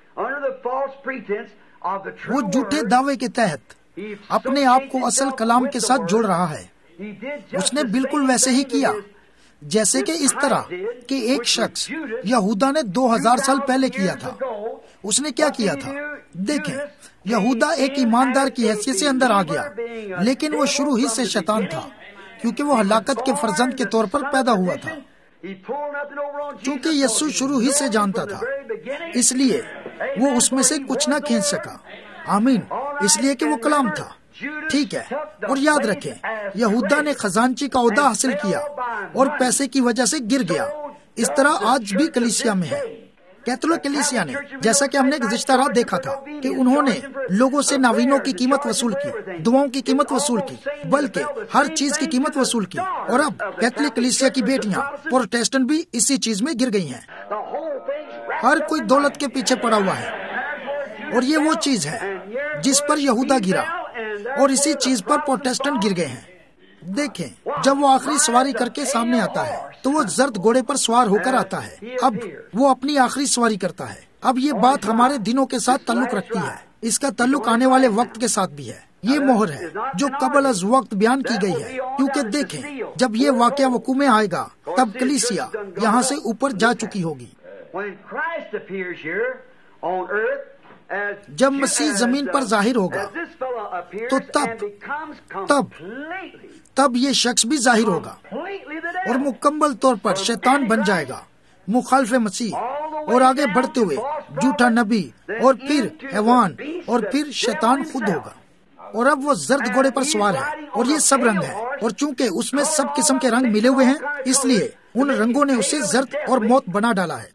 وہ جھوٹے دعوے کے تحت اپنے آپ کو اصل کلام کے ساتھ جوڑ رہا ہے. اس نے بالکل ویسے ہی کیا جیسے کہ اس طرح کہ ایک شخص یہودا نے دو ہزار سال پہلے کیا تھا. اس نے کیا کیا تھا؟ دیکھیں، یہودا ایک ایماندار کی حیثیت سے اندر آ گیا، لیکن وہ شروع ہی سے شیطان تھا، کیونکہ وہ ہلاکت کے فرزند کے طور پر پیدا ہوا تھا. چونکہ یسوع شروع ہی سے جانتا تھا، اس لیے وہ اس میں سے کچھ نہ کھینچ سکا. آمین. اس لیے کہ وہ کلام تھا. ٹھیک ہے، اور یاد رکھیں، یہودا نے خزانچی کا عہدہ حاصل کیا اور پیسے کی وجہ سے گر گیا. اس طرح آج بھی کلیسیا میں ہے. کیتھولک کلیسیا نے، جیسا کہ ہم نے گزشتہ رات دیکھا تھا کہ انہوں نے لوگوں سے ناوینوں کی قیمت وصول کی، دعاؤں کی قیمت وصول کی، بلکہ ہر چیز کی قیمت وصول کی. اور اب کیتھولک کلیسیا کی بیٹیاں پروٹیسٹنٹ بھی اسی چیز میں گر گئی ہیں. ہر کوئی دولت کے پیچھے پڑا ہوا ہے، اور یہ وہ چیز ہے جس پر یہودا گرا، اور اسی چیز پر پروٹیسٹنٹ گر گئے ہیں. دیکھیں، جب وہ آخری سواری کر کے سامنے آتا ہے تو وہ زرد گھوڑے پر سوار ہو کر آتا ہے. اب وہ اپنی آخری سواری کرتا ہے. اب یہ بات ہمارے دنوں کے ساتھ تعلق رکھتی ہے. اس کا تعلق آنے والے وقت کے ساتھ بھی ہے. یہ مہر ہے جو قبل از وقت بیان کی گئی ہے، کیونکہ دیکھیں، جب یہ واقعہ وقوع میں آئے گا تب کلیسیا یہاں سے اوپر جا چکی ہوگی. جب مسیح زمین پر ظاہر ہوگا تو تب تب تب یہ شخص بھی ظاہر ہوگا اور مکمل طور پر شیطان بن جائے گا. مخالف مسیح، اور آگے بڑھتے ہوئے جھوٹا نبی، اور پھر حیوان، اور پھر شیطان خود ہوگا۔ اور اب وہ زرد گھوڑے پر سوار ہے، اور یہ سب رنگ ہے، اور چونکہ اس میں سب قسم کے رنگ ملے ہوئے ہیں، اس لیے ان رنگوں نے اسے زرد اور موت بنا ڈالا ہے۔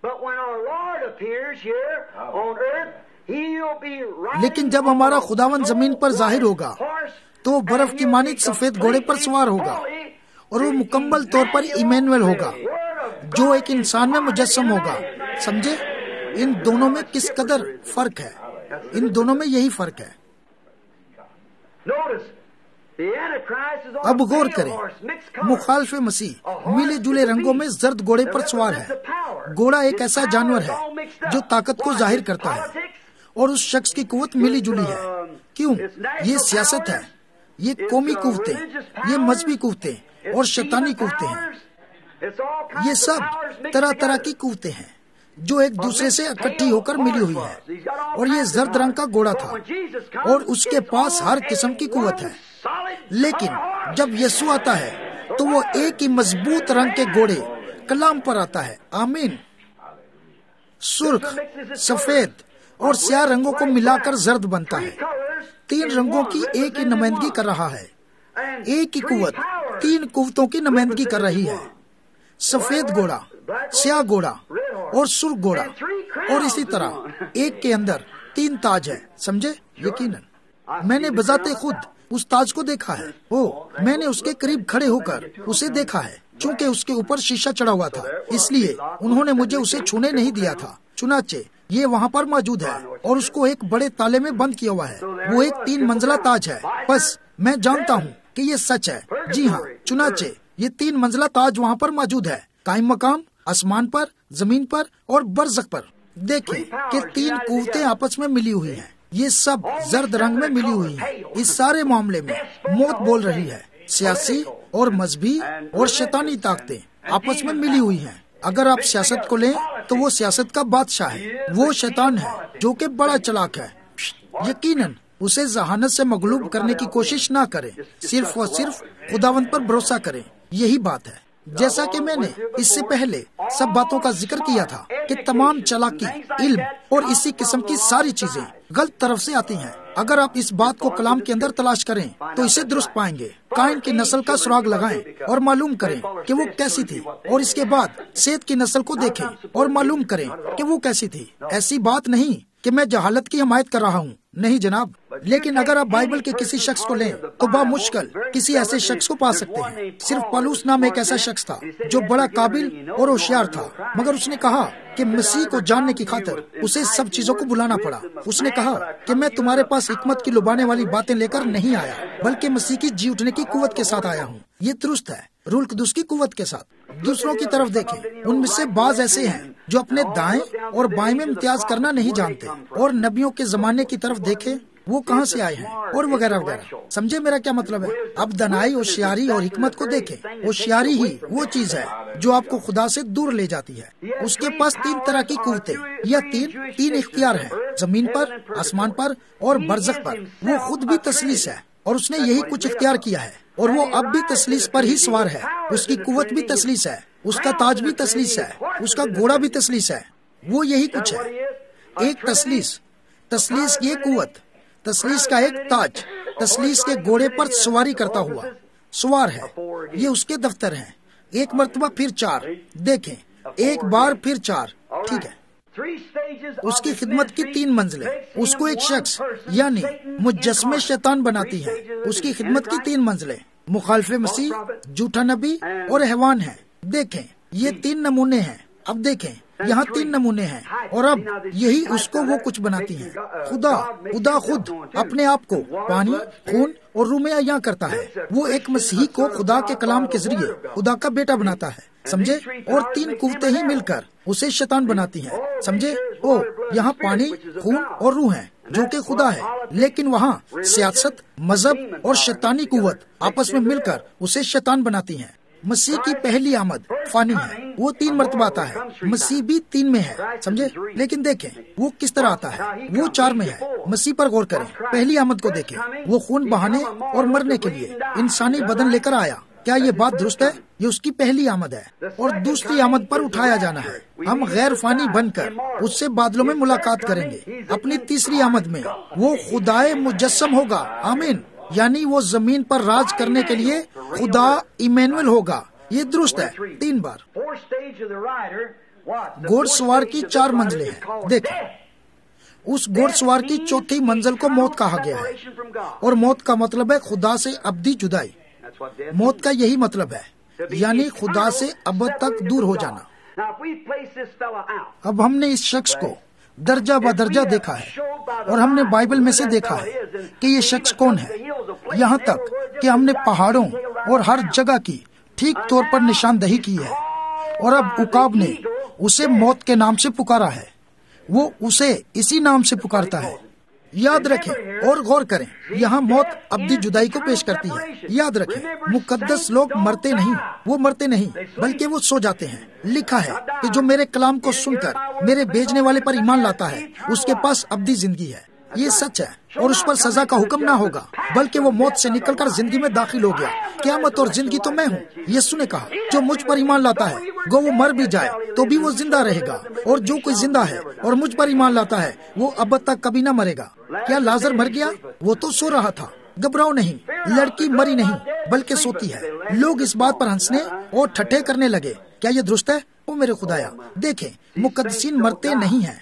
لیکن جب ہمارا خداوند زمین پر ظاہر ہوگا تو وہ برف کی مانند سفید گھوڑے پر سوار ہوگا، اور وہ مکمل طور پر ایمینویل ہوگا جو ایک انسان میں مجسم ہوگا۔ سمجھے ان دونوں میں کس قدر فرق ہے؟ ان دونوں میں یہی فرق ہے۔ اب غور کریں، مخالف مسیح ملے جلے رنگوں میں زرد گھوڑے پر سوار ہے۔ گھوڑا ایک ایسا جانور ہے جو طاقت کو ظاہر کرتا ہے، اور اس شخص کی قوت ملی جلی ہے۔ کیوں؟ یہ سیاست ہے، یہ قومی قوتیں، یہ مذہبی قوتیں اور شیطانی قوتیں ہیں۔ یہ سب طرح طرح کی قوتیں ہیں جو ایک دوسرے سے اکٹھی ہو کر ملی ہوئی ہے، اور یہ زرد رنگ کا گھوڑا تھا، اور اس کے پاس ہر قسم کی قوت ہے۔ لیکن جب یسوع آتا ہے تو وہ ایک ہی مضبوط رنگ کے گھوڑے کلام پر آتا ہے۔ آمین۔ سرخ، سفید اور سیاہ رنگوں کو ملا کر زرد بنتا ہے۔ تین رنگوں کی ایک ہی نمائندگی کر رہا ہے۔ ایک ہی قوت تین قوتوں کی نمائندگی کر رہی ہے۔ سفید گھوڑا، سیاہ گھوڑا اور سرخ گھوڑا، اور اسی طرح ایک کے اندر تین تاج ہے۔ سمجھے؟ یقیناً میں نے بذات خود اس تاج کو دیکھا ہے۔ او میں نے اس کے قریب کھڑے ہو کر اسے دیکھا ہے، چونکہ اس کے اوپر شیشہ چڑھا ہوا تھا، اس لیے انہوں نے مجھے اسے چھونے نہیں دیا تھا۔ چنانچہ یہ وہاں پر موجود ہے، اور اس کو ایک بڑے تالے میں بند کیا ہوا ہے۔ وہ ایک تین منزلہ تاج ہے۔ بس میں جانتا ہوں کہ یہ سچ ہے۔ جی ہاں، چنانچہ یہ تین منزلہ تاج وہاں پر موجود ہے، قائم مقام، آسمان پر، زمین پر اور برزخ پر۔ دیکھیں کہ تین قوتیں آپس میں ملی ہوئی ہیں، یہ سب زرد رنگ میں ملی ہوئی ہیں۔ اس سارے معاملے میں موت بول رہی ہے۔ سیاسی اور مذہبی اور شیطانی طاقتیں آپس میں ملی ہوئی ہیں۔ اگر آپ سیاست کو لیں تو وہ سیاست کا بادشاہ ہے، وہ شیطان ہے جو کہ بڑا چلاک ہے۔ یقیناً اسے ذہانت سے مغلوب کرنے کی کوشش نہ کریں، صرف اور صرف خداوند پر بھروسہ کریں۔ یہی بات ہے۔ جیسا کہ میں نے اس سے پہلے سب باتوں کا ذکر کیا تھا کہ تمام چالاکی، علم اور اسی قسم کی ساری چیزیں غلط طرف سے آتی ہیں۔ اگر آپ اس بات کو کلام کے اندر تلاش کریں تو اسے درست پائیں گے۔ قائن کی نسل کا سراغ لگائیں اور معلوم کریں کہ وہ کیسی تھی، اور اس کے بعد سیت کی نسل کو دیکھیں اور معلوم کریں کہ وہ کیسی تھی۔ ایسی بات نہیں کہ میں جہالت کی حمایت کر رہا ہوں، نہیں جناب، لیکن اگر آپ بائبل کے کسی شخص کو لیں تو بامشکل کسی ایسے شخص کو پا سکتے ہیں۔ صرف پالوس نام ایک ایسا شخص تھا جو بڑا قابل اور ہوشیار تھا، مگر اس نے کہا کہ مسیح کو جاننے کی خاطر اسے سب چیزوں کو بلانا پڑا۔ اس نے کہا کہ میں تمہارے پاس حکمت کی لبانے والی باتیں لے کر نہیں آیا، بلکہ مسیح کی جی اٹھنے کی قوت کے ساتھ آیا ہوں۔ یہ درست ہے، روح القدس کی قوت کے ساتھ۔ دوسروں کی طرف دیکھیں، ان میں سے بعض ایسے ہیں جو اپنے دائیں اور بائیں میں امتیاز کرنا نہیں جانتے، اور نبیوں کے زمانے کی طرف دیکھیں، وہ کہاں سے آئے ہیں، اور وغیرہ وغیرہ۔ سمجھے میرا کیا مطلب ہے؟ اب دنائی، ہوشیاری اور حکمت کو دیکھیں۔ ہوشیاری ہی وہ چیز ہے جو آپ کو خدا سے دور لے جاتی ہے۔ اس کے پاس تین طرح کی قوتیں یا تین تین اختیار ہیں، زمین پر، آسمان پر اور برزخ پر۔ وہ خود بھی تثلیث ہے، اور اس نے یہی کچھ اختیار کیا ہے، اور وہ اب بھی تثلیث پر ہی سوار ہے۔ اس کی قوت بھی تثلیث ہے، اس کا تاج بھی تثلیث ہے، اس کا گھوڑا بھی تثلیث ہے۔ وہ یہی کچھ ہے، ایک تثلیث، تثلیث کی ایک قوت، تثلیث کا ایک تاج، تثلیث کے گھوڑے پر سواری کرتا ہوا سوار ہے۔ یہ اس کے دفتر ہیں، ایک مرتبہ پھر چار، دیکھیں ایک بار پھر چار، ٹھیک ہے۔ اس کی خدمت کی تین منزلیں اس کو ایک شخص یعنی مجسمے شیطان بناتی ہیں۔ اس کی خدمت کی تین منزلیں مخالف مسیح، جھوٹا نبی اور حیوان ہیں۔ دیکھیں یہ تین نمونے ہیں۔ اب دیکھیں یہاں تین نمونے ہیں، اور اب یہی اس کو وہ کچھ بناتی ہیں۔ خدا خدا خود اپنے آپ کو پانی، خون اور روح میں عیاں کرتا ہے۔ وہ ایک مسیحی کو خدا کے کلام کے ذریعے خدا کا بیٹا بناتا ہے، سمجھے؟ اور تین قوتیں ہی مل کر اسے شیطان بناتی ہیں، سمجھے؟ او یہاں پانی، خون اور روح ہیں جو کہ خدا ہے، لیکن وہاں سیاست، مذہب اور شیطانی قوت آپس میں مل کر اسے شیطان بناتی ہیں۔ مسیح کی پہلی آمد فانی ہے، وہ تین مرتبہ آتا ہے۔ مسیح بھی تین میں ہے، سمجھے؟ لیکن دیکھیں وہ کس طرح آتا ہے، وہ چار میں ہے۔ مسیح پر غور کریں، پہلی آمد کو دیکھیں، وہ خون بہانے اور مرنے کے لیے انسانی بدن لے کر آیا۔ کیا یہ بات درست ہے؟ یہ اس کی پہلی آمد ہے، اور دوسری آمد پر اٹھایا جانا ہے۔ ہم غیر فانی بن کر اس سے بادلوں میں ملاقات کریں گے۔ اپنی تیسری آمد میں وہ خدائے مجسم ہوگا، آمین، یعنی وہ زمین پر راج کرنے کے لیے خدا ایمینویل ہوگا۔ یہ درست ہے، تین بار۔ گھوڑ سوار کی چار منزلیں ہیں۔ دیکھیں، اس گھوڑ سوار کی چوتھی منزل کو موت کہا گیا ہے، اور موت کا مطلب ہے خدا سے ابدی جدائی۔ موت کا یہی مطلب ہے، یعنی خدا سے ابد تک دور ہو جانا۔ اب ہم نے اس شخص کو درجہ بدرجہ دیکھا ہے، اور ہم نے بائبل میں سے دیکھا ہے کہ یہ شخص کون ہے، یہاں تک کہ ہم نے پہاڑوں اور ہر جگہ کی ٹھیک طور پر نشاندہی کی ہے، اور اب عقاب نے اسے موت کے نام سے پکارا ہے۔ وہ اسے اسی نام سے پکارتا ہے۔ یاد رکھیں اور غور کریں، یہاں موت ابدی جدائی کو پیش کرتی ہے۔ یاد رکھیں، مقدس لوگ مرتے نہیں، وہ مرتے نہیں بلکہ وہ سو جاتے ہیں۔ لکھا ہے کہ جو میرے کلام کو سن کر میرے بھیجنے والے پر ایمان لاتا ہے اس کے پاس ابدی زندگی ہے۔ یہ سچ ہے، اور اس پر سزا کا حکم نہ ہوگا، بلکہ وہ موت سے نکل کر زندگی میں داخل ہو گیا۔ قیامت اور زندگی تو میں ہوں، یسوع نے کہا، جو مجھ پر ایمان لاتا ہے گو وہ مر بھی جائے تو بھی وہ زندہ رہے گا، اور جو کوئی زندہ ہے اور مجھ پر ایمان لاتا ہے وہ ابد تک کبھی نہ مرے گا۔ کیا لازر مر گیا؟ وہ تو سو رہا تھا۔ گھبراؤ نہیں، لڑکی مری نہیں بلکہ سوتی ہے۔ لوگ اس بات پر ہنسنے اور ٹھٹھے کرنے لگے۔ کیا یہ درست ہے؟ وہ میرے خدایا، دیکھیں، مقدسین مرتے نہیں ہیں۔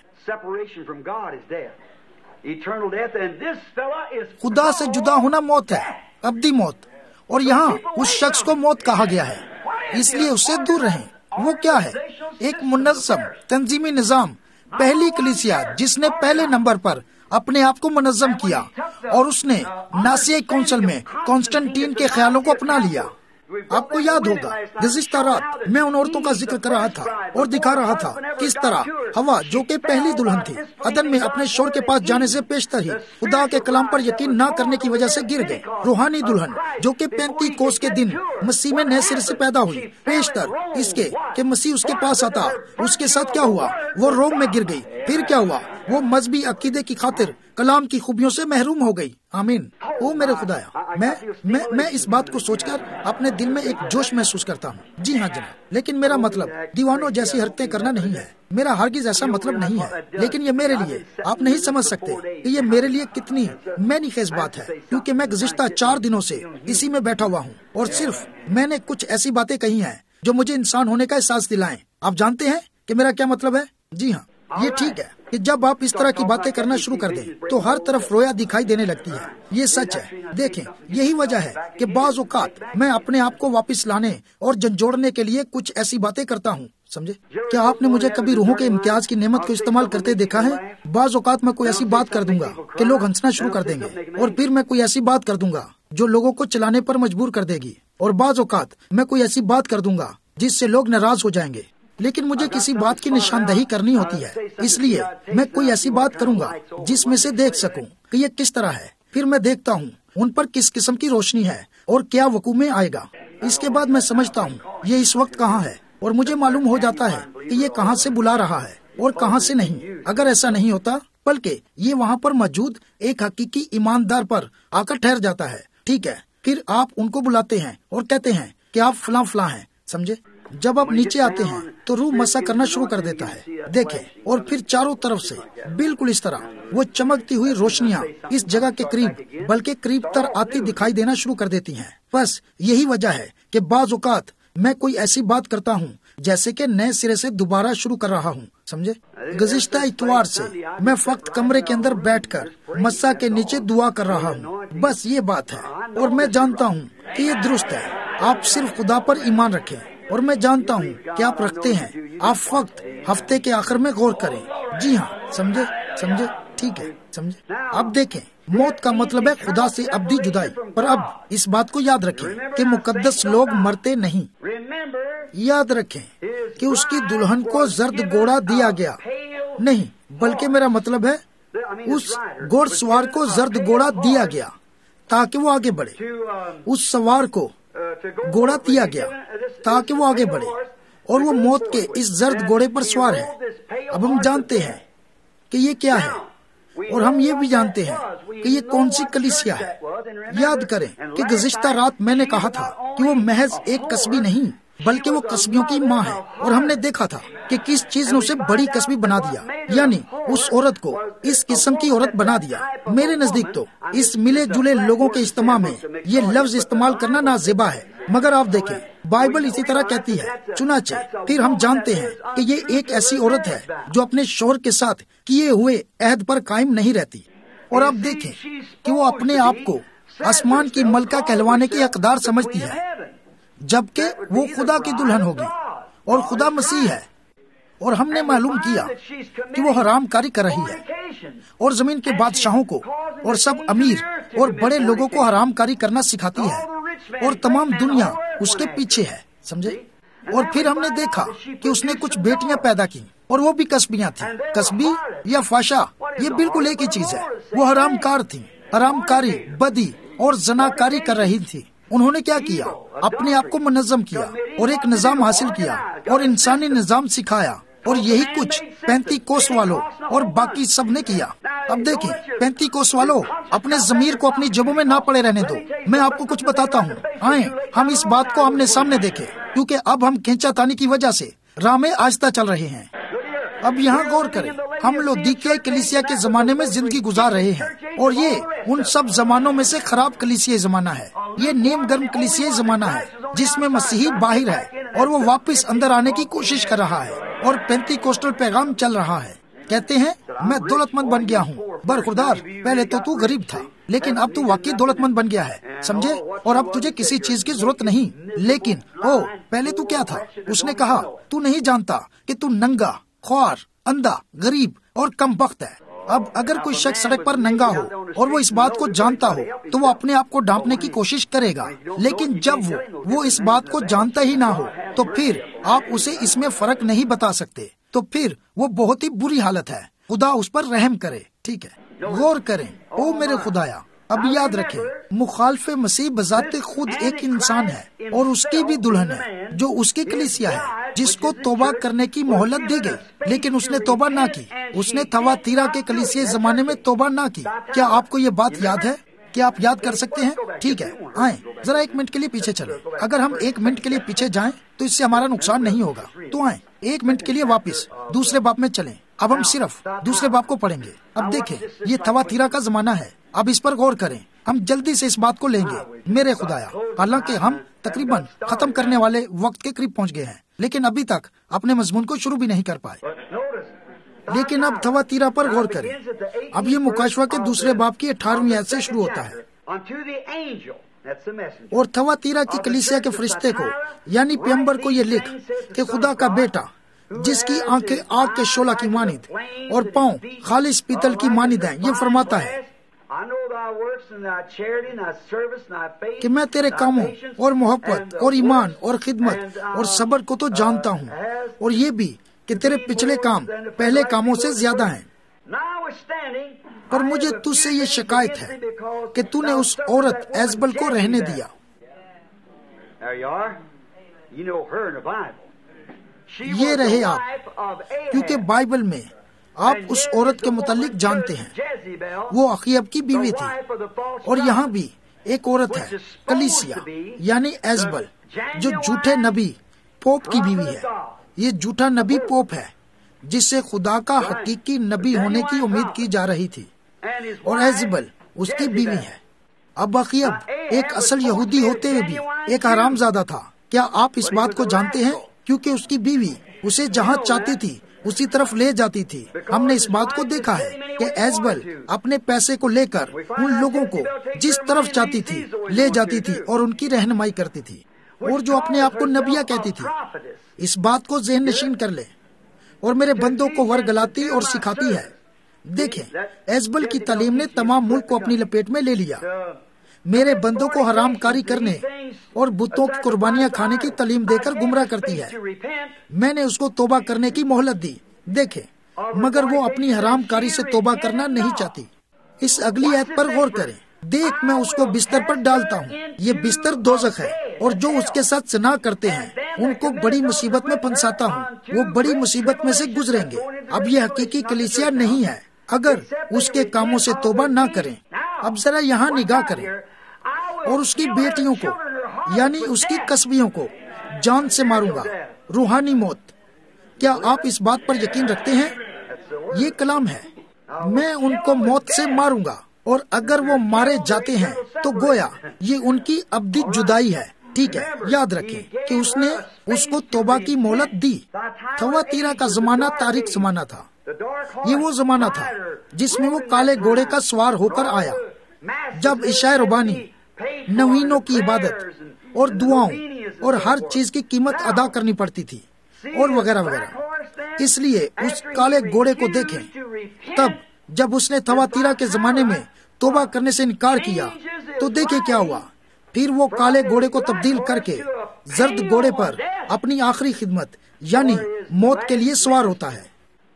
خدا سے جدا ہونا موت ہے، ابدی موت، اور یہاں اس شخص کو موت کہا گیا ہے، اس لیے اس سے دور رہیں۔ وہ کیا ہے؟ ایک منظم تنظیمی نظام، پہلی کلیسیا جس نے پہلے نمبر پر اپنے آپ کو منظم کیا، اور اس نے ناسیائی کونسل میں کانسٹنٹین کے خیالوں کو اپنا لیا۔ آپ کو یاد ہوگا گزشتہ رات میں ان عورتوں کا ذکر کر رہا تھا اور دکھا رہا تھا کس طرح ہوا جو کہ پہلی دلہن تھی عدن میں اپنے شوہر کے پاس جانے سے پیشتر ہی خدا کے کلام پر یقین نہ کرنے کی وجہ سے گر گئی۔ روحانی دلہن جو کہ پینتی کوس کے دن مسیح میں نئے سرے سے پیدا ہوئی، پیشتر اس کے کہ مسیح اس کے پاس آتا، اس کے ساتھ کیا ہوا؟ وہ روم میں گر گئی۔ پھر کیا ہوا؟ وہ مذہبی عقیدے کی خاطر کلام کی خوبیوں سے محروم ہو گئی۔ آمین۔ او میرے خدایا، میں میں میں اس بات کو سوچ کر اپنے دل میں ایک جوش محسوس کرتا ہوں۔ جی ہاں جناب، لیکن میرا مطلب دیوانوں جیسی حرکتیں کرنا نہیں ہے، میرا ہرگز ایسا مطلب نہیں ہے، لیکن یہ میرے لیے، آپ نہیں سمجھ سکتے کہ یہ میرے لیے کتنی معنی خیز بات ہے، کیونکہ میں گزشتہ چار دنوں سے اسی میں بیٹھا ہوا ہوں، اور صرف میں نے کچھ ایسی باتیں کہی ہیں جو مجھے انسان ہونے کا احساس دلائیں۔ آپ جانتے ہیں کہ میرا کیا مطلب ہے؟ جی ہاں، یہ ٹھیک ہے کہ جب آپ اس طرح کی باتیں کرنا شروع کر دیں تو ہر طرف رویا دکھائی دینے لگتی ہے۔ یہ سچ ہے۔ دیکھیں، یہی وجہ ہے کہ بعض اوقات میں اپنے آپ کو واپس لانے اور جھنجھوڑنے کے لیے کچھ ایسی باتیں کرتا ہوں، سمجھے؟ کیا آپ نے مجھے کبھی روحوں کے امتیاز کی نعمت کو استعمال کرتے دیکھا ہے؟ بعض اوقات میں کوئی ایسی بات کر دوں گا کہ لوگ ہنسنا شروع کر دیں گے، اور پھر میں کوئی ایسی بات کر دوں گا جو لوگوں کو چلانے پر مجبور کر دے گی، اور بعض اوقات میں کوئی ایسی بات کر دوں گا جس سے لوگ ناراض ہو جائیں گے، لیکن مجھے کسی بات کی نشاندہی کرنی ہوتی ہے، اس لیے میں کوئی ایسی بات کروں گا جس میں سے دیکھ سکوں کہ یہ کس طرح ہے۔ پھر میں دیکھتا ہوں ان پر کس قسم کی روشنی ہے اور کیا وقوع میں آئے گا۔ اس کے بعد میں سمجھتا ہوں یہ اس وقت کہاں ہے، اور مجھے معلوم ہو جاتا ہے کہ یہ کہاں سے بلا رہا ہے اور کہاں سے نہیں۔ اگر ایسا نہیں ہوتا بلکہ یہ وہاں پر موجود ایک حقیقی ایماندار پر آ کر ٹھہر جاتا ہے، ٹھیک ہے، پھر آپ ان کو بلاتے ہیں اور کہتے ہیں کہ آپ فلاں فلاں ہیں، سمجھے؟ جب آپ نیچے آتے ہیں تو روح مسا کرنا شروع کر دیتا ہے، دیکھیں، اور پھر چاروں طرف سے بالکل اس طرح وہ چمکتی ہوئی روشنیاں اس جگہ کے قریب بلکہ قریب تر آتی دکھائی دینا شروع کر دیتی ہیں۔ بس یہی وجہ ہے کہ بعض اوقات میں کوئی ایسی بات کرتا ہوں جیسے کہ نئے سرے سے دوبارہ شروع کر رہا ہوں، سمجھے؟ گزشتہ اتوار سے میں فقط کمرے کے اندر بیٹھ کر مسا کے نیچے دعا کر رہا ہوں، بس یہ بات ہے، اور میں جانتا ہوں کہ یہ درست ہے۔ آپ صرف خدا پر ایمان رکھیں، اور میں جانتا ہوں کہ آپ رکھتے ہیں۔ آپ فقط ہفتے کے آخر میں غور کریں۔ جی ہاں، سمجھے سمجھے ٹھیک ہے، سمجھے؟ اب دیکھیں، موت کا مطلب ہے خدا سے ابدی جدائی، پر اب اس بات کو یاد رکھیں کہ مقدس لوگ مرتے نہیں۔ یاد رکھیں کہ اس کی دلہن کو زرد گھوڑا دیا گیا نہیں، بلکہ میرا مطلب ہے اس گھوڑ سوار کو زرد گھوڑا دیا گیا تاکہ وہ آگے بڑھے۔ اس سوار کو گھوڑا دیا گیا تاکہ وہ آگے بڑھے، اور وہ موت کے اس زرد گھوڑے پر سوار ہے۔ اب ہم جانتے ہیں کہ یہ کیا ہے، اور ہم یہ بھی جانتے ہیں کہ یہ کون سی کلیسیا ہے۔ یاد کریں کہ گزشتہ رات میں نے کہا تھا کہ وہ محض ایک قصبی نہیں بلکہ وہ قصبیوں کی ماں ہے، اور ہم نے دیکھا تھا کہ کس چیز نے اسے بڑی قصبی بنا دیا، یعنی اس عورت کو اس قسم کی عورت بنا دیا۔ میرے نزدیک تو اس ملے جلے لوگوں کے اجتماع میں یہ لفظ استعمال کرنا نازیبا ہے، مگر آپ دیکھیں بائبل اسی طرح کہتی ہے۔ چنانچہ پھر ہم جانتے ہیں کہ یہ ایک ایسی عورت ہے جو اپنے شوہر کے ساتھ کیے ہوئے عہد پر قائم نہیں رہتی، اور آپ دیکھیں کہ وہ اپنے آپ کو آسمان کی ملکہ کہلوانے کی حقدار سمجھتی ہے، جبکہ وہ خدا کی دلہن ہوگی اور خدا مسیح ہے۔ اور ہم نے معلوم کیا کہ وہ حرام کاری کر رہی ہے اور زمین کے بادشاہوں کو اور سب امیر اور بڑے لوگوں کو حرام کاری کرنا سکھاتی ہے، اور تمام دنیا اس کے پیچھے ہے، سمجھے؟ اور پھر ہم نے دیکھا کہ اس نے کچھ بیٹیاں پیدا کی، اور وہ بھی قصبیاں تھیں۔ قصبی یا فاشا یہ بالکل ایک ہی چیز ہے۔ وہ حرام کار تھیں، حرام کاری، بدی اور زنا کاری کر رہی تھی۔ انہوں نے کیا کیا؟ اپنے آپ کو منظم کیا اور ایک نظام حاصل کیا اور انسانی نظام سکھایا، اور یہی کچھ پینتی کوس والوں اور باقی سب نے کیا۔ اب دیکھیں پینتی کوس والوں، اپنے ضمیر کو اپنی جبوں میں نہ پڑے رہنے دو۔ میں آپ کو کچھ بتاتا ہوں، آئیں ہم اس بات کو آمنے سامنے دیکھیں، کیونکہ اب ہم کھینچا تانی کی وجہ سے راہ میں آہستہ چل رہے ہیں۔ اب یہاں غور کریں، ہم لودیکیا کلیسیا کے زمانے میں زندگی گزار رہے ہیں، اور یہ ان سب زمانوں میں سے خراب کلیسیائی زمانہ ہے۔ یہ نیم گرم کلیسیائی زمانہ ہے جس میں مسیحی باہر ہے اور وہ واپس اندر آنے کی کوشش کر رہا ہے، اور پینتی کوسٹل پیغام چل رہا ہے۔ کہتے ہیں میں دولت مند بن گیا ہوں۔ برخوردار، پہلے تو تو غریب تھا، لیکن اب تو واقعی دولت مند بن گیا ہے، سمجھے؟ اور اب تجھے کسی چیز کی ضرورت نہیں۔ لیکن او پہلے تو کیا تھا؟ اس نے کہا تو نہیں جانتا کہ تو ننگا، خوار، اندھا، غریب اور کم بخت ہے۔ اب اگر کوئی شخص سڑک پر ننگا ہو اور وہ اس بات کو جانتا ہو تو وہ اپنے آپ کو ڈھانپنے کی کوشش کرے گا، لیکن جب وہ وہ اس بات کو جانتا ہی نہ ہو تو پھر آپ اسے اس میں فرق نہیں بتا سکتے، تو پھر وہ بہت ہی بری حالت ہے۔ خدا اس پر رحم کرے، ٹھیک ہے؟ غور کریں، او میرے خدایا۔ اب یاد رکھیں، مخالف مسیح بذات خود ایک انسان ہے اور اس کی بھی دلہن ہے جو اس کی کلیسیا ہے، جس کو توبہ کرنے کی مہلت دی گئی، لیکن اس نے توبہ نہ کی۔ اس نے تھواتیرا کے کلیسیائی زمانے میں توبہ نہ کی۔ کیا آپ کو یہ بات یاد ہے؟ کیا آپ یاد کر سکتے ہیں؟ ٹھیک ہے، آئیں ذرا ایک منٹ کے لیے پیچھے چلیں۔ اگر ہم ایک منٹ کے لیے پیچھے جائیں تو اس سے ہمارا نقصان نہیں ہوگا، تو آئیں ایک منٹ کے لیے واپس دوسرے باب میں چلیں۔ اب ہم صرف دوسرے باب کو پڑھیں گے۔ اب دیکھیں یہ تھواتیرا کا زمانہ ہے۔ اب اس پر غور کریں، ہم جلدی سے اس بات کو لیں گے میرے خدایا، حالانکہ ہم تقریباً ختم کرنے والے وقت کے قریب پہنچ گئے ہیں، لیکن ابھی تک اپنے مضمون کو شروع بھی نہیں کر پائے۔ لیکن اب تھواتیرا پر غور کریں۔ اب یہ مکاشفہ کے دوسرے باب کی اٹھارہویں آیت سے شروع ہوتا ہے، اور تھواتیرا کی کلیسیا کے فرشتے کو یعنی پیغمبر کو یہ لکھ کہ خدا کا بیٹا جس کی آنکھیں آگ کے شعلہ کی مانند اور پاؤں خالص پیتل کی مانند ہیں، یہ فرماتا ہے کہ میں تیرے کاموں اور محبت اور ایمان اور خدمت اور صبر کو تو جانتا ہوں، اور یہ بھی کہ تیرے پچھلے کام پہلے کاموں سے زیادہ ہیں، پر مجھے تجھ سے یہ شکایت ہے کہ تو نے اس عورت ایزبل کو رہنے دیا۔ یہ رہے آپ، کیونکہ بائبل میں آپ اس عورت کے متعلق جانتے ہیں، وہ اخیب کی بیوی تھی، اور یہاں بھی ایک عورت ہے کلیسیا یعنی ایزبل، جو جھوٹے نبی پوپ کی بیوی ہے۔ یہ جھوٹا نبی پوپ ہے جس سے خدا کا حقیقی نبی ہونے کی امید کی جا رہی تھی، اور ایزبل اس کی بیوی ہے۔ اب اخیب ایک اصل یہودی ہوتے ہوئے بھی ایک حرام زادہ تھا۔ کیا آپ اس بات کو جانتے ہیں؟ کیونکہ اس کی بیوی اسے جہاں چاہتی تھی اسی طرف لے جاتی تھی۔ ہم نے اس بات کو دیکھا ہے کہ ایزبل اپنے پیسے کو لے کر ان لوگوں کو جس طرف چاہتی تھی لے جاتی تھی اور ان کی رہنمائی کرتی تھی، اور جو اپنے آپ کو نبیہ کہتی تھی۔ اس بات کو ذہن نشین کر لیں، اور میرے بندوں کو ورگلاتی اور سکھاتی ہے۔ دیکھیں ایزبل کی تعلیم نے تمام ملک کو اپنی لپیٹ میں لے لیا۔ میرے بندوں کو حرام کاری کرنے اور بتوں کی قربانیاں کھانے کی تعلیم دے کر گمراہ کرتی ہے۔ میں نے اس کو توبہ کرنے کی مہلت دی، دیکھیں، مگر وہ اپنی حرام کاری سے توبہ کرنا نہیں چاہتی۔ اس اگلی آیت پر غور کریں، دیکھ میں اس کو بستر پر ڈالتا ہوں۔ یہ بستر دوزخ ہے، اور جو اس کے ساتھ زنا کرتے ہیں ان کو بڑی مصیبت میں پھنساتا ہوں، وہ بڑی مصیبت میں سے گزریں گے۔ اب یہ حقیقی کلیسیا نہیں ہے اگر اس کے کاموں سے توبہ نہ کریں۔ اب ذرا یہاں نگاہ کریں، اور اس کی بیٹیوں کو یعنی اس کی قصبیوں کو جان سے ماروں گا، روحانی موت۔ کیا آپ اس بات پر یقین رکھتے ہیں؟ یہ کلام ہے، میں ان کو موت سے ماروں گا، اور اگر وہ مارے جاتے ہیں تو گویا یہ ان کی ابدی جدائی ہے۔ ٹھیک ہے، یاد رکھیں کہ اس نے اس کو توبہ کی مہلت دی۔ تھواتیرا کا زمانہ تاریک زمانہ تھا۔ یہ وہ زمانہ تھا جس میں وہ کالے گھوڑے کا سوار ہو کر آیا، جب عشاء ربانی، نوینوں کی عبادت اور دعاؤں اور ہر چیز کی قیمت ادا کرنی پڑتی تھی، اور وغیرہ وغیرہ۔ اس لیے اس کالے گھوڑے کو دیکھیں، تب جب اس نے تھواتیرا کے زمانے میں توبہ کرنے سے انکار کیا تو دیکھیں کیا ہوا۔ پھر وہ کالے گھوڑے کو تبدیل کر کے زرد گھوڑے پر اپنی آخری خدمت یعنی موت کے لیے سوار ہوتا ہے۔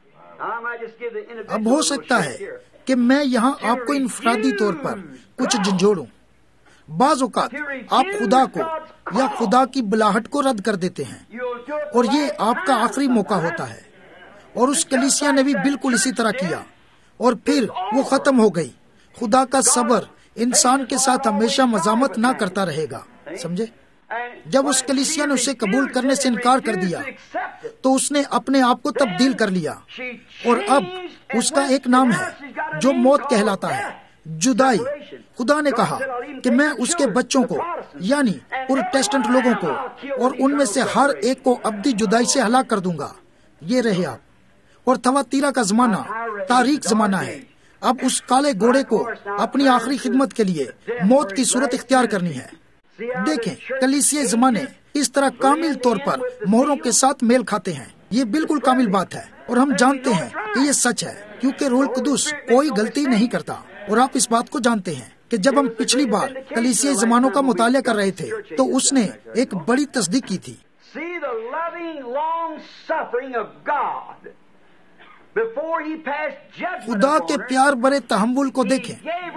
اب ہو سکتا ہے کہ میں یہاں آپ کو انفرادی طور پر کچھ جھنجھوڑوں۔ بعض اوقات آپ خدا کو یا خدا کی بلاہٹ کو رد کر دیتے ہیں، اور یہ آپ کا آخری موقع ہوتا ہے، اور اس کلیسیا نے بھی بالکل اسی طرح کیا، اور پھر وہ ختم ہو گئی۔ خدا کا صبر انسان کے ساتھ ہمیشہ مزاحمت نہ کرتا رہے گا، سمجھے؟ جب اس کلیسیا نے اسے قبول کرنے سے انکار کر دیا تو اس نے اپنے آپ کو تبدیل کر لیا، اور اب اس کا ایک نام ہے جو موت کہلاتا ہے، جدائی۔ خدا نے کہا کہ میں اس کے بچوں کو یعنی پروٹیسٹنٹ لوگوں کو اور ان میں سے ہر ایک کو ابدی جدائی سے ہلاک کر دوں گا۔ یہ رہے آپ، اور تھواتیرا کا زمانہ تاریک زمانہ ہے۔ اب اس کالے گھوڑے کو اپنی آخری خدمت کے لیے موت کی صورت اختیار کرنی ہے۔ دیکھیں کلیسیائی زمانے اس طرح کامل طور پر مہروں کے ساتھ میل کھاتے ہیں۔ یہ بالکل کامل بات ہے، اور ہم جانتے ہیں کہ یہ سچ ہے، کیونکہ روح القدس کوئی غلطی نہیں کرتا۔ اور آپ اس بات کو جانتے ہیں کہ جب ہم پچھلی بار کلیسیائی زمانوں کا مطالعہ کر رہے تھے تو اس نے ایک بڑی تصدیق کی تھی۔ خدا کے پیار برے تحمل کو دیکھیں،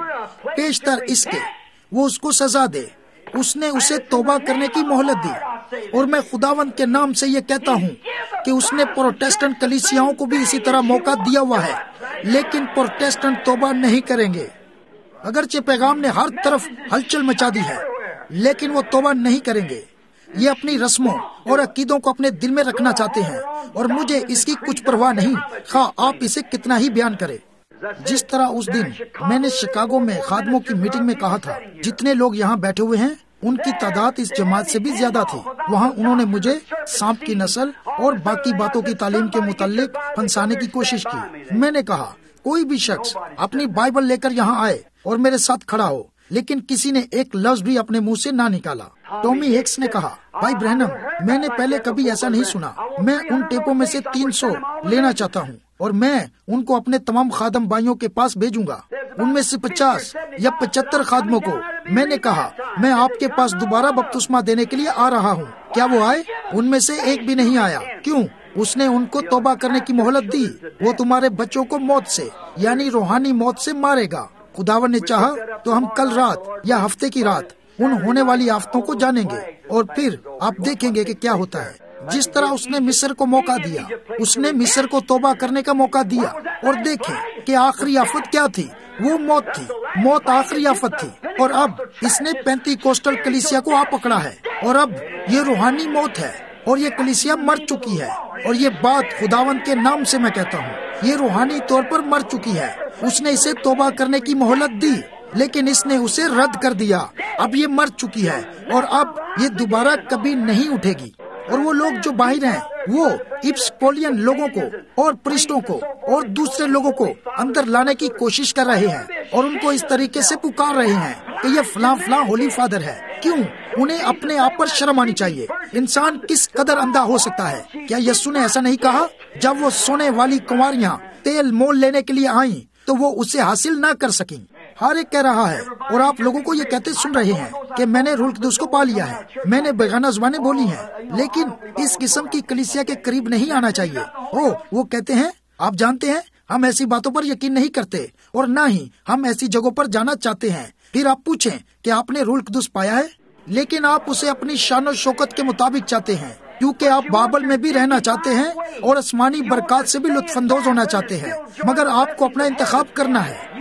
پیشتر اس کے وہ اس کو سزا دے، اس نے اسے توبہ کرنے کی مہلت دی۔ اور میں خداوند کے نام سے یہ کہتا ہوں کہ اس نے پروٹیسٹنٹ کلیسیاؤں کو بھی اسی طرح موقع دیا ہوا ہے، لیکن پروٹیسٹنٹ توبہ نہیں کریں گے۔ اگرچہ پیغام نے ہر طرف ہلچل مچا دی ہے، لیکن وہ توبہ نہیں کریں گے۔ یہ اپنی رسموں اور عقیدوں کو اپنے دل میں رکھنا چاہتے ہیں، اور مجھے اس کی کچھ پرواہ نہیں، خواہ آپ اسے کتنا ہی بیان کریں۔ جس طرح اس دن میں نے شکاگو میں خادموں کی میٹنگ میں کہا تھا، جتنے لوگ یہاں بیٹھے ہوئے ہیں ان کی تعداد اس جماعت سے بھی زیادہ تھی۔ وہاں انہوں نے مجھے سانپ کی نسل اور باقی باتوں کی تعلیم کے متعلق پھنسانے کی کوشش کی۔ میں نے کہا کوئی بھی شخص اپنی بائبل لے کر یہاں آئے اور میرے ساتھ کھڑا ہو، لیکن کسی نے ایک لفظ بھی اپنے منہ سے نہ نکالا۔ ٹومی ہیکس نے کہا، بھائی برہنم، میں نے پہلے کبھی ایسا نہیں سنا۔ میں ان ٹیپوں میں سے تین سو لینا چاہتا ہوں، اور میں ان کو اپنے تمام خادم بھائیوں کے پاس بھیجوں گا۔ ان میں سے پچاس یا پچہتر خادموں کو میں نے کہا میں آپ کے پاس دوبارہ بپتسمہ دینے کے لیے آ رہا ہوں۔ کیا وہ آئے؟ ان میں سے ایک بھی نہیں آیا۔ کیوں؟ اس نے ان کو توبہ کرنے کی مہلت دی۔ وہ تمہارے بچوں کو موت سے یعنی روحانی موت سے مارے گا۔ خداوند نے چاہا تو ہم کل رات یا ہفتے کی رات ان ہونے والی آفتوں کو جانیں گے، اور پھر آپ دیکھیں گے کہ کیا ہوتا ہے۔ جس طرح اس نے مصر کو موقع دیا، اس نے مصر کو توبہ کرنے کا موقع دیا، اور دیکھیں کہ آخری آفت کیا تھی، وہ موت تھی۔ موت آخری آفت تھی، اور اب اس نے پینتی کوسٹل کلیسیا کو آ پکڑا ہے، اور اب یہ روحانی موت ہے، اور یہ کلیسیا مر چکی ہے۔ اور یہ بات خداوند کے نام سے میں کہتا ہوں، یہ روحانی طور پر مر چکی ہے۔ اس نے اسے توبہ کرنے کی مہلت دی، لیکن اس نے اسے رد کر دیا۔ اب یہ مر چکی ہے، اور اب یہ دوبارہ کبھی نہیں اٹھے گی۔ اور وہ لوگ جو باہر ہیں وہ اپسکولین لوگوں کو اور پرسٹوں کو اور دوسرے لوگوں کو اندر لانے کی کوشش کر رہے ہیں، اور ان کو اس طریقے سے پکار رہے ہیں کہ یہ فلاں فلاں ہولی فادر ہے۔ کیوں؟ انہیں اپنے آپ پر شرم آنی چاہیے۔ انسان کس قدر اندھا ہو سکتا ہے؟ کیا یسوع نے ایسا نہیں کہا؟ جب وہ سونے والی کنواریاں تیل مول لینے کے لیے آئیں تو وہ اسے حاصل نہ کر سکیں۔ ہر ایک کہہ رہا ہے، اور آپ لوگوں کو یہ کہتے سن رہے ہیں کہ میں نے روح القدس کو پا لیا ہے، میں نے بیگانہ زبانیں بولی ہیں، لیکن اس قسم کی کلیسیا کے قریب نہیں آنا چاہیے۔ او وہ کہتے ہیں، آپ جانتے ہیں ہم ایسی باتوں پر یقین نہیں کرتے، اور نہ ہی ہم ایسی جگہوں پر جانا چاہتے ہیں۔ پھر آپ پوچھیں کہ آپ نے روح القدس پایا ہے، لیکن آپ اسے اپنی شان و شوکت کے مطابق چاہتے ہیں، کیونکہ آپ بابل میں بھی رہنا چاہتے ہیں اور آسمانی برکات سے بھی لطف اندوز ہونا چاہتے ہیں، مگر آپ کو اپنا انتخاب کرنا ہے۔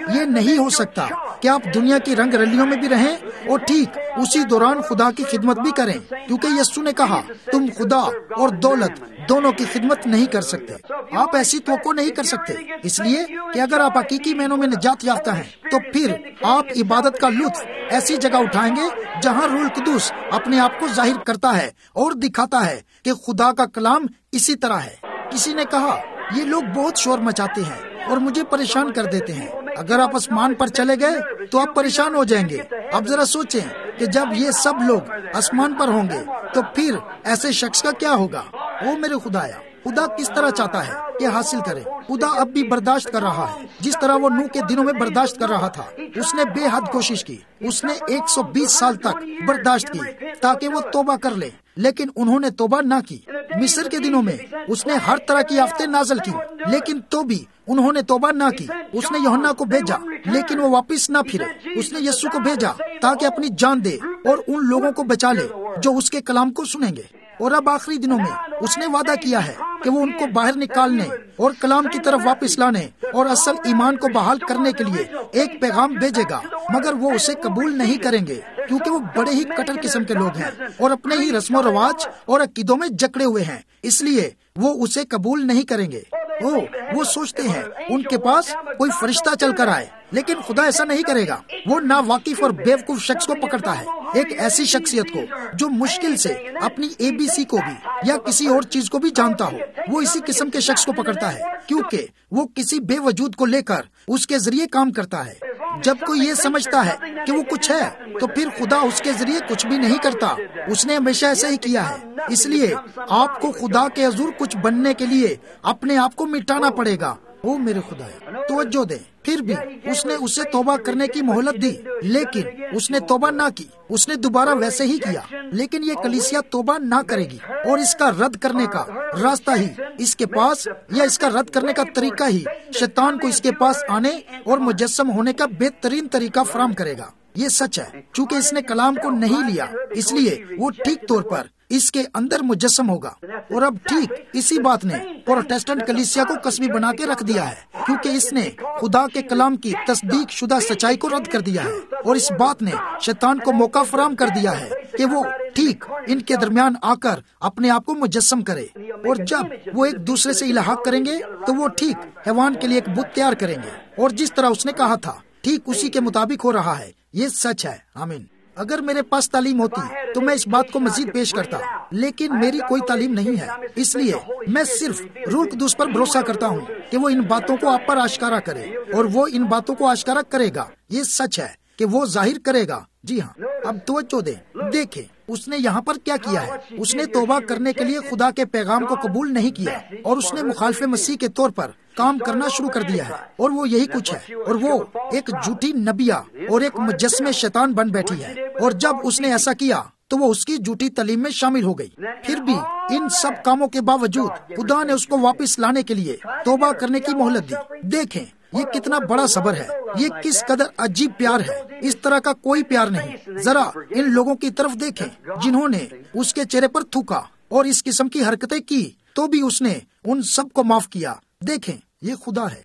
یہ نہیں ہو سکتا کہ آپ دنیا کی رنگ رلیوں میں بھی رہیں اور ٹھیک اسی دوران خدا کی خدمت بھی کریں، کیونکہ یسوع نے کہا تم خدا اور دولت دونوں کی خدمت نہیں کر سکتے۔ آپ ایسی توقع نہیں کر سکتے، اس لیے کہ اگر آپ حقیقی معنوں میں نجات یافتہ ہیں تو پھر آپ عبادت کا لطف ایسی جگہ اٹھائیں گے جہاں روح القدس اپنے آپ کو ظاہر کرتا ہے اور دکھاتا ہے کہ خدا کا کلام اسی طرح ہے۔ کسی نے کہا یہ لوگ بہت شور مچاتے ہیں اور مجھے پریشان کر دیتے ہیں۔ اگر آپ آسمان پر چلے گئے تو آپ پریشان ہو جائیں گے۔ اب ذرا سوچیں کہ جب یہ سب لوگ آسمان پر ہوں گے تو پھر ایسے شخص کا کیا ہوگا؟ وہ میرے خدایا، خدا کس طرح چاہتا ہے کہ حاصل کرے؟ خدا اب بھی برداشت کر رہا ہے جس طرح وہ نوح کے دنوں میں برداشت کر رہا تھا۔ اس نے بے حد کوشش کی، اس نے ایک سو بیس سال تک برداشت کی تاکہ وہ توبہ کر لے، لیکن انہوں نے توبہ نہ کی۔ مصر کے دنوں میں اس نے ہر طرح کی آفتیں نازل کی، لیکن تو بھی انہوں نے توبہ نہ کی۔ اس نے یوحنا کو بھیجا لیکن وہ واپس نہ پھرے۔ اس نے یسوع کو بھیجا تاکہ اپنی جان دے اور ان لوگوں کو بچا لے جو اس کے کلام کو سنیں گے۔ اور اب آخری دنوں میں اس نے وعدہ کیا ہے کہ وہ ان کو باہر نکالنے اور کلام کی طرف واپس لانے اور اصل ایمان کو بحال کرنے کے لیے ایک پیغام بھیجے گا، مگر وہ اسے قبول نہیں کریں گے کیونکہ وہ بڑے ہی کٹر قسم کے لوگ ہیں اور اپنے ہی رسم و رواج اور عقیدوں میں جکڑے ہوئے ہیں، اس لیے وہ اسے قبول نہیں کریں گے۔ او وہ سوچتے ہیں ان کے پاس کوئی فرشتہ چل کر آئے، لیکن خدا ایسا نہیں کرے گا۔ وہ ناواقف اور بیوقوف شخص کو پکڑتا ہے، ایک ایسی شخصیت کو جو مشکل سے اپنی اے بی سی کو بھی یا کسی اور چیز کو بھی جانتا ہو۔ وہ اسی قسم کے شخص کو پکڑتا ہے کیونکہ وہ کسی بے وجود کو لے کر اس کے ذریعے کام کرتا ہے۔ جب کوئی یہ سمجھتا ہے کہ وہ کچھ ہے تو پھر خدا اس کے ذریعے کچھ بھی نہیں کرتا۔ اس نے ہمیشہ ایسا ہی کیا ہے۔ اس لیے آپ کو خدا کے حضور کچھ بننے کے لیے اپنے آپ کو مٹانا پڑے گا۔ او میرے خدا، توجہ دیں، پھر بھی اس نے اسے توبہ کرنے کی مہلت دی، لیکن اس نے توبہ نہ کی۔ اس نے دوبارہ ویسے ہی کیا، لیکن یہ کلیسیا توبہ نہ کرے گی، اور اس کا رد کرنے کا راستہ ہی اس کے پاس، یا اس کا رد کرنے کا طریقہ ہی شیطان کو اس کے پاس آنے اور مجسم ہونے کا بہترین طریقہ فراہم کرے گا۔ یہ سچ ہے، چونکہ اس نے کلام کو نہیں لیا، اس لیے وہ ٹھیک طور پر اس کے اندر مجسم ہوگا۔ اور اب ٹھیک اسی بات نے پروٹسٹنٹ کلیسیا کو قصبی بنا کے رکھ دیا ہے، کیونکہ اس نے خدا کے کلام کی تصدیق شدہ سچائی کو رد کر دیا ہے، اور اس بات نے شیطان کو موقع فراہم کر دیا ہے کہ وہ ٹھیک ان کے درمیان آ کر اپنے آپ کو مجسم کرے۔ اور جب وہ ایک دوسرے سے الحاق کریں گے تو وہ ٹھیک حیوان کے لیے ایک بت تیار کریں گے، اور جس طرح اس نے کہا تھا ٹھیک اسی کے مطابق ہو رہا ہے۔ یہ سچ ہے، آمین۔ اگر میرے پاس تعلیم ہوتی تو میں اس بات کو مزید پیش کرتا، لیکن میری کوئی تعلیم نہیں ہے، اس لیے میں صرف روح القدس پر بھروسہ کرتا ہوں کہ وہ ان باتوں کو آپ پر آشکارا کرے، اور وہ ان باتوں کو آشکارا کرے گا۔ یہ سچ ہے کہ وہ ظاہر کرے گا۔ جی ہاں، اب توجہ دیں، دیکھیں اس نے یہاں پر کیا کیا ہے۔ اس نے توبہ کرنے کے لیے خدا کے پیغام کو قبول نہیں کیا، اور اس نے مخالف مسیح کے طور پر کام کرنا شروع کر دیا ہے، اور وہ یہی کچھ ہے، اور وہ ایک جھوٹی نبیہ اور ایک مجسمے شیطان بن بیٹھی ہے، اور جب اس نے ایسا کیا تو وہ اس کی جھوٹی تعلیم میں شامل ہو گئی۔ پھر بھی ان سب کاموں کے باوجود خدا نے اس کو واپس لانے کے لیے توبہ کرنے کی مہلت دی۔ دیکھیں یہ کتنا بڑا صبر ہے، یہ کس قدر عجیب پیار ہے۔ اس طرح کا کوئی پیار نہیں۔ ذرا ان لوگوں کی طرف دیکھیں جنہوں نے اس کے چہرے پر تھوکا اور اس قسم کی حرکتیں کی، تو بھی اس نے ان سب کو معاف کیا۔ دیکھیں یہ خدا ہے۔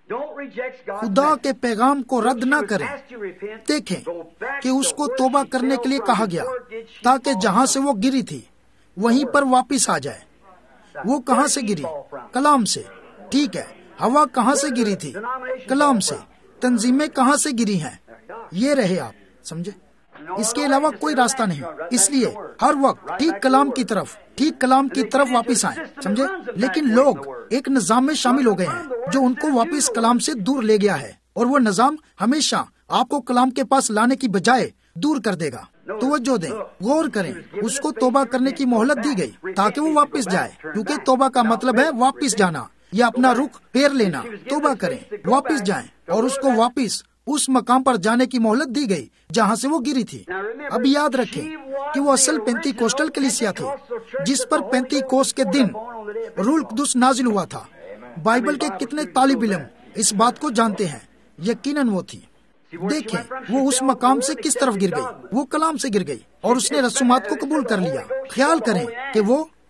خدا کے پیغام کو رد نہ کریں۔ دیکھیں کہ اس کو توبہ کرنے کے لیے کہا گیا تاکہ جہاں سے وہ گری تھی وہیں پر واپس آ جائے۔ وہ کہاں سے گری؟ کلام سے۔ ٹھیک ہے، ہوا کہاں سے گری تھی؟ کلام سے۔ تنظیمیں کہاں سے گری ہیں؟ یہ رہے آپ سمجھے، اس کے علاوہ کوئی راستہ نہیں۔ اس لیے ہر وقت ٹھیک کلام کی طرف ٹھیک کلام کی طرف واپس آئیں، سمجھے۔ لیکن لوگ ایک نظام میں شامل ہو گئے ہیں جو ان کو واپس کلام سے دور لے گیا ہے، اور وہ نظام ہمیشہ آپ کو کلام کے پاس لانے کی بجائے دور کر دے گا۔ توجہ دیں، غور کریں، اس کو توبہ کرنے کی مہلت دی گئی تاکہ وہ واپس جائے، کیونکہ توبہ کا مطلب ہے واپس جانا یا اپنا رخ پھیر لینا۔ توبہ کریں، واپس جائیں، اور اس کو واپس اس مقام پر جانے کی مہلت دی گئی جہاں سے وہ گری تھی۔ اب یاد رکھیں کہ وہ اصل پینتی کوسٹل کلیسیا تھی جس پر پینتی کوس کے دن روح القدس نازل ہوا تھا۔ بائبل کے کتنے طالب علم اس بات کو جانتے ہیں؟ یقیناً وہ تھی۔ دیکھیں وہ اس مقام سے کس طرف گر گئی۔ وہ کلام سے گر گئی اور اس نے رسومات کو قبول کر لیا۔ خیال کریں کہ وہ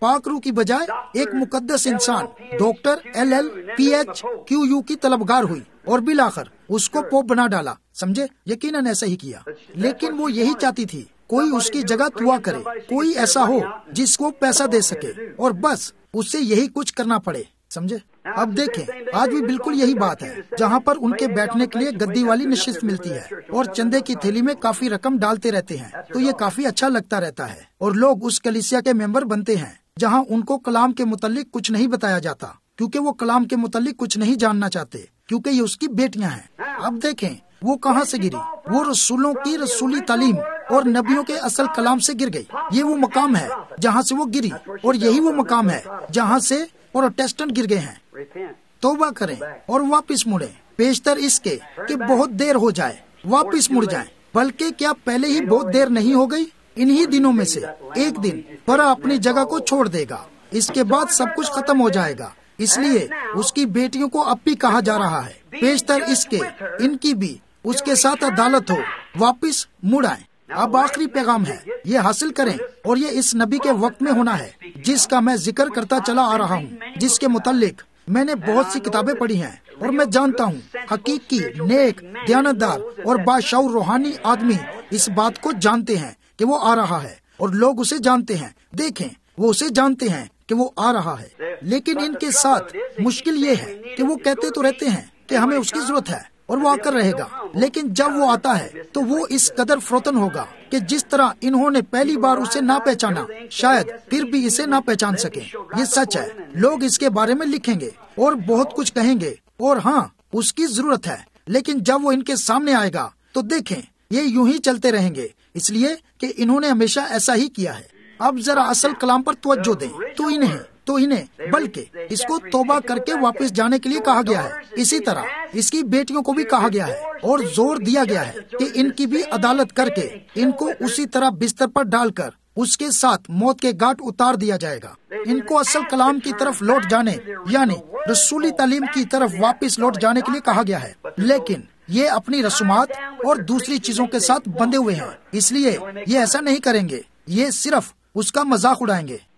پاک روح کی بجائے ایک مقدس انسان doctor L L P H Q U کی طلبگار ہوئی اور بالآخر اس کو پوپ بنا ڈالا. سمجھے؟ یقیناً ایسا ہی کیا. لیکن وہ یہی چاہتی تھی کوئی اس کی جگہ دعا کرے, کوئی ایسا ہو جس کو پیسہ دے سکے اور بس اسے یہی کچھ کرنا پڑے. سمجھے؟ اب دیکھیں, آج بھی بالکل یہی بات ہے, جہاں پر ان کے بیٹھنے کے لیے گدی والی نشست ملتی ہے اور چندے کی تھیلی میں کافی رقم ڈالتے رہتے ہیں, تو یہ کافی اچھا لگتا رہتا ہے. اور لوگ اس کلیسیا کے ممبر بنتے ہیں جہاں ان کو کلام کے متعلق کچھ نہیں بتایا جاتا, کیونکہ وہ کلام کے متعلق کچھ نہیں جاننا چاہتے, کیونکہ یہ اس کی بیٹیاں ہیں. اب دیکھیں وہ کہاں سے گری. وہ رسولوں کی رسولی تعلیم اور نبیوں کے اصل کلام سے گر گئی. یہ وہ مقام ہے جہاں سے وہ گری, اور یہی وہ مقام ہے جہاں سے پروٹیسٹنٹ گر گئے ہیں. توبہ کریں اور واپس مڑیں, بیشتر اس کے کہ بہت دیر ہو جائے واپس مڑ جائیں. بلکہ کیا پہلے ہی بہت دیر نہیں ہو گئی؟ انہی دنوں میں سے ایک دن برا اپنی جگہ کو چھوڑ دے گا. اس کے بعد سب کچھ ختم ہو جائے گا. اس لیے اس کی بیٹیوں کو اب بھی کہا جا رہا ہے, بیشتر اس کے ان کی بھی اس کے ساتھ عدالت ہو, واپس مڑ آئیں. اب آخری پیغام ہے, یہ حاصل کریں, اور یہ اس نبی کے وقت میں ہونا ہے جس کا میں ذکر کرتا چلا آ رہا ہوں, جس کے متعلق میں نے بہت سی کتابیں پڑھی ہیں, اور میں جانتا ہوں حقیقی نیک دیانتدار اور باشعور روحانی آدمی اس بات کو جانتے ہیں کہ وہ آ رہا ہے, اور لوگ اسے جانتے ہیں. دیکھیں, وہ اسے جانتے ہیں کہ وہ آ رہا ہے, لیکن ان کے ساتھ مشکل یہ ہے کہ وہ کہتے تو رہتے ہیں کہ ہمیں اس کی ضرورت ہے اور وہ آ کر رہے گا, لیکن جب وہ آتا ہے تو وہ اس قدر فروتن ہوگا کہ جس طرح انہوں نے پہلی بار اسے نہ پہچانا, شاید پھر بھی اسے نہ پہچان سکیں. یہ سچ ہے. لوگ اس کے بارے میں لکھیں گے اور بہت کچھ کہیں گے, اور ہاں اس کی ضرورت ہے, لیکن جب وہ ان کے سامنے آئے گا تو دیکھیں یہ یوں ہی چلتے رہیں گے, اس لیے کہ انہوں نے ہمیشہ ایسا ہی کیا ہے. اب ذرا اصل کلام پر توجہ دیں. تو انہیں تو انہیں بلکہ اس کو توبہ کر کے واپس جانے کے لیے کہا گیا ہے. اسی طرح اس کی بیٹیوں کو بھی کہا گیا ہے اور زور دیا گیا ہے کہ ان کی بھی عدالت کر کے ان کو اسی طرح بستر پر ڈال کر اس کے ساتھ موت کے گھاٹ اتار دیا جائے گا. ان کو اصل کلام کی طرف لوٹ جانے یعنی رسولی تعلیم کی طرف واپس لوٹ جانے کے لیے کہا گیا ہے, لیکن یہ اپنی رسومات اور دوسری چیزوں کے ساتھ بندھے ہوئے ہیں, اس لیے یہ ایسا نہیں کریں گے. یہ صرف اس کا مذاق اڑائیں گے.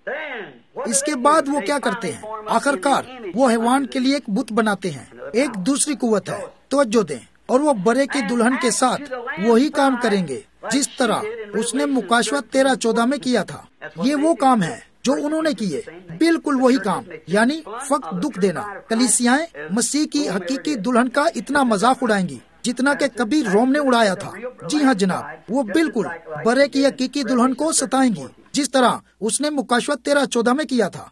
اس کے بعد وہ کیا کرتے ہیں؟ آخر کار وہ حیوان کے لیے ایک بت بناتے ہیں. ایک دوسری قوت ہے, توجہ دیں, اور وہ برے کی دلہن کے ساتھ وہی کام کریں گے جس طرح اس نے مکاشوہ تیرہ چودہ میں کیا تھا. یہ وہ کام ہے جو انہوں نے کیے, بالکل وہی کام, یعنی فقط دکھ دینا. کلیسیائیں مسیح کی حقیقی دلہن کا اتنا مذاق اڑائیں گی جتنا کہ کبھی روم نے اڑایا تھا. جی ہاں جناب, وہ بالکل برے کی حقیقی دلہن کو ستائیں گی جس طرح اس نے مکاشوہ تیرہ چودہ میں کیا تھا.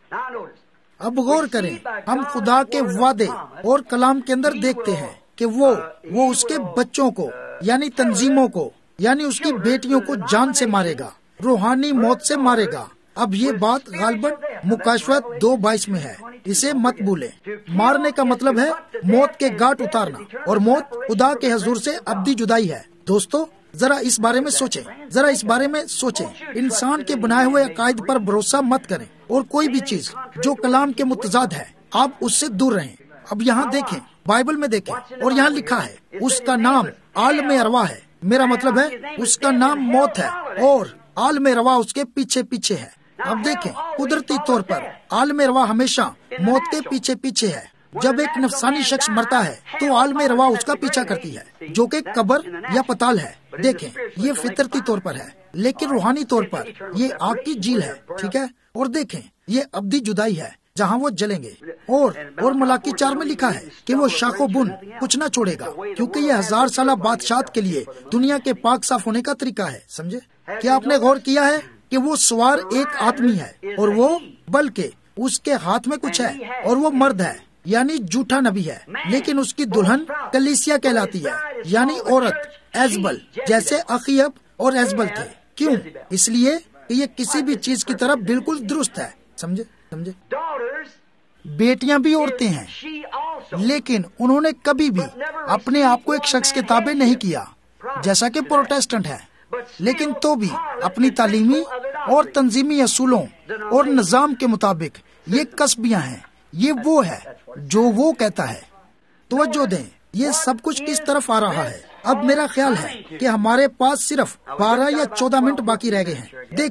اب غور کریں, ہم خدا کے وعدے اور کلام کے اندر دیکھتے ہیں کہ وہ وہ اس کے بچوں کو یعنی تنظیموں کو یعنی اس کی بیٹیوں کو جان سے مارے گا, روحانی موت سے مارے گا. اب یہ بات غالباً مکاشوہ دو بائیس میں ہے, اسے مت بھولیں. مارنے کا مطلب ہے موت کے گھاٹ اتارنا, اور موت خدا کے حضور سے ابدی جدائی ہے. دوستو ذرا اس بارے میں سوچیں, ذرا اس بارے میں سوچیں. انسان کے بنائے ہوئے عقائد پر بھروسہ مت کریں, اور کوئی بھی چیز جو کلام کے متضاد ہے آپ اس سے دور رہیں. اب یہاں دیکھیں, بائبل میں دیکھیں, اور یہاں لکھا ہے اس کا نام عالم ارواح ہے. میرا مطلب ہے اس کا نام موت ہے, اور عالم ارواح اس کے پیچھے پیچھے ہے. اب دیکھیں, قدرتی طور پر عالم ارواح ہمیشہ موت کے پیچھے پیچھے ہے. جب ایک نفسانی شخص مرتا ہے تو عالم ارواح اس کا پیچھا کرتی ہے, جو کہ قبر یا پتال ہے. دیکھیں, یہ فطرتی طور پر ہے, لیکن روحانی طور پر یہ آگ کی جھیل ہے, ٹھیک ہے. اور دیکھیں, یہ ابدی جدائی ہے جہاں وہ جلیں گے. اور اور ملاکی چار میں لکھا ہے کہ وہ شاخ و بن کچھ نہ چھوڑے گا, کیونکہ یہ ہزار سالہ بادشاہت کے لیے دنیا کے پاک صاف ہونے کا طریقہ ہے. سمجھے؟ کیا آپ نے غور کیا ہے کہ وہ سوار ایک آدمی ہے, اور وہ بلکہ اس کے ہاتھ میں کچھ ہے, اور وہ مرد ہے یعنی جھوٹا نبی ہے, لیکن اس کی دلہن کلیسیا کہلاتی ہے یعنی عورت, ایزبل, جیسے اخیب اور ایزبل تھے. کیوں؟ اس لیے کہ یہ کسی بھی چیز کی طرف بالکل درست ہے. سمجھے سمجھے بیٹیاں بھی عورتیں ہیں, لیکن انہوں نے کبھی بھی اپنے آپ کو ایک شخص کے تابع نہیں کیا جیسا کہ پروٹیسٹنٹ ہے, لیکن تو بھی اپنی تعلیمی اور تنظیمی اصولوں اور نظام کے مطابق یہ کسبیاں ہیں. یہ وہ ہے جو وہ کہتا ہے. توجہ دیں, یہ سب کچھ کس طرف آ رہا ہے. اب میرا خیال ہے کہ ہمارے پاس صرف بارہ یا چودہ منٹ باقی رہ گئے ہیں. دیکھیں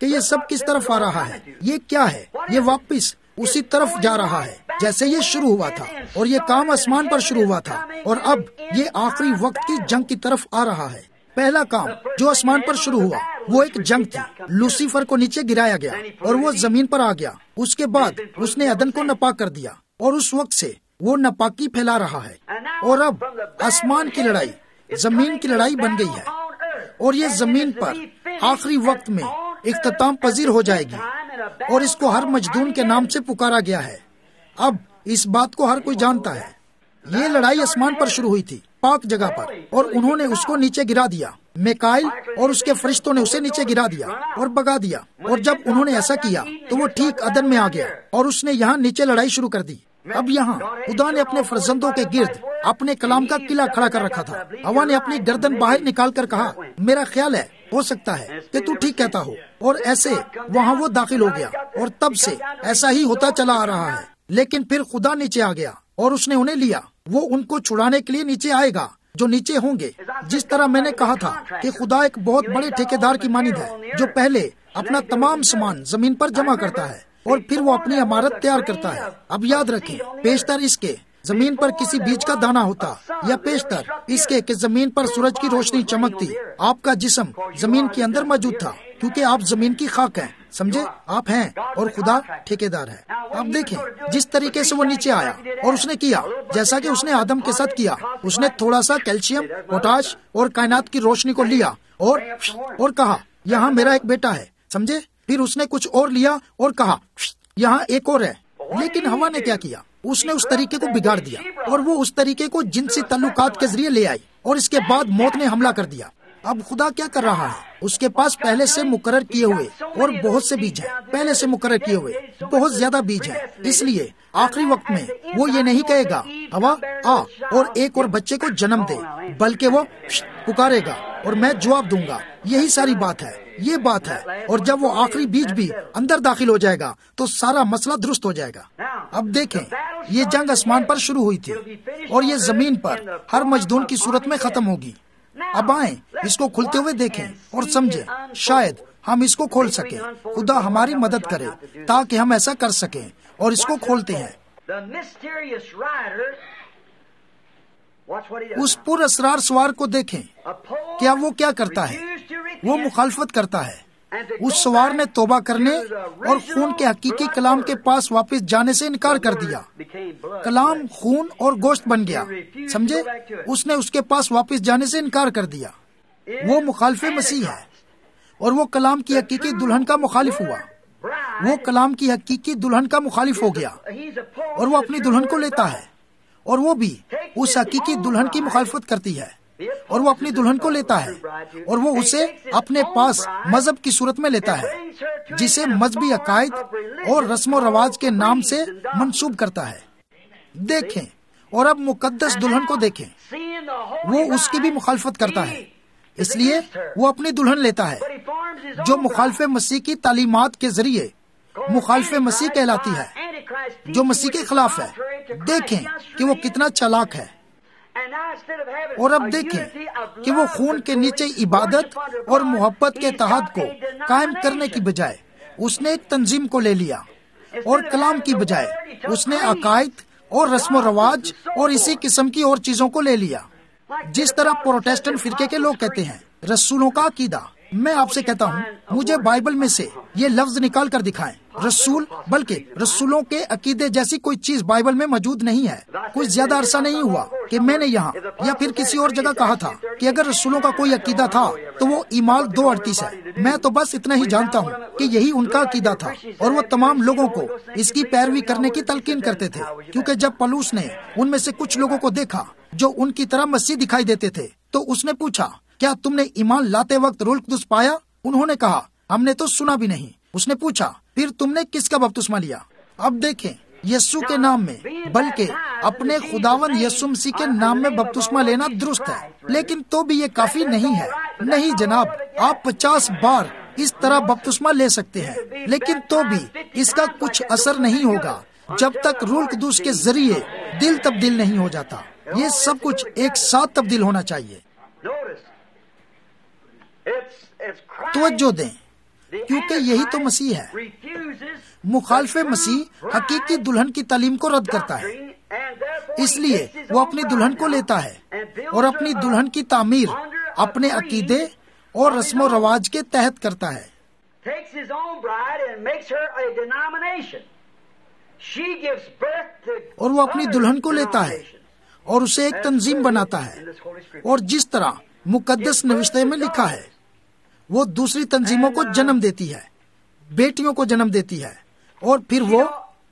کہ یہ سب کس طرف آ رہا ہے، یہ کیا ہے، یہ واپس اسی طرف جا رہا ہے جیسے یہ شروع ہوا تھا، اور یہ کام آسمان پر شروع ہوا تھا، اور اب یہ آخری وقت کی جنگ کی طرف آ رہا ہے۔ پہلا کام جو آسمان پر شروع ہوا وہ ایک جنگ تھی۔ لوسیفر کو نیچے گرایا گیا اور وہ زمین پر آ گیا۔ اس کے بعد اس نے عدن کو ناپاک کر دیا، اور اس وقت سے وہ ناپاکی پھیلا رہا ہے، اور اب آسمان کی لڑائی زمین کی لڑائی بن گئی ہے، اور یہ زمین پر آخری وقت میں اختتام پذیر ہو جائے گی، اور اس کو ہر مجدون کے نام سے پکارا گیا ہے۔ اب اس بات کو ہر کوئی جانتا ہے، یہ لڑائی آسمان پر شروع ہوئی تھی، پاک جگہ پر، اور انہوں نے اس کو نیچے گرا دیا۔ میکائل اور اس کے فرشتوں نے اسے نیچے گرا دیا اور بگا دیا، اور جب انہوں نے ایسا کیا تو وہ ٹھیک عدن میں آ گیا، اور اس نے یہاں نیچے لڑائی شروع کر دی۔ اب یہاں خدا نے اپنے فرزندوں کے گرد اپنے کلام کا قلعہ کھڑا کر رکھا تھا۔ ہوا نے اپنی گردن باہر نکال کر کہا، میرا خیال ہے ہو سکتا ہے کہ تو ٹھیک کہتا ہو، اور ایسے وہاں وہ داخل ہو گیا، اور تب سے ایسا ہی ہوتا چلا آ رہا ہے۔ لیکن پھر خدا نیچے آ گیا اور اس نے انہیں لیا۔ وہ ان کو چھڑانے کے لیے نیچے آئے گا جو نیچے ہوں گے، جس طرح میں نے کہا تھا کہ خدا ایک بہت بڑے ٹھیکیدار کی مانند ہے جو پہلے اپنا تمام سامان زمین پر جمع کرتا ہے اور پھر وہ اپنی عمارت تیار کرتا ہے۔ اب یاد رکھیں، بیشتر اس کے زمین پر کسی بیج کا دانہ ہوتا، یا بیشتر اس کے کہ زمین پر سورج کی روشنی چمکتی۔ آپ کا جسم زمین کے اندر موجود تھا کیونکہ آپ زمین کی خاک ہیں، سمجھے؟ آپ ہیں اور خدا ٹھیکیدار ہے۔ اب دیکھیں جس طریقے سے وہ نیچے آیا اور اس نے کیا جیسا کہ اس نے آدم کے ساتھ کیا۔ اس نے تھوڑا سا کیلشیم، پوٹاش اور کائنات کی روشنی کو لیا اور اور کہا یہاں میرا ایک بیٹا ہے، سمجھے؟ پھر اس نے کچھ اور لیا اور کہا یہاں ایک اور ہے۔ لیکن ہوا نے کیا کیا؟ اس نے اس طریقے کو بگاڑ دیا، اور وہ اس طریقے کو جنسی تعلقات کے ذریعے لے آئی، اور اس کے بعد موت نے حملہ کر دیا۔ اب خدا کیا کر رہا ہے؟ اس کے پاس پہلے سے مقرر کیے ہوئے اور بہت سے بیج ہیں، پہلے سے مقرر کیے ہوئے بہت زیادہ بیج ہیں۔ اس لیے آخری وقت میں وہ یہ نہیں کہے گا ہوا آ اور ایک اور بچے کو جنم دے، بلکہ وہ پکارے گا اور میں جواب دوں گا۔ یہی ساری بات ہے، یہ بات ہے۔ اور جب وہ آخری بیج بھی اندر داخل ہو جائے گا تو سارا مسئلہ درست ہو جائے گا۔ اب دیکھیں، یہ جنگ آسمان پر شروع ہوئی تھی اور یہ زمین پر ہر مجدون کی صورت میں ختم ہوگی۔ اب آئیں اس کو کھلتے ہوئے دیکھیں اور سمجھیں، شاید ہم اس کو کھول سکیں۔ خدا ہماری مدد کرے تاکہ ہم ایسا کر سکیں، اور اس کو کھولتے ہیں۔ اس پر اسرار سوار کو دیکھیں، کیا وہ کیا کرتا ہے؟ وہ مخالفت کرتا ہے۔ اس سوار نے توبہ کرنے اور خون کے حقیقی کلام کے پاس واپس جانے سے انکار کر دیا۔ کلام خون اور گوشت بن گیا، سمجھے؟ اس نے اس کے پاس واپس جانے سے انکار کر دیا۔ وہ مخالف مسیح ہے، اور وہ کلام کی حقیقی دلہن کا مخالف ہوا۔ وہ کلام کی حقیقی دلہن کا مخالف ہو گیا، اور وہ اپنی دلہن کو لیتا ہے، اور وہ بھی اس حقیقی دلہن کی مخالفت کرتی ہے، اور وہ اپنی دلہن کو لیتا ہے، اور وہ اسے اپنے پاس مذہب کی صورت میں لیتا ہے، جسے مذہبی عقائد اور رسم و رواج کے نام سے منسوب کرتا ہے۔ دیکھیں، اور اب مقدس دلہن کو دیکھیں، وہ اس کی بھی مخالفت کرتا ہے، اس لیے وہ اپنی دلہن لیتا ہے، جو مخالف مسیح کی تعلیمات کے ذریعے مخالف مسیح کہلاتی ہے، جو مسیح کے خلاف ہے۔ دیکھیں کہ وہ کتنا چالاک ہے۔ اور اب دیکھیں کہ وہ خون کے نیچے عبادت اور محبت کے اتحاد کو قائم کرنے کی بجائے اس نے ایک تنظیم کو لے لیا، اور کلام کی بجائے اس نے عقائد اور رسم و رواج اور اسی قسم کی اور چیزوں کو لے لیا، جس طرح پروٹیسٹنٹ فرقے کے لوگ کہتے ہیں رسولوں کا عقیدہ۔ میں آپ سے کہتا ہوں، مجھے بائبل میں سے یہ لفظ نکال کر دکھائیں، رسول، بلکہ رسولوں کے عقیدے جیسی کوئی چیز بائبل میں موجود نہیں ہے۔ کوئی زیادہ عرصہ نہیں ہوا کہ میں نے یہاں یا پھر کسی اور جگہ کہا تھا کہ اگر رسولوں کا کوئی عقیدہ تھا تو وہ ایمال دو اڑتیس ہے۔ میں تو بس اتنا ہی جانتا ہوں کہ یہی ان کا عقیدہ تھا، اور وہ تمام لوگوں کو اس کی پیروی کرنے کی تلقین کرتے تھے، کیونکہ جب پولس نے ان میں سے کچھ لوگوں کو دیکھا جو ان کی طرح مسیح دکھائی دیتے تھے تو اس نے پوچھا، کیا تم نے ایمان لاتے وقت روح القدس پایا؟ انہوں نے کہا، ہم نے تو سنا بھی نہیں۔ اس نے پوچھا، پھر تم نے کس کا بپتسمہ لیا؟ اب دیکھیں، یسوع کے نام میں، بلکہ اپنے خداوند یسوع مسیح کے نام میں بپتسمہ لینا درست ہے، لیکن تو بھی یہ کافی نہیں ہے۔ نہیں جناب، آپ پچاس بار اس طرح بپتسمہ لے سکتے ہیں، لیکن تو بھی اس کا کچھ اثر نہیں ہوگا جب تک روح القدس کے ذریعے دل تبدیل نہیں ہو جاتا۔ یہ سب کچھ ایک ساتھ تبدیل ہونا چاہیے۔ توجہ دیں، کیونکہ یہی تو مسیح ہے۔ مخالف مسیح حقیقی دلہن کی تعلیم کو رد کرتا ہے، اس لیے وہ اپنی دلہن کو لیتا ہے اور اپنی دلہن کی تعمیر اپنے عقیدے اور رسم و رواج کے تحت کرتا ہے۔ اور وہ اپنی دلہن کو لیتا ہے اور اسے ایک تنظیم بناتا ہے، اور جس طرح مقدس نوشتے میں لکھا ہے، وہ دوسری تنظیموں کو جنم دیتی ہے، بیٹیوں کو جنم دیتی ہے، اور پھر وہ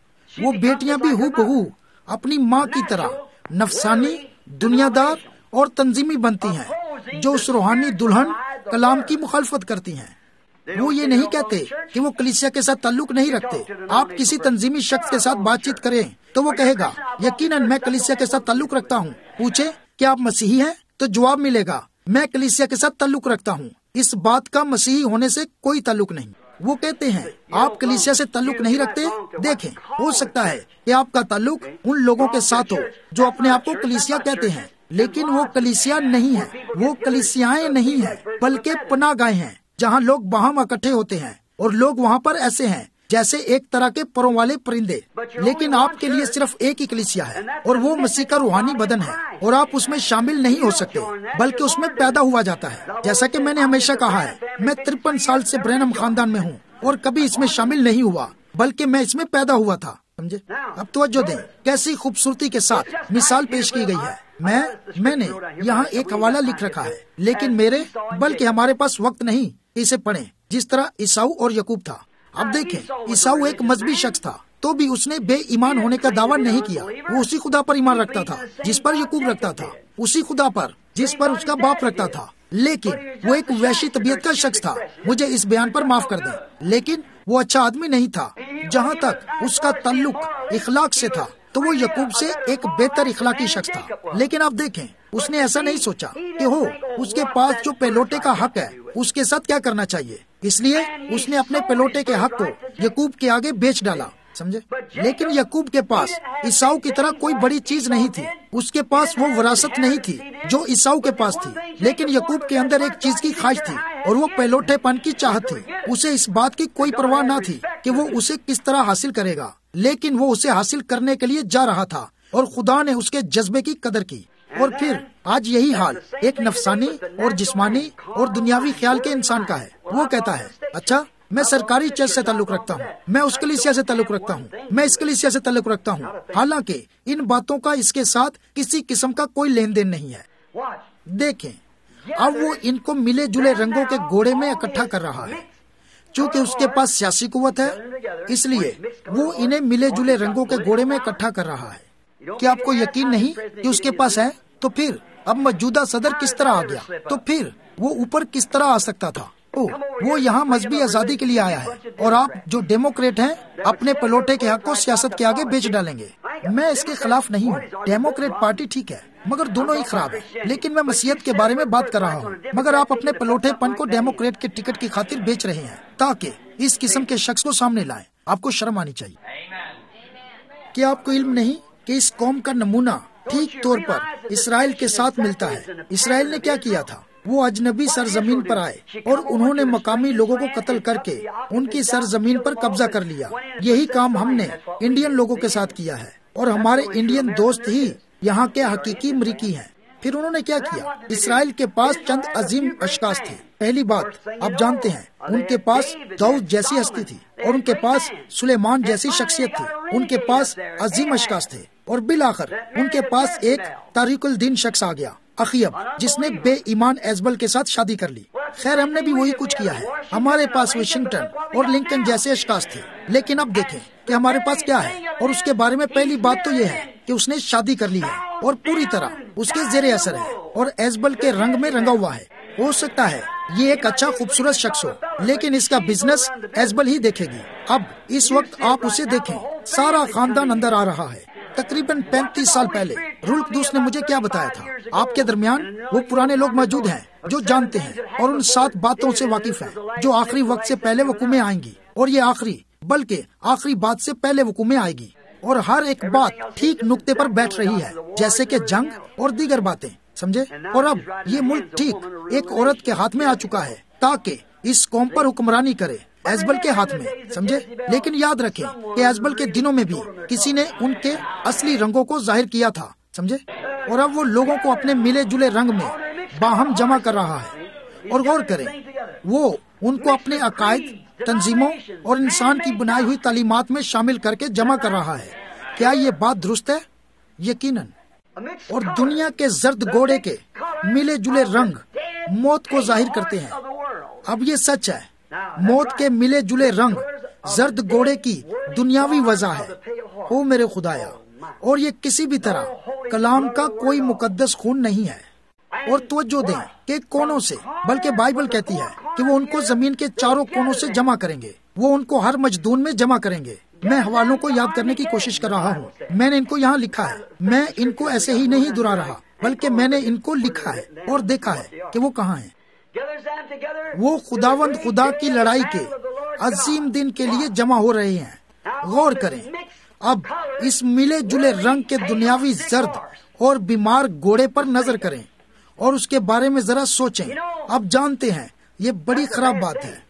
وہ بیٹیاں بھی ہو بہو اپنی ماں کی طرح نفسانی، دنیا دار اور تنظیمی بنتی ہیں، جو اس روحانی دلہن کلام کی مخالفت کرتی ہیں۔ وہ یہ نہیں کہتے کہ وہ کلیسیا کے ساتھ تعلق نہیں رکھتے۔ آپ کسی تنظیمی شخص کے ساتھ بات چیت کریں تو وہ کہے گا یقیناً میں کلیسیا کے ساتھ تعلق رکھتا ہوں۔ پوچھے کہ آپ مسیحی ہیں تو جواب ملے گا میں کلیسیا کے ساتھ تعلق رکھتا ہوں۔ اس بات کا مسیحی ہونے سے کوئی تعلق نہیں۔ وہ کہتے ہیں آپ کلیسیا سے تعلق نہیں رکھتے۔ دیکھیں، ہو سکتا ہے کہ آپ کا تعلق ان لوگوں کے ساتھ ہو جو اپنے آپ کو کلیسیا کہتے ہیں، لیکن وہ کلیسیا نہیں ہے، وہ کلیسیائیں نہیں ہیں، بلکہ پناہ گاہیں ہیں جہاں لوگ باہم اکٹھے ہوتے ہیں، اور لوگ وہاں پر ایسے ہیں جیسے ایک طرح کے پروں والے پرندے۔ لیکن آپ کے لیے صرف ایک ہی کلیسیا ہے، اور وہ مسیح کا روحانی بدن ہے، اور آپ اس میں شامل نہیں ہو سکتے بلکہ اس میں پیدا ہوا جاتا ہے۔ جیسا کہ میں نے ہمیشہ کہا ہے، میں ترپن سال سے برینم خاندان میں ہوں اور کبھی اس میں شامل نہیں ہوا بلکہ میں اس میں پیدا ہوا تھا۔ سمجھے؟ اب توجہ دیں، کیسی خوبصورتی کے ساتھ مثال پیش کی گئی ہے۔ میں میں نے یہاں ایک حوالہ لکھ رکھا ہے، لیکن میرے بلکہ ہمارے پاس وقت نہیں اسے پڑھیں، جس طرح عیساؤ اور یعقوب تھا۔ اب دیکھیں، عیساؤ ایک مذہبی شخص تھا، تو بھی اس نے بے ایمان ہونے کا دعویٰ نہیں کیا۔ وہ اسی خدا پر ایمان رکھتا تھا جس پر یعقوب رکھتا تھا، اسی خدا پر جس پر اس کا باپ رکھتا تھا، لیکن وہ ایک وحشی طبیعت کا شخص تھا۔ مجھے اس بیان پر معاف کر دیں، لیکن وہ اچھا آدمی نہیں تھا۔ جہاں تک اس کا تعلق اخلاق سے تھا تو وہ یعقوب سے ایک بہتر اخلاقی شخص تھا۔ لیکن آپ دیکھیں، اس نے ایسا نہیں سوچا کہ ہو اس کے پاس جو پہلوٹے کا حق ہے اس کے ساتھ کیا کرنا چاہیے، اس لیے اس نے اپنے پہلوٹے کے حق کو یعقوب کے آگے بیچ ڈالا۔ سمجھے؟ لیکن یعقوب کے پاس عیساؤ کی طرح کوئی بڑی چیز نہیں تھی، اس کے پاس وہ وراثت نہیں تھی جو عیساؤ کے پاس تھی، لیکن یعقوب کے اندر ایک چیز کی خواہش تھی، اور وہ پہلوٹے پن کی چاہت تھی۔ اسے اس بات کی کوئی پرواہ نہ تھی کہ وہ اسے کس طرح حاصل کرے گا، لیکن وہ اسے حاصل کرنے کے لیے جا رہا تھا، اور خدا نے اس کے جذبے کی قدر کی۔ اور پھر آج یہی حال ایک نفسانی اور جسمانی اور دنیاوی خیال کے انسان کا ہے۔ وہ کہتا ہے اچھا میں سرکاری چرچ سے تعلق رکھتا ہوں، میں اس کلیسیا سے تعلق رکھتا ہوں، میں اس کلیسیا سے تعلق رکھتا ہوں، حالانکہ ان باتوں کا اس کے ساتھ کسی قسم کا کوئی لین دین نہیں ہے۔ دیکھیں، اب وہ ان کو ملے جلے رنگوں کے گھوڑے میں اکٹھا کر رہا ہے۔ چونکہ اس کے پاس سیاسی قوت ہے، اس لیے وہ انہیں ملے جلے رنگوں کے گھوڑے میں اکٹھا کر رہا ہے۔ کیا آپ کو یقین نہیں کہ اس کے پاس ہے؟ تو پھر اب موجودہ صدر کس طرح آ گیا؟ تو پھر وہ اوپر کس طرح آ سکتا تھا؟ او وہ یہاں مذہبی آزادی کے لیے آیا ہے، اور آپ جو ڈیموکریٹ ہیں اپنے پلوٹے کے حق کو سیاست کے آگے بیچ ڈالیں گے۔ میں اس کے خلاف نہیں ہوں، ڈیموکریٹ پارٹی ٹھیک ہے، مگر دونوں ہی خراب ہیں۔ لیکن میں مسیحیت کے بارے میں بات کر رہا ہوں، مگر آپ اپنے پلوٹے پن کو ڈیموکریٹ کے ٹکٹ کی خاطر بیچ رہے ہیں تاکہ اس قسم کے شخص کو سامنے لائیں۔ آپ کو شرم آنی چاہیے۔ کیا آپ کو علم نہیں کہ اس قوم کا نمونہ ٹھیک طور پر اسرائیل کے ساتھ ملتا ہے؟ اسرائیل نے کیا کیا تھا؟ وہ اجنبی سرزمین پر آئے اور انہوں نے مقامی لوگوں کو قتل کر کے ان کی سرزمین پر قبضہ کر لیا۔ یہی کام ہم نے انڈین لوگوں کے ساتھ کیا ہے، اور ہمارے انڈین دوست ہی یہاں کے حقیقی امریکی ہیں۔ پھر انہوں نے کیا کیا؟ اسرائیل کے پاس چند عظیم اشخاص تھے۔ پہلی بات آپ جانتے ہیں، ان کے پاس داؤد جیسی ہستی تھی، اور ان کے پاس سلیمان جیسی شخصیت تھی۔ ان کے پاس عظیم اشخاص تھے، اور بالآخر ان کے پاس ایک تاریک الدین شخص آ گیا، اخیب، جس نے بے ایمان ایزبل کے ساتھ شادی کر لی۔ خیر، ہم نے بھی وہی کچھ کیا ہے۔ ہمارے پاس واشنگٹن اور لنکن جیسے اشخاص تھے، لیکن اب دیکھیں کہ ہمارے پاس کیا ہے، اور اس کے بارے میں پہلی بات تو یہ ہے کہ اس نے شادی کر لی ہے اور پوری طرح اس کے زیر اثر ہے اور ایزبل کے رنگ میں رنگا ہوا ہے۔ ہو سکتا ہے یہ ایک اچھا خوبصورت شخص ہو، لیکن اس کا بزنس ایزبل ہی دیکھے گی۔ اب اس وقت آپ اسے دیکھیں، سارا خاندان اندر آ رہا ہے۔ تقریباً پینتیس سال پہلے رولف دوس نے مجھے کیا بتایا تھا؟ آپ کے درمیان وہ پرانے لوگ موجود ہیں جو جانتے ہیں اور ان سات باتوں سے واقف ہیں جو آخری وقت سے پہلے وقوع میں آئیں گی، اور یہ آخری بلکہ آخری بات سے پہلے وقوع میں آئے گی، اور ہر ایک بات ٹھیک نقطے پر بیٹھ رہی ہے، جیسے کہ جنگ اور دیگر باتیں، سمجھے؟ اور اب یہ ملک ٹھیک ایک عورت کے ہاتھ میں آ چکا ہے تاکہ اس قوم پر حکمرانی کرے، ایزبل کے ہاتھ میں، سمجھے؟ لیکن یاد رکھیں کہ ایزبل کے دنوں میں بھی کسی نے ان کے اصلی رنگوں کو ظاہر کیا تھا، سمجھے؟ اور اب وہ لوگوں کو اپنے ملے جلے رنگ میں باہم جمع کر رہا ہے۔ اور غور کریں، وہ ان کو اپنے عقائد، تنظیموں اور انسان کی بنائی ہوئی تعلیمات میں شامل کر کے جمع کر رہا ہے۔ کیا یہ بات درست ہے؟ یقیناً۔ اور دنیا کے زرد گھوڑے کے ملے جلے رنگ موت کو ظاہر کرتے ہیں۔ اب یہ سچ ہے، موت کے ملے جلے رنگ زرد گھوڑے کی دنیاوی وجہ ہے۔ او میرے خدایا، اور یہ کسی بھی طرح کلام کا کوئی مقدس خون نہیں ہے۔ اور توجہ دیں کہ کونوں سے، بلکہ بائبل کہتی ہے کہ وہ ان کو زمین کے چاروں کونوں سے جمع کریں گے، وہ ان کو ہر مجدون میں جمع کریں گے۔ میں حوالوں کو یاد کرنے کی کوشش کر رہا ہوں، میں نے ان کو یہاں لکھا ہے، میں ان کو ایسے ہی نہیں دہرا رہا، بلکہ میں نے ان کو لکھا ہے اور دیکھا ہے کہ وہ کہاں ہیں۔ وہ خداوند خدا کی لڑائی کے عظیم دن کے لیے جمع ہو رہے ہیں۔ غور کریں، اب اس ملے جلے رنگ کے دنیاوی زرد اور بیمار گھوڑے پر نظر کریں اور اس کے بارے میں ذرا سوچیں۔ اب جانتے ہیں یہ بڑی خراب بات ہے۔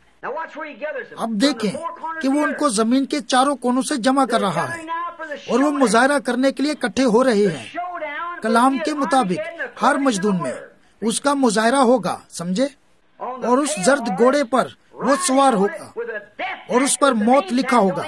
اب دیکھیں کہ وہ ان کو زمین کے چاروں کونوں سے جمع کر رہا ہے اور وہ مظاہرہ کرنے کے لیے اکٹھے ہو رہے ہیں۔ کلام کے مطابق ہر مجدون میں اس کا مظاہرہ ہوگا، سمجھے؟ اور اس زرد گھوڑے پر وہ سوار ہوگا اور اس پر موت لکھا ہوگا،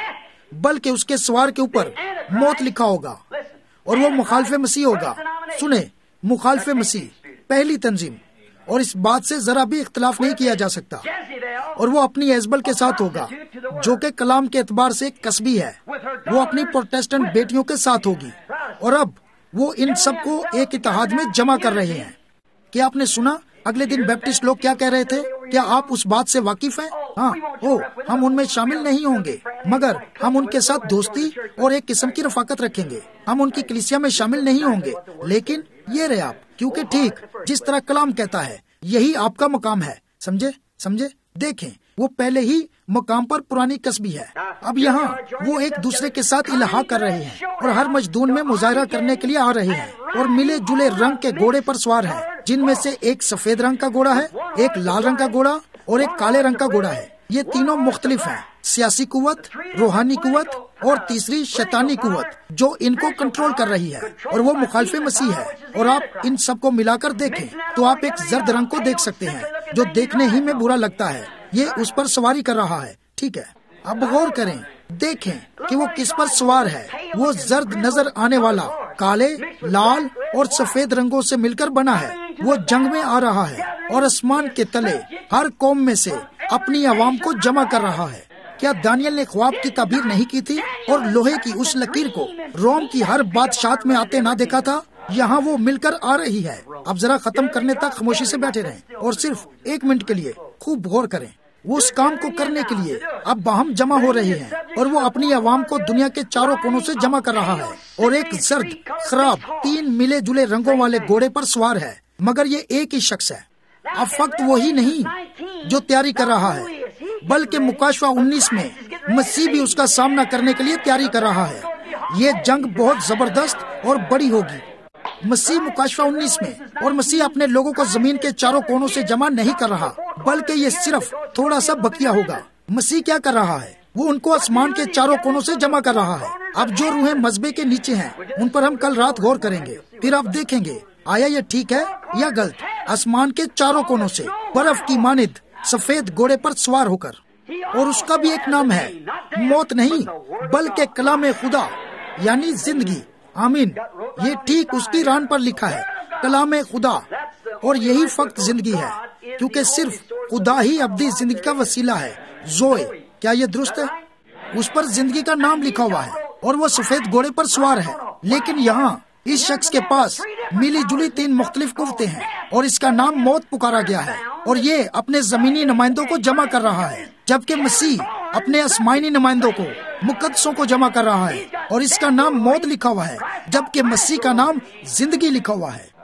بلکہ اس کے سوار کے اوپر موت لکھا ہوگا، اور وہ مخالف مسیح ہوگا۔ سنیں، مخالف مسیح پہلی تنظیم، اور اس بات سے ذرا بھی اختلاف نہیں کیا جا سکتا۔ اور وہ اپنی ایزبل کے ساتھ ہوگا، جو کہ کلام کے اعتبار سے کسبی ہے۔ وہ اپنی پروٹیسٹنٹ بیٹیوں کے ساتھ ہوگی، اور اب وہ ان سب کو ایک اتحاد میں جمع کر رہے ہیں۔ کیا آپ نے سنا اگلے دن بیپٹسٹ لوگ کیا کہہ رہے تھے؟ کیا آپ اس بات سے واقف ہیں؟ ہاں، او ہم ان میں شامل نہیں ہوں گے، مگر ہم ان کے ساتھ دوستی اور ایک قسم کی رفاقت رکھیں گے۔ ہم ان کی کلیسیا میں شامل نہیں ہوں گے، لیکن یہ رہے آپ، کیونکہ ٹھیک جس طرح کلام کہتا ہے یہی آپ کا مقام ہے۔ سمجھے سمجھے دیکھیں، وہ پہلے ہی مقام پر پرانی کسبی ہے۔ اب یہاں وہ ایک دوسرے کے ساتھ الحاق کر رہے ہیں اور ہر مجدون میں مظاہرہ کرنے کے لیے آ رہے ہیں، اور ملے جلے رنگ کے گھوڑے پر سوار ہیں، جن میں سے ایک سفید رنگ کا گھوڑا ہے، ایک لال رنگ کا گھوڑا اور ایک کالے رنگ کا گھوڑا ہے۔ یہ تینوں مختلف ہیں، سیاسی قوت، روحانی قوت اور تیسری شیطانی قوت جو ان کو کنٹرول کر رہی ہے، اور وہ مخالف مسیح ہے۔ اور آپ ان سب کو ملا کر دیکھیں تو آپ ایک زرد رنگ کو دیکھ سکتے ہیں جو دیکھنے ہی میں برا لگتا ہے۔ یہ اس پر سواری کر رہا ہے، ٹھیک ہے؟ اب غور کریں، دیکھیں کہ وہ کس پر سوار ہے۔ وہ زرد نظر آنے والا کالے، لال اور سفید رنگوں سے مل کر بنا ہے۔ وہ جنگ میں آ رہا ہے اور آسمان کے تلے ہر قوم میں سے اپنی عوام کو جمع کر رہا ہے۔ کیا دانیل نے خواب کی تعبیر نہیں کی تھی اور لوہے کی اس لکیر کو روم کی ہر بادشاہت میں آتے نہ دیکھا تھا؟ یہاں وہ مل کر آ رہی ہے۔ اب ذرا ختم کرنے تک خاموشی سے بیٹھے رہیں اور صرف ایک منٹ کے لیے خوب غور کریں۔ وہ اس کام کو کرنے کے لیے اب باہم جمع ہو رہے ہیں، اور وہ اپنی عوام کو دنیا کے چاروں کونوں سے جمع کر رہا ہے، اور ایک زرد، خراب، تین ملے جلے رنگوں والے گھوڑے پر سوار ہے، مگر یہ ایک ہی شخص ہے۔ اب فقط وہی نہیں جو تیاری کر رہا ہے، بلکہ مکاشفہ انیس میں مسیح بھی اس کا سامنا کرنے کے لیے تیاری کر رہا ہے۔ یہ جنگ بہت زبردست اور بڑی ہوگی۔ مسیح مکاشفہ انیس میں، اور مسیح اپنے لوگوں کو زمین کے چاروں کونوں سے جمع نہیں کر رہا، بلکہ یہ صرف تھوڑا سا بقیہ ہوگا۔ مسیح کیا کر رہا ہے؟ وہ ان کو آسمان کے چاروں کونوں سے جمع کر رہا ہے۔ اب جو روحیں مذبے کے نیچے ہیں ان پر ہم کل رات غور کریں گے، پھر آپ دیکھیں گے آیا یہ ٹھیک ہے یا غلط۔ آسمان کے چاروں کونوں سے برف کی مانند سفید گھوڑے پر سوار ہو کر، اور اس کا بھی ایک نام ہے، موت نہیں بلکہ کلام خدا، یعنی زندگی۔ آمین۔ یہ ٹھیک اس کی ران پر لکھا ہے، کلام خدا، اور یہی فقط زندگی ہے، کیونکہ صرف خدا ہی ابدی زندگی کا وسیلہ ہے۔ زوئے، کیا یہ درست ہے؟ اس پر زندگی کا نام لکھا ہوا ہے، اور وہ سفید گھوڑے پر سوار ہے۔ لیکن یہاں اس شخص کے پاس ملی جلی تین مختلف قوتیں ہیں، اور اس کا نام موت پکارا گیا ہے، اور یہ اپنے زمینی نمائندوں کو جمع کر رہا ہے، جبکہ مسیح اپنے آسمانی نمائندوں کو، مقدسوں کو جمع کر رہا ہے، اور اس کا نام موت لکھا ہوا ہے، جبکہ مسیح کا نام زندگی لکھا ہوا ہے۔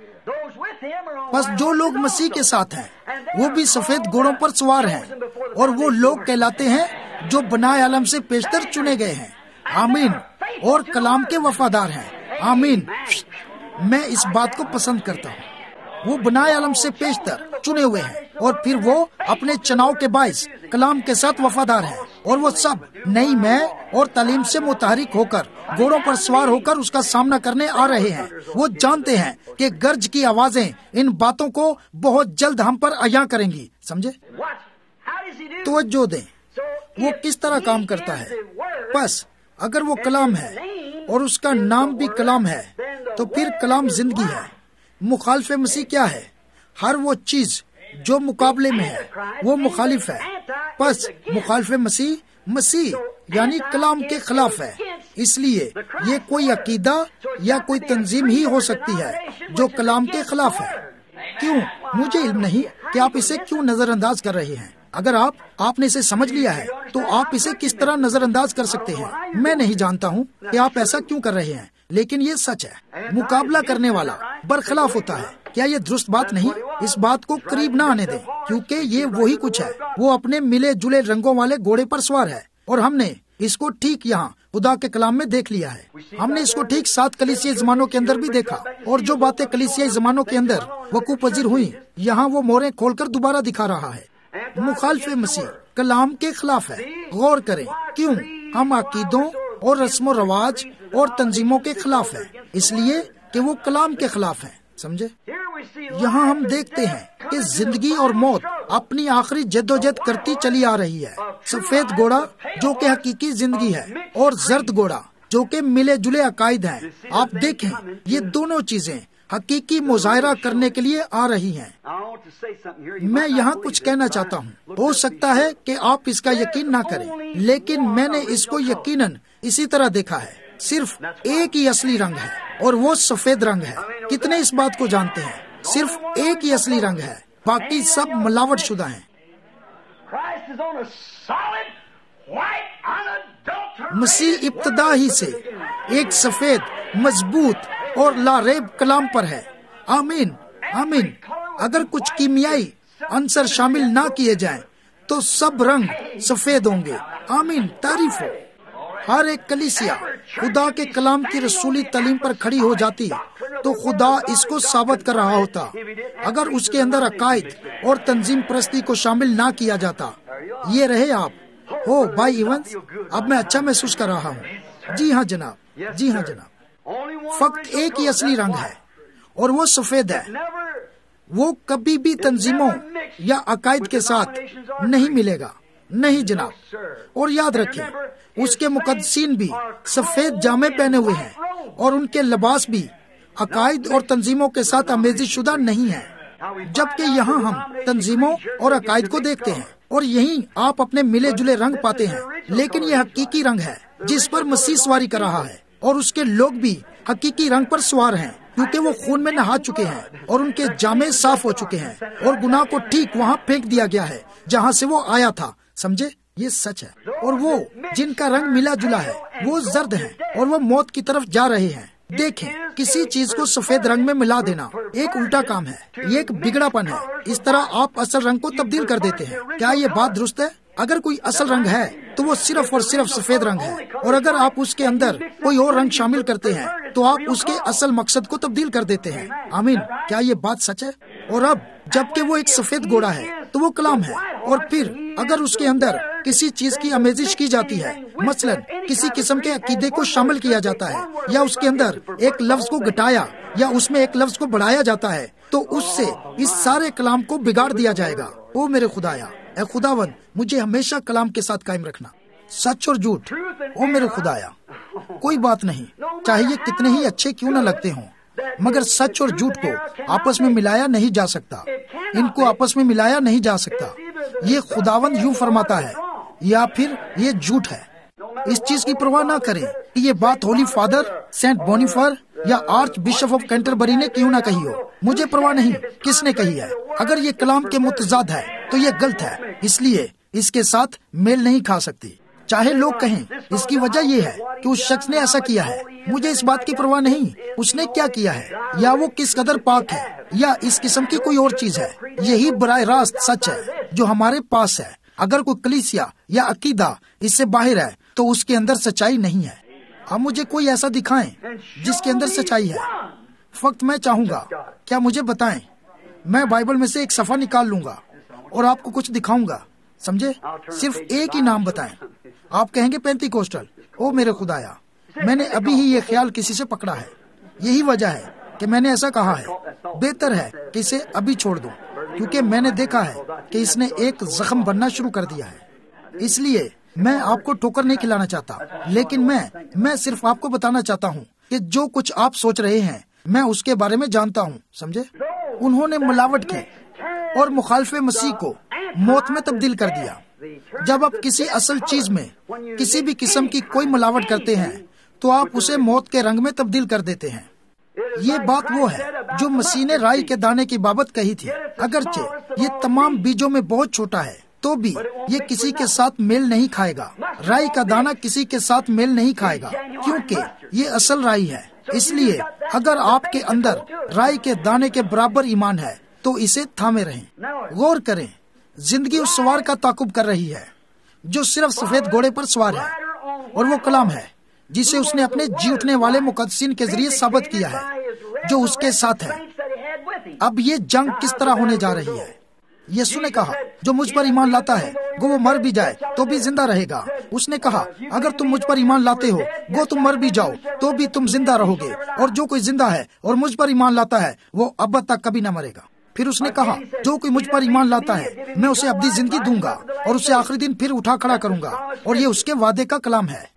بس جو لوگ مسیح کے ساتھ ہیں وہ بھی سفید گھوڑوں پر سوار ہیں، اور وہ لوگ کہلاتے ہیں جو بنائے عالم سے پیشتر چنے گئے ہیں۔ آمین۔ اور کلام کے وفادار ہیں۔ آمین۔ میں اس بات کو پسند کرتا ہوں۔ وہ بنائے علم سے پیشتر چنے ہوئے ہیں، اور پھر وہ اپنے چناؤ کے باعث کلام کے ساتھ وفادار ہیں، اور وہ سب نئی میں اور تعلیم سے متحرک ہو کر گھوڑوں پر سوار ہو کر اس کا سامنا کرنے آ رہے ہیں۔ وہ جانتے ہیں کہ گرج کی آوازیں ان باتوں کو بہت جلد ہم پر عیاں کریں گی۔ سمجھے؟ توجہ دیں، وہ کس طرح کام کرتا ہے۔ بس اگر وہ کلام ہے اور اس کا نام بھی کلام ہے تو پھر کلام زندگی ہے۔ مخالف مسیح کیا ہے؟ ہر وہ چیز جو مقابلے میں ہے وہ مخالف ہے۔ بس مخالف مسیح مسیح یعنی کلام کے خلاف ہے۔ اس لیے یہ کوئی عقیدہ یا کوئی تنظیم ہی ہو سکتی ہے جو کلام کے خلاف ہے۔ کیوں؟ مجھے علم نہیں کہ آپ اسے کیوں نظر انداز کر رہے ہیں۔ اگر آپ آپ نے اسے سمجھ لیا ہے تو آپ اسے کس طرح نظر انداز کر سکتے ہیں؟ میں نہیں جانتا ہوں کہ آپ ایسا کیوں کر رہے ہیں، لیکن یہ سچ ہے۔ مقابلہ کرنے والا برخلاف ہوتا ہے۔ کیا یہ درست بات نہیں؟ اس بات کو قریب نہ آنے دیں، کیونکہ یہ وہی کچھ ہے۔ وہ اپنے ملے جلے رنگوں والے گھوڑے پر سوار ہے، اور ہم نے اس کو ٹھیک یہاں خدا کے کلام میں دیکھ لیا ہے۔ ہم نے اس کو ٹھیک سات کلیسیائی زمانوں کے اندر بھی دیکھا، اور جو باتیں کلیسیائی زمانوں کے اندر وقوع پذیر ہوئی، یہاں وہ موریں کھول کر دوبارہ دکھا رہا ہے۔ مخالف مسیح کلام کے خلاف ہے۔ غور کریں کیوں؟ ہم عقیدوں اور رسم و رواج اور تنظیموں کے خلاف ہیں، اس لیے کہ وہ کلام کے خلاف ہیں۔ سمجھے؟ یہاں ہم دیکھتے ہیں کہ زندگی اور موت اپنی آخری جدوجہد کرتی چلی آ رہی ہے۔ سفید گھوڑا جو کہ حقیقی زندگی ہے، اور زرد گھوڑا جو کہ ملے جلے عقائد ہیں۔ آپ دیکھیں یہ دونوں چیزیں حقیقی مظاہرہ کرنے کے لیے آ رہی ہیں۔ میں یہاں کچھ کہنا چاہتا ہوں، ہو سکتا ہے کہ آپ اس کا یقین نہ کریں، لیکن میں نے اس کو یقیناً اسی طرح دیکھا ہے۔ صرف ایک ہی اصلی رنگ ہے، اور وہ سفید رنگ ہے۔ کتنے اس بات کو جانتے ہیں؟ صرف ایک ہی اصلی رنگ ہے، باقی سب ملاوٹ شدہ ہیں۔ مسیح ابتدا ہی سے ایک سفید، مضبوط اور لاریب کلام پر ہے۔ آمین آمین۔ اگر کچھ کیمیائی عنصر شامل نہ کیے جائیں تو سب رنگ سفید ہوں گے۔ آمین، تعریف ہو۔ ہر ایک کلیسیا خدا کے کلام کی رسولی تعلیم پر کھڑی ہو جاتی تو خدا اس کو ثابت کر رہا ہوتا۔ اگر اس کے اندر عقائد اور تنظیم پرستی کو شامل نہ کیا جاتا۔ یہ رہے آپ ہو بھائی ایونز، اب میں اچھا محسوس کر رہا ہوں۔ جی ہاں جناب، جی ہاں جناب۔ فقط ایک ہی اصلی رنگ ہے، اور وہ سفید ہے۔ وہ کبھی بھی تنظیموں یا عقائد کے ساتھ نہیں ملے گا، نہیں جناب۔ اور یاد رکھیں اس کے مقدسین بھی سفید جامے پہنے ہوئے ہیں، اور ان کے لباس بھی عقائد اور تنظیموں کے ساتھ آمیزش شدہ نہیں ہے۔ جبکہ یہاں ہم تنظیموں اور عقائد کو دیکھتے ہیں، اور یہیں آپ اپنے ملے جلے رنگ پاتے ہیں، لیکن یہ حقیقی رنگ ہے جس پر مسیح سواری کر رہا ہے، اور اس کے لوگ بھی حقیقی رنگ پر سوار ہیں، کیونکہ وہ خون میں نہا چکے ہیں، اور ان کے جامے صاف ہو چکے ہیں، اور گناہ کو ٹھیک وہاں پھینک دیا گیا ہے جہاں سے وہ آیا تھا۔ سمجھے؟ یہ سچ ہے۔ اور وہ جن کا رنگ ملا جلا ہے وہ زرد ہیں، اور وہ موت کی طرف جا رہے ہیں۔ دیکھیں، کسی چیز کو سفید رنگ میں ملا دینا ایک الٹا کام ہے، یہ ایک بگڑا پن ہے۔ اس طرح آپ اصل رنگ کو تبدیل کر دیتے ہیں۔ کیا یہ بات درست ہے؟ اگر کوئی اصل رنگ ہے تو وہ صرف اور صرف سفید رنگ ہے، اور اگر آپ اس کے اندر کوئی اور رنگ شامل کرتے ہیں تو آپ اس کے اصل مقصد کو تبدیل کر دیتے ہیں۔ آمین۔ کیا یہ بات سچ ہے؟ اور اب جبکہ وہ ایک سفید گھوڑا ہے تو وہ کلام ہے، اور پھر اگر اس کے اندر کسی چیز کی آمیزش کی جاتی ہے، مثلا کسی قسم کے عقیدے کو شامل کیا جاتا ہے، یا اس کے اندر ایک لفظ کو گھٹایا یا اس میں ایک لفظ کو بڑھایا جاتا ہے، تو اس سے اس سارے کلام کو بگاڑ دیا جائے گا۔ او میرے خدایا، اے خداوند، مجھے ہمیشہ کلام کے ساتھ قائم رکھنا۔ سچ اور جھوٹ، او میرے خدایا، کوئی بات نہیں، چاہے یہ کتنے ہی اچھے کیوں نہ لگتے ہوں، مگر سچ اور جھوٹ کو آپس میں ملایا نہیں جا سکتا۔ ان کو آپس میں ملایا نہیں جا سکتا۔ یہ خداوند یوں فرماتا ہے، یا پھر یہ جھوٹ ہے۔ اس چیز کی پرواہ نہ کریں کہ یہ بات ہولی فادر سینٹ بونیفر یا آرچ بشپ آف کینٹربری نے کیوں نہ کہی ہو، مجھے پرواہ نہیں کس نے کہی ہے۔ اگر یہ کلام کے متضاد ہے تو یہ غلط ہے، اس لیے اس کے ساتھ میل نہیں کھا سکتی، چاہے لوگ کہیں۔ اس کی وجہ یہ ہے کہ اس شخص نے ایسا کیا ہے۔ مجھے اس بات کی پرواہ نہیں اس نے کیا کیا ہے، یا وہ کس قدر پاک ہے، یا اس قسم کی کوئی اور چیز ہے۔ یہی براہ راست سچ ہے جو ہمارے پاس ہے۔ اگر کوئی کلیسیا یا عقیدہ اس سے باہر ہے تو اس کے اندر سچائی نہیں ہے۔ اب مجھے کوئی ایسا دکھائیں جس کے اندر سچائی ہے۔ فقط میں چاہوں گا، کیا مجھے بتائیں میں بائبل میں سے ایک صفحہ نکال لوں گا اور آپ کو کچھ دکھاؤں گا، سمجھے؟ صرف ایک ہی نام بتائیں۔ آپ کہیں گے پینتی کوسٹل۔ او میرے خدایا، میں نے ابھی ہی یہ خیال کسی سے پکڑا ہے، یہی وجہ ہے کہ میں نے ایسا کہا ہے۔ بہتر ہے کہ اسے ابھی چھوڑ دوں، کیونکہ میں نے دیکھا ہے کہ اس نے ایک زخم بننا شروع کر دیا ہے۔ اس لیے میں آپ کو ٹھوکر نہیں کھلانا چاہتا، لیکن میں میں صرف آپ کو بتانا چاہتا ہوں کہ جو کچھ آپ سوچ رہے ہیں میں اس کے بارے میں جانتا ہوں، سمجھے؟ انہوں نے ملاوٹ کی اور مخالف مسیح کو موت میں تبدیل کر دیا۔ جب آپ کسی اصل چیز میں کسی بھی قسم کی کوئی ملاوٹ کرتے ہیں تو آپ اسے موت کے رنگ میں تبدیل کر دیتے ہیں۔ یہ بات وہ ہے جو مسیح نے رائی کے دانے کی بابت کہی تھی۔ اگرچہ یہ تمام بیجوں میں بہت چھوٹا ہے تو بھی یہ کسی کے ساتھ میل نہیں کھائے گا۔ رائی کا دانہ کسی کے ساتھ میل نہیں کھائے گا کیونکہ یہ اصل رائی ہے۔ اس لیے اگر آپ کے اندر رائی کے دانے کے برابر ایمان ہے تو اسے تھامے رہیں۔ غور کریں، زندگی اس سوار کا تعاقب کر رہی ہے جو صرف سفید گھوڑے پر سوار ہے، اور وہ کلام ہے جسے اس نے اپنے جی اٹھنے والے مقدسین کے ذریعے ثابت کیا ہے جو اس کے ساتھ ہے۔ اب یہ جنگ کس طرح ہونے جا رہی ہے؟ یسوع نے کہا جو مجھ پر ایمان لاتا ہے گو وہ مر بھی جائے تو بھی زندہ رہے گا۔ اس نے کہا اگر تم مجھ پر ایمان لاتے ہو گو تم مر بھی جاؤ تو بھی تم زندہ رہو گے، اور جو کوئی زندہ ہے اور مجھ پر ایمان لاتا ہے وہ ابد تک کبھی نہ مرے گا۔ پھر اس نے کہا جو کوئی مجھ پر ایمان لاتا ہے میں اسے ابدی زندگی دوں گا اور اسے آخری دن پھر اٹھا کھڑا کروں گا، اور یہ اس کے وعدے کا کلام ہے۔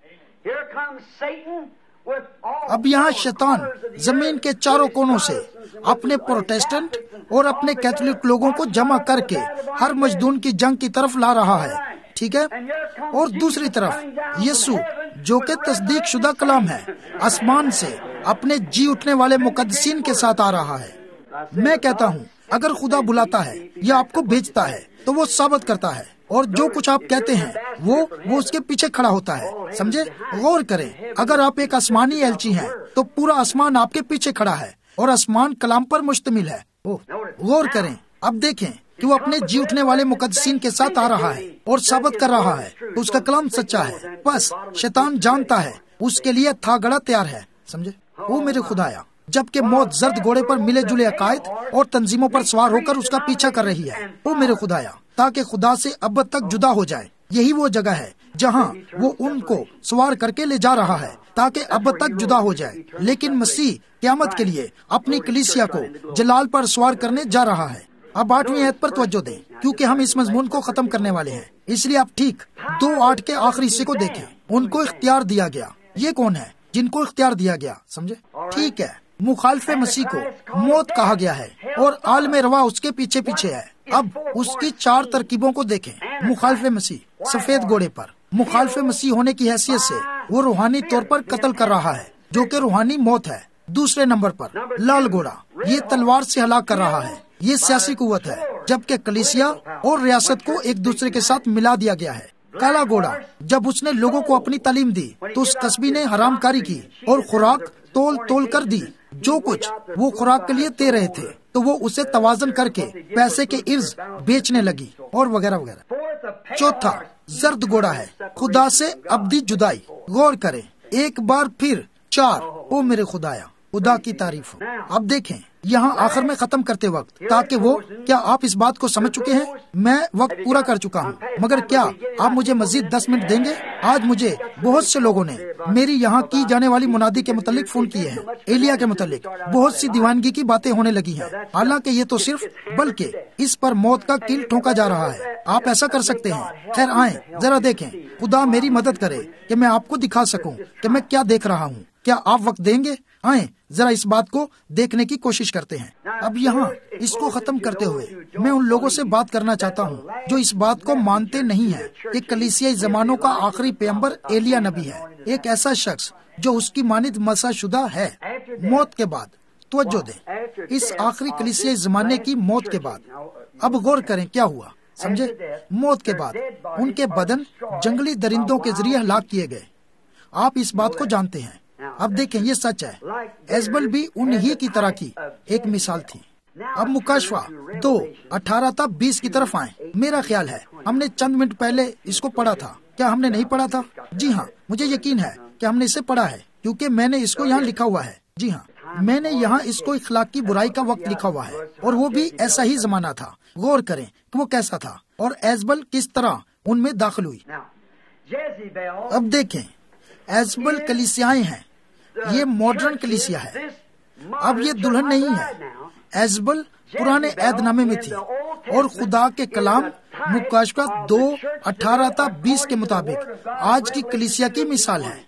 اب یہاں شیطان زمین کے چاروں کونوں سے اپنے پروٹیسٹنٹ اور اپنے کیتھولک لوگوں کو جمع کر کے ہر مجدون کی جنگ کی طرف لا رہا ہے، ٹھیک ہے؟ اور دوسری طرف یسوع جو کہ تصدیق شدہ کلام ہے آسمان سے اپنے جی اٹھنے والے مقدسین کے ساتھ آ رہا ہے۔ میں کہتا ہوں اگر خدا بلاتا ہے یا آپ کو بھیجتا ہے تو وہ ثابت کرتا ہے، اور جو کچھ آپ کہتے ہیں وہ وہ اس کے پیچھے کھڑا ہوتا ہے، سمجھے؟ غور کریں، اگر آپ ایک آسمانی ایلچی ہیں تو پورا آسمان آپ کے پیچھے کھڑا ہے اور آسمان کلام پر مشتمل ہے۔ غور کریں، اب دیکھیں کہ وہ اپنے جی اٹھنے والے مقدسین کے ساتھ آ رہا ہے اور ثابت کر رہا ہے کہ اس کا کلام سچا ہے۔ بس شیطان جانتا ہے اس کے لیے تھا گڑا تیار ہے، سمجھے؟ وہ میرے خدایا، جبکہ موت زرد گھوڑے پر ملے جلے عقائد اور تنظیموں پر سوار ہو کر اس کا پیچھا کر رہی ہے، وہ میرے خدایا، تاکہ خدا سے ابد تک جدا ہو جائے۔ یہی وہ جگہ ہے جہاں وہ ان کو سوار کر کے لے جا رہا ہے تاکہ ابد تک جدا ہو جائے۔ لیکن مسیح قیامت کے لیے اپنی کلیسیا کو جلال پر سوار کرنے جا رہا ہے۔ اب آٹھویں آیت پر توجہ دیں کیونکہ ہم اس مضمون کو ختم کرنے والے ہیں، اس لیے آپ ٹھیک دو آٹھ کے آخری حصے کو دیکھیں۔ ان کو اختیار دیا گیا، یہ کون ہے جن کو اختیار دیا گیا؟ سمجھے؟ ٹھیک ہے، مخالف مسیح کو موت کہا گیا ہے اور عالم روا اس کے پیچھے پیچھے ہے۔ اب اس کی چار ترکیبوں کو دیکھیں۔ مخالف مسیح سفید گھوڑے پر، مخالف مسیح ہونے کی حیثیت سے وہ روحانی طور پر قتل کر رہا ہے جو کہ روحانی موت ہے۔ دوسرے نمبر پر لال گھوڑا، یہ تلوار سے ہلاک کر رہا ہے، یہ سیاسی قوت ہے، جبکہ کلیسیا اور ریاست کو ایک دوسرے کے ساتھ ملا دیا گیا ہے۔ کالا گھوڑا، جب اس نے لوگوں کو اپنی تعلیم دی تو اس قصبی نے حرام کاری کی اور خوراک تول تول کر دی۔ جو کچھ وہ خوراک کے لیے دے رہے تھے تو وہ اسے توازن کر کے پیسے کے عوض بیچنے لگی، اور وغیرہ وغیرہ۔ چوتھا زرد گھوڑا ہے، خدا سے ابدی جدائی۔ غور کریں ایک بار پھر چار، او میرے خدایا، خدا کی تعریف ہو۔ اب دیکھیں یہاں آخر میں ختم کرتے وقت، تاکہ وہ کیا آپ اس بات کو سمجھ چکے ہیں؟ میں وقت پورا کر چکا ہوں، مگر کیا آپ مجھے مزید دس منٹ دیں گے؟ آج مجھے بہت سے لوگوں نے میری یہاں کی جانے والی منادی کے متعلق فون کیے ہیں، ایلیا کے متعلق بہت سی دیوانگی کی باتیں ہونے لگی ہیں، حالانکہ یہ تو صرف بلکہ اس پر موت کا کیل ٹھونکا جا رہا ہے۔ آپ ایسا کر سکتے ہیں۔ خیر آئیں ذرا دیکھیں، خدا میری مدد کرے کہ میں آپ کو دکھا سکوں کہ میں کیا دیکھ رہا ہوں۔ کیا آپ وقت دیں گے؟ آئیں ذرا اس بات کو دیکھنے کی کوشش کرتے ہیں۔ اب یہاں اس کو ختم کرتے ہوئے میں ان لوگوں سے بات کرنا چاہتا ہوں جو اس بات کو مانتے نہیں ہیں کہ کلیسیائی زمانوں کا آخری پیغمبر ایلیا نبی ہے، ایک ایسا شخص جو اس کی مانند مسح شدہ ہے۔ موت کے بعد توجہ دیں، اس آخری کلیسیائی زمانے کی موت کے بعد اب غور کریں کیا ہوا، سمجھے؟ موت کے بعد ان کے بدن جنگلی درندوں کے ذریعے ہلاک کیے گئے۔ آپ اس بات کو جانتے ہیں۔ اب دیکھیں یہ سچ ہے، ایزبل بھی انہی کی طرح کی ایک مثال تھی۔ اب مکاشفہ دو اٹھارہ تا بیس کی طرف آئیں۔ میرا خیال ہے ہم نے چند منٹ پہلے اس کو پڑھا تھا، کیا ہم نے نہیں پڑھا تھا؟ جی ہاں، مجھے یقین ہے کہ ہم نے اسے پڑھا ہے کیونکہ میں نے اس کو یہاں لکھا ہوا ہے۔ جی ہاں، میں نے یہاں اس کو اخلاق کی برائی کا وقت لکھا ہوا ہے، اور وہ بھی ایسا ہی زمانہ تھا۔ غور کریں کہ وہ کیسا تھا اور ایزبل کس طرح ان میں داخل ہوئی۔ اب دیکھیں، ایزبل کلیسیائیں ہیں، یہ ماڈرن کلیسیا ہے، اب یہ دلہن نہیں ہے۔ ایزبل پرانے عہد نامے میں تھی، اور خدا کے کلام مکاشفہ دو اٹھارہ تا بیس کے مطابق آج کی کلیسیا کی مثال ہے۔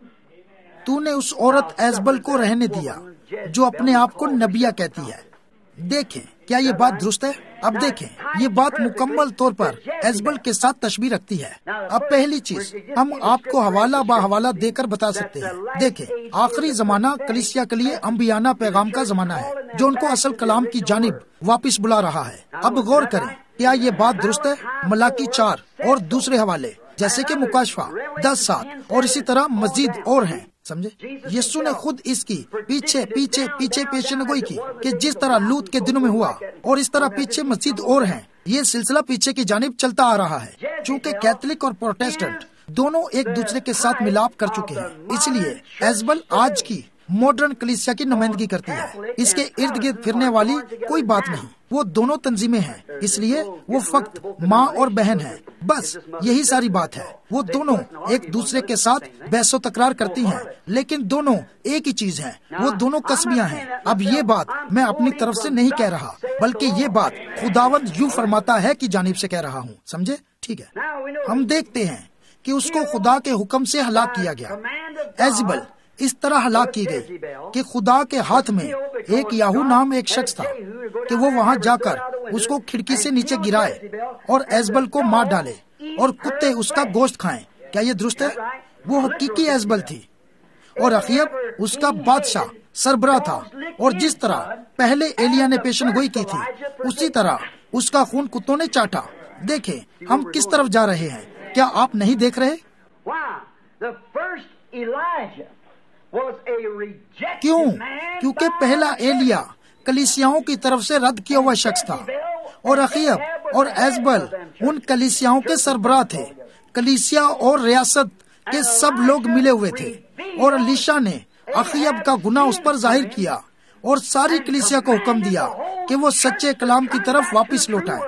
تو نے اس عورت ایزبل کو رہنے دیا جو اپنے آپ کو نبیہ کہتی ہے۔ دیکھیں کیا یہ بات درست ہے؟ اب دیکھیں، یہ بات مکمل طور پر ایزبل کے ساتھ تشبیہ رکھتی ہے۔ اب پہلی چیز ہم آپ کو حوالہ با حوالہ دے کر بتا سکتے ہیں۔ دیکھیں، آخری زمانہ کلیسیا کے لیے انبیانہ پیغام کا زمانہ ہے جو ان کو اصل کلام کی جانب واپس بلا رہا ہے۔ اب غور کریں، کیا یہ بات درست ہے؟ ملاکی چار اور دوسرے حوالے جیسے کہ مکاشفہ دس سات اور اسی طرح مزید اور ہیں، سمجھے؟ یسوع نے خود اس کی پیچھے پیچھے پیچھے پیشن گوئی کی کہ جس طرح لوط کے دنوں میں ہوا، اور اس طرح پیچھے مزید اور ہیں۔ یہ سلسلہ پیچھے کی جانب چلتا آ رہا ہے۔ چونکہ کیتھولک اور پروٹیسٹنٹ دونوں ایک دوسرے کے ساتھ ملاپ کر چکے ہیں، اس لیے ایزبل آج کی ماڈرن کلیسیا کی نمائندگی کرتی ہے۔ اس کے ارد گرد پھرنے والی کوئی بات نہیں، وہ دونوں تنظیمیں ہیں، اس لیے وہ فقط ماں اور بہن ہے، بس یہی ساری بات ہے۔ وہ دونوں ایک دوسرے کے ساتھ بحث و تکرار کرتی ہیں، لیکن دونوں ایک ہی چیز ہیں، وہ دونوں قسمیاں ہیں۔ اب یہ بات میں اپنی طرف سے نہیں کہہ رہا، بلکہ یہ بات خداوند یوں فرماتا ہے کی جانب سے کہہ رہا ہوں، سمجھے؟ ٹھیک ہے، ہم دیکھتے ہیں کہ اس کو خدا کے حکم سے ہلاک کیا گیا۔ ایزبل اس طرح ہلاک کی گئی کہ خدا کے ہاتھ میں ایک یاہو نام ایک شخص تھا کہ وہ وہاں جا کر اس کو کھڑکی سے نیچے گرائے اور ایزبل کو مار ڈالے اور کتے اس کا گوشت کھائیں۔ کیا یہ درست ہے؟ وہ حقیقی ایزبل تھی، اور اخیب اس کا بادشاہ سربراہ تھا، اور جس طرح پہلے ایلیا نے پیشن گوئی کی تھی اسی طرح اس کا خون کتوں نے چاٹا۔ دیکھیں ہم کس طرف جا رہے ہیں، کیا آپ نہیں دیکھ رہے؟ کیوں؟ کیونکہ پہلا ایلیا کلیسیاؤں کی طرف سے رد کیا ہوا شخص تھا، اور اخیب اور ایزبل ان کلیسیاؤں کے سربراہ تھے۔ کلیسیا اور ریاست کے سب لوگ ملے ہوئے تھے، اور الیشا نے اخیب کا گناہ اس پر ظاہر کیا اور ساری کلیسیا کو حکم دیا کہ وہ سچے کلام کی طرف واپس لوٹائے۔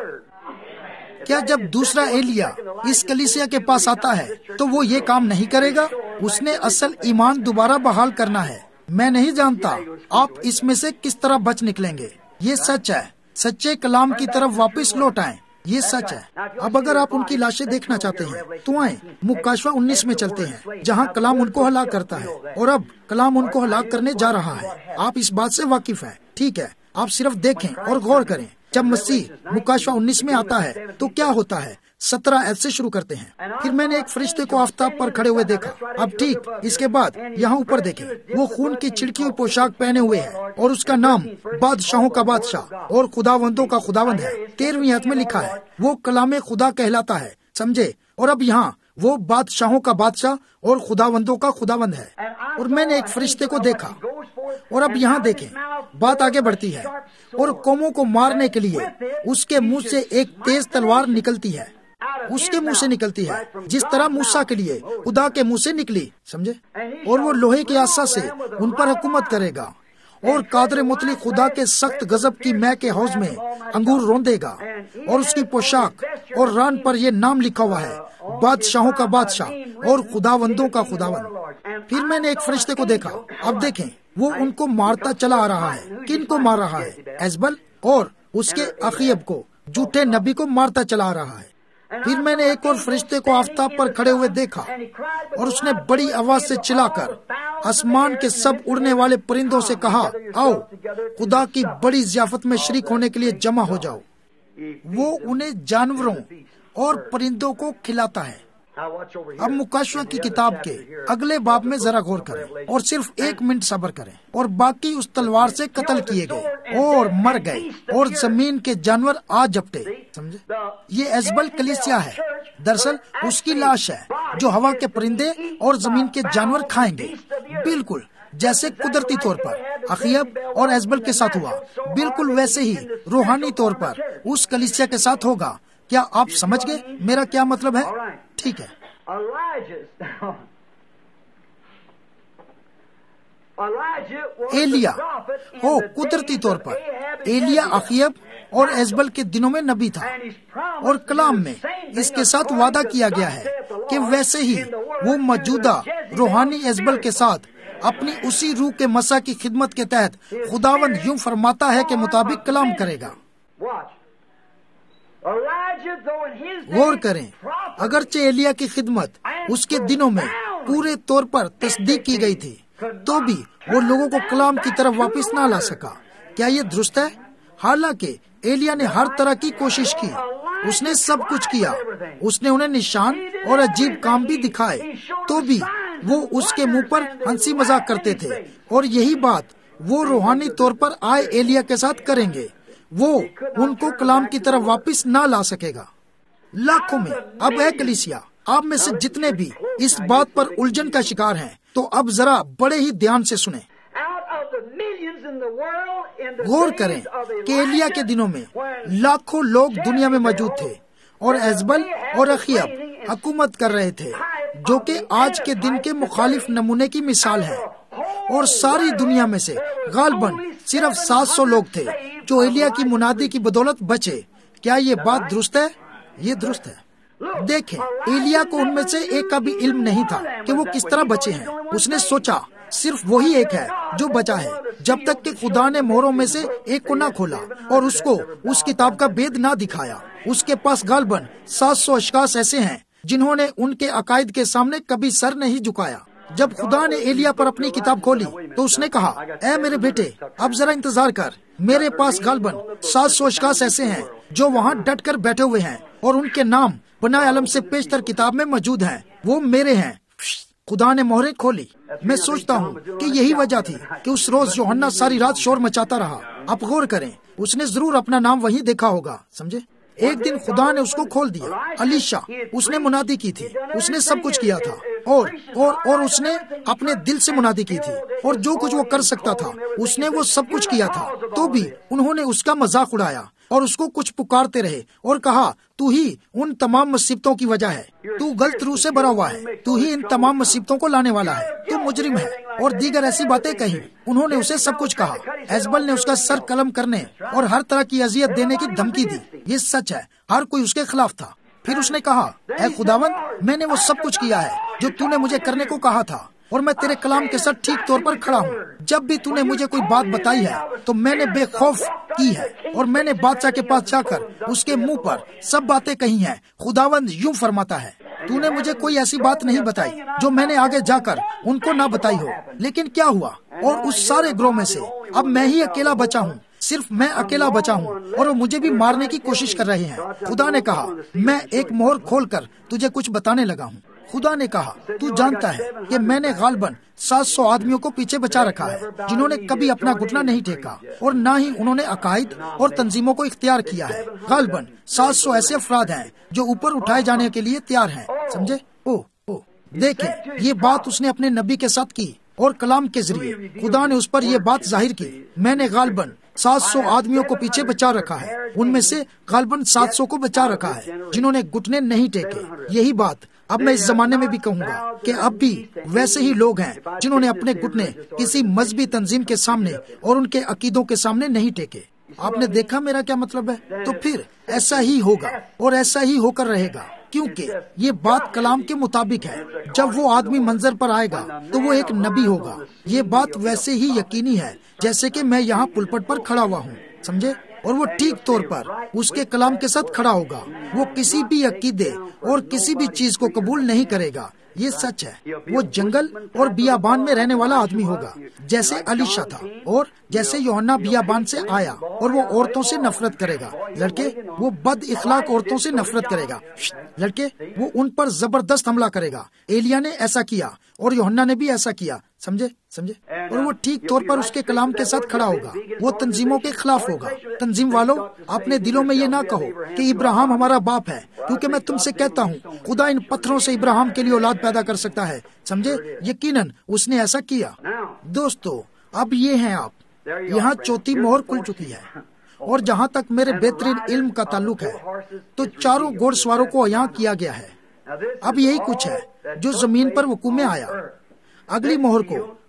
کیا جب دوسرا ایلیا اس کلیسیا کے پاس آتا ہے تو وہ یہ کام نہیں کرے گا؟ اس نے اصل ایمان دوبارہ بحال کرنا ہے۔ میں نہیں جانتا آپ اس میں سے کس طرح بچ نکلیں گے۔ یہ سچ ہے، سچے کلام کی طرف واپس لوٹ آئیں، یہ سچ ہے۔ اب اگر آپ ان کی لاشیں دیکھنا چاہتے ہیں تو آئیں، مکاشفہ انیس میں چلتے ہیں جہاں کلام ان کو ہلاک کرتا ہے، اور اب کلام ان کو ہلاک کرنے جا رہا ہے۔ آپ اس بات سے واقف ہیں، ٹھیک ہے؟ آپ صرف دیکھیں اور غور کریں۔ جب مسیح مکاشفہ انیس میں آتا ہے تو کیا ہوتا ہے؟ سترہ عدد سے شروع کرتے ہیں۔ پھر میں نے ایک فرشتے کو آفتاب پر کھڑے ہوئے دیکھا۔ اب ٹھیک اس کے بعد یہاں اوپر دیکھیں، وہ خون کی چھڑکی ہوئی پوشاک پہنے ہوئے ہے، اور اس کا نام بادشاہوں کا بادشاہ اور خداوندوں کا خداوند ہے۔ تیرہویں آیت میں لکھا ہے وہ کلام خدا کہلاتا ہے، سمجھے؟ اور اب یہاں وہ بادشاہوں کا بادشاہ اور خداوندوں کا خداوند ہے۔ اور میں نے ایک فرشتے کو دیکھا، اور اب یہاں دیکھیں بات آگے بڑھتی ہے، اور قوموں کو مارنے کے لیے اس کے منہ سے ایک تیز تلوار نکلتی ہے، اس کے منہ سے نکلتی ہے جس طرح موسیٰ کے لیے خدا کے منہ سے نکلی، سمجھے؟ اور وہ لوہے کے عصا سے ان پر حکومت کرے گا، اور قادر مطلق خدا کے سخت غضب کی مے کے حوض میں انگور روندے گا، اور اس کی پوشاک اور ران پر یہ نام لکھا ہوا ہے، بادشاہوں کا بادشاہ اور خداوندوں کا خداوند۔ پھر میں نے ایک فرشتے کو دیکھا، اب دیکھیں وہ ان کو مارتا چلا آ رہا ہے۔ کن کو مار رہا ہے؟ ایزبل اور اس کے اخیب کو، جھوٹے نبی کو مارتا چلا آ رہا ہے۔ پھر میں نے ایک اور فرشتے کو آفتاب پر کھڑے ہوئے دیکھا، اور اس نے بڑی آواز سے چلا کر آسمان کے سب اڑنے والے پرندوں سے کہا، آؤ خدا کی بڑی ضیافت میں شریک ہونے کے لیے جمع ہو جاؤ۔ وہ انہیں جانوروں اور پرندوں کو کھلاتا ہے۔ اب مکاشفہ کی کتاب کے اگلے باب میں ذرا غور کریں اور صرف ایک منٹ صبر کریں۔ اور باقی اس تلوار سے قتل کیے گئے اور مر گئے، اور زمین کے جانور آ جپٹے، سمجھے؟ یہ ایزبل کلیسیا ہے، دراصل اس کی لاش ہے جو ہوا کے پرندے اور زمین کے جانور کھائیں گے، بالکل جیسے قدرتی طور پر اخیب اور ایزبل کے ساتھ ہوا، بالکل ویسے ہی روحانی طور پر اس کلیسیا کے ساتھ ہوگا۔ کیا آپ سمجھ گئے میرا کیا مطلب ہے؟ ٹھیک ہے۔ ایلیا ہو قدرتی طور پر ایلیا اخیب اور ایزبل کے دنوں میں نبی تھا، اور کلام میں اس کے ساتھ وعدہ کیا گیا ہے کہ ویسے ہی وہ موجودہ روحانی ایزبل کے ساتھ اپنی اسی روح کے مسا کی خدمت کے تحت خداوند یوں فرماتا ہے کے مطابق کلام کرے گا۔ غور کریں، اگرچہ ایلیا کی خدمت اس کے دنوں میں پورے طور پر تصدیق کی گئی تھی، تو بھی وہ لوگوں کو کلام کی طرف واپس نہ لا سکا۔ کیا یہ درست ہے؟ حالانکہ ایلیا نے ہر طرح کی کوشش کی، اس نے سب کچھ کیا، اس نے انہیں نشان اور عجیب کام بھی دکھائے، تو بھی وہ اس کے منہ پر ہنسی مذاق کرتے تھے، اور یہی بات وہ روحانی طور پر آئے ایلیا کے ساتھ کریں گے، وہ ان کو کلام کی طرف واپس نہ لا سکے گا۔ لاکھوں میں اب ہے کلیسیا، آپ میں سے جتنے بھی اس بات پر الجھن کا شکار ہیں، تو اب ذرا بڑے ہی دھیان سے سنیں۔ غور کریں کہ ایلیا کے دنوں میں لاکھوں لوگ دنیا میں موجود تھے، اور ایزبل اور اخیب حکومت کر رہے تھے، جو کہ آج کے دن کے مخالف نمونے کی مثال ہے، اور ساری دنیا میں سے غالباً صرف سات سو لوگ تھے جو ایلیا کی منادی کی بدولت بچے۔ کیا یہ بات درست ہے؟ یہ درست ہے۔ دیکھیں، ایلیا کو ان میں سے ایک کا بھی علم نہیں تھا کہ وہ کس طرح بچے ہیں۔ اس نے سوچا صرف وہی ایک ہے جو بچا ہے، جب تک کہ خدا نے مہروں میں سے ایک کو نہ کھولا اور اس کو اس کتاب کا بید نہ دکھایا۔ اس کے پاس غالباً سات سو اشخاص ایسے ہیں جنہوں نے ان کے عقائد کے سامنے کبھی سر نہیں جھکایا۔ جب خدا نے ایلیا پر اپنی کتاب کھولی تو اس نے کہا، اے میرے بیٹے، اب ذرا انتظار کر، میرے پاس غالباً سات سو اشخاص ایسے ہیں جو وہاں ڈٹ کر بیٹھے ہوئے ہیں، اور ان کے نام بنائے علم سے پیشتر کتاب میں موجود ہیں، وہ میرے ہیں۔ خدا نے مہریں کھولی۔ میں سوچتا ہوں کہ یہی وجہ تھی کہ اس روز یوحنا ساری رات شور مچاتا رہا۔ آپ غور کریں، اس نے ضرور اپنا نام وہیں دیکھا ہوگا، سمجھے؟ ایک دن خدا نے اس کو کھول دیا۔ الیشا، اس نے منادی کی تھی، اس نے سب کچھ کیا تھا، اور اور اور اس نے اپنے دل سے منادی کی تھی، اور جو کچھ وہ کر سکتا تھا اس نے وہ سب کچھ کیا تھا، تو بھی انہوں نے اس کا مذاق اڑایا اور اس کو کچھ پکارتے رہے اور کہا، تو ہی ان تمام مصیبتوں کی وجہ ہے، تو غلط روح سے بھرا ہوا ہے، تو ہی ان تمام مصیبتوں کو لانے والا ہے، تو مجرم ہے، اور دیگر ایسی باتیں کہیں۔ انہوں نے اسے سب کچھ کہا۔ ایزبل نے اس کا سر قلم کرنے اور ہر طرح کی اذیت دینے کی دھمکی دی۔ یہ سچ ہے، ہر کوئی اس کے خلاف تھا۔ پھر اس نے کہا، اے خداوند، میں نے وہ سب کچھ کیا ہے جو تو نے مجھے کرنے کو کہا تھا، اور میں تیرے کلام کے ساتھ ٹھیک طور پر کھڑا ہوں۔ جب بھی تو نے مجھے کوئی بات بتائی ہے تو میں نے بے خوف کی ہے، اور میں نے بادشاہ کے پاس جا کر اس کے منہ پر سب باتیں کہی ہیں۔ خداوند یوں فرماتا ہے، تو نے مجھے کوئی ایسی بات نہیں بتائی جو میں نے آگے جا کر ان کو نہ بتائی ہو۔ لیکن کیا ہوا؟ اور اس سارے گروہ میں سے اب میں ہی اکیلا بچا ہوں، صرف میں اکیلا بچا ہوں، اور وہ مجھے بھی مارنے کی کوشش کر رہے ہیں۔ خدا نے کہا، میں ایک مہر کھول کر تجھے کچھ بتانے لگا ہوں۔ خدا نے کہا، تو جانتا ہے کہ میں نے غالباً سات سو آدمیوں کو پیچھے بچا رکھا ہے جنہوں نے کبھی اپنا گھٹنا نہیں ٹیکا، اور نہ ہی انہوں نے عقائد اور تنظیموں کو اختیار کیا ہے۔ غالباً سات سو ایسے افراد ہیں جو اوپر اٹھائے جانے کے لیے تیار ہیں، سمجھے؟ او او دیکھیں، یہ بات اس نے اپنے نبی کے ساتھ کی، اور کلام کے ذریعے خدا نے اس پر یہ بات ظاہر کی۔ میں نے غالباً سات سو آدمیوں کو پیچھے بچا رکھا ہے، ان میں سے غالباً سات سو کو بچا رکھا ہے جنہوں نے گھٹنے نہیں ٹیکے۔ یہی بات اب میں اس زمانے میں بھی کہوں گا کہ اب بھی ویسے ہی لوگ ہیں جنہوں نے اپنے گھٹنے کسی مذہبی تنظیم کے سامنے اور ان کے عقیدوں کے سامنے نہیں ٹیکے۔ آپ نے دیکھا میرا کیا مطلب ہے؟ تو پھر ایسا ہی ہوگا اور ایسا ہی ہو کر رہے گا، کیونکہ یہ بات کلام کے مطابق ہے۔ جب وہ آدمی منظر پر آئے گا تو وہ ایک نبی ہوگا۔ یہ بات ویسے ہی یقینی ہے جیسے کہ میں یہاں پلپٹ پر کھڑا ہوا ہوں، سمجھے؟ اور وہ ٹھیک طور پر اس کے کلام کے ساتھ کھڑا ہوگا۔ وہ کسی بھی عقیدے اور کسی بھی چیز کو قبول نہیں کرے گا۔ یہ سچ ہے۔ وہ جنگل اور بیابان میں رہنے والا آدمی ہوگا، جیسے الیشا تھا، اور جیسے یوحنا بیابان سے آیا، اور وہ عورتوں سے نفرت کرے گا۔ لڑکے، وہ بد اخلاق عورتوں سے نفرت کرے گا۔ لڑکے، وہ ان پر زبردست حملہ کرے گا۔ ایلیا نے ایسا کیا اور یوحنا نے بھی ایسا کیا، سمجھے سمجھے اور وہ ٹھیک طور پر اس کے کلام کے ساتھ کھڑا ہوگا۔ وہ تنظیموں کے خلاف ہوگا۔ تنظیم والوں، اپنے دلوں میں یہ نہ کہو کہ ابراہیم ہمارا باپ ہے، کیونکہ میں تم سے کہتا ہوں خدا ان پتھروں سے ابراہیم کے لیے اولاد پیدا کر سکتا ہے، سمجھے؟ یقیناً اس نے ایسا کیا۔ دوستو، اب یہ ہیں آپ، یہاں چوتھی مہر کھل چکی ہے، اور جہاں تک میرے بہترین علم کا تعلق ہے تو چاروں گھوڑ سواروں کو یہاں کیا گیا ہے۔ اب یہی کچھ ہے جو زمین پر وقوع میں آیا۔ اگلی مہر کو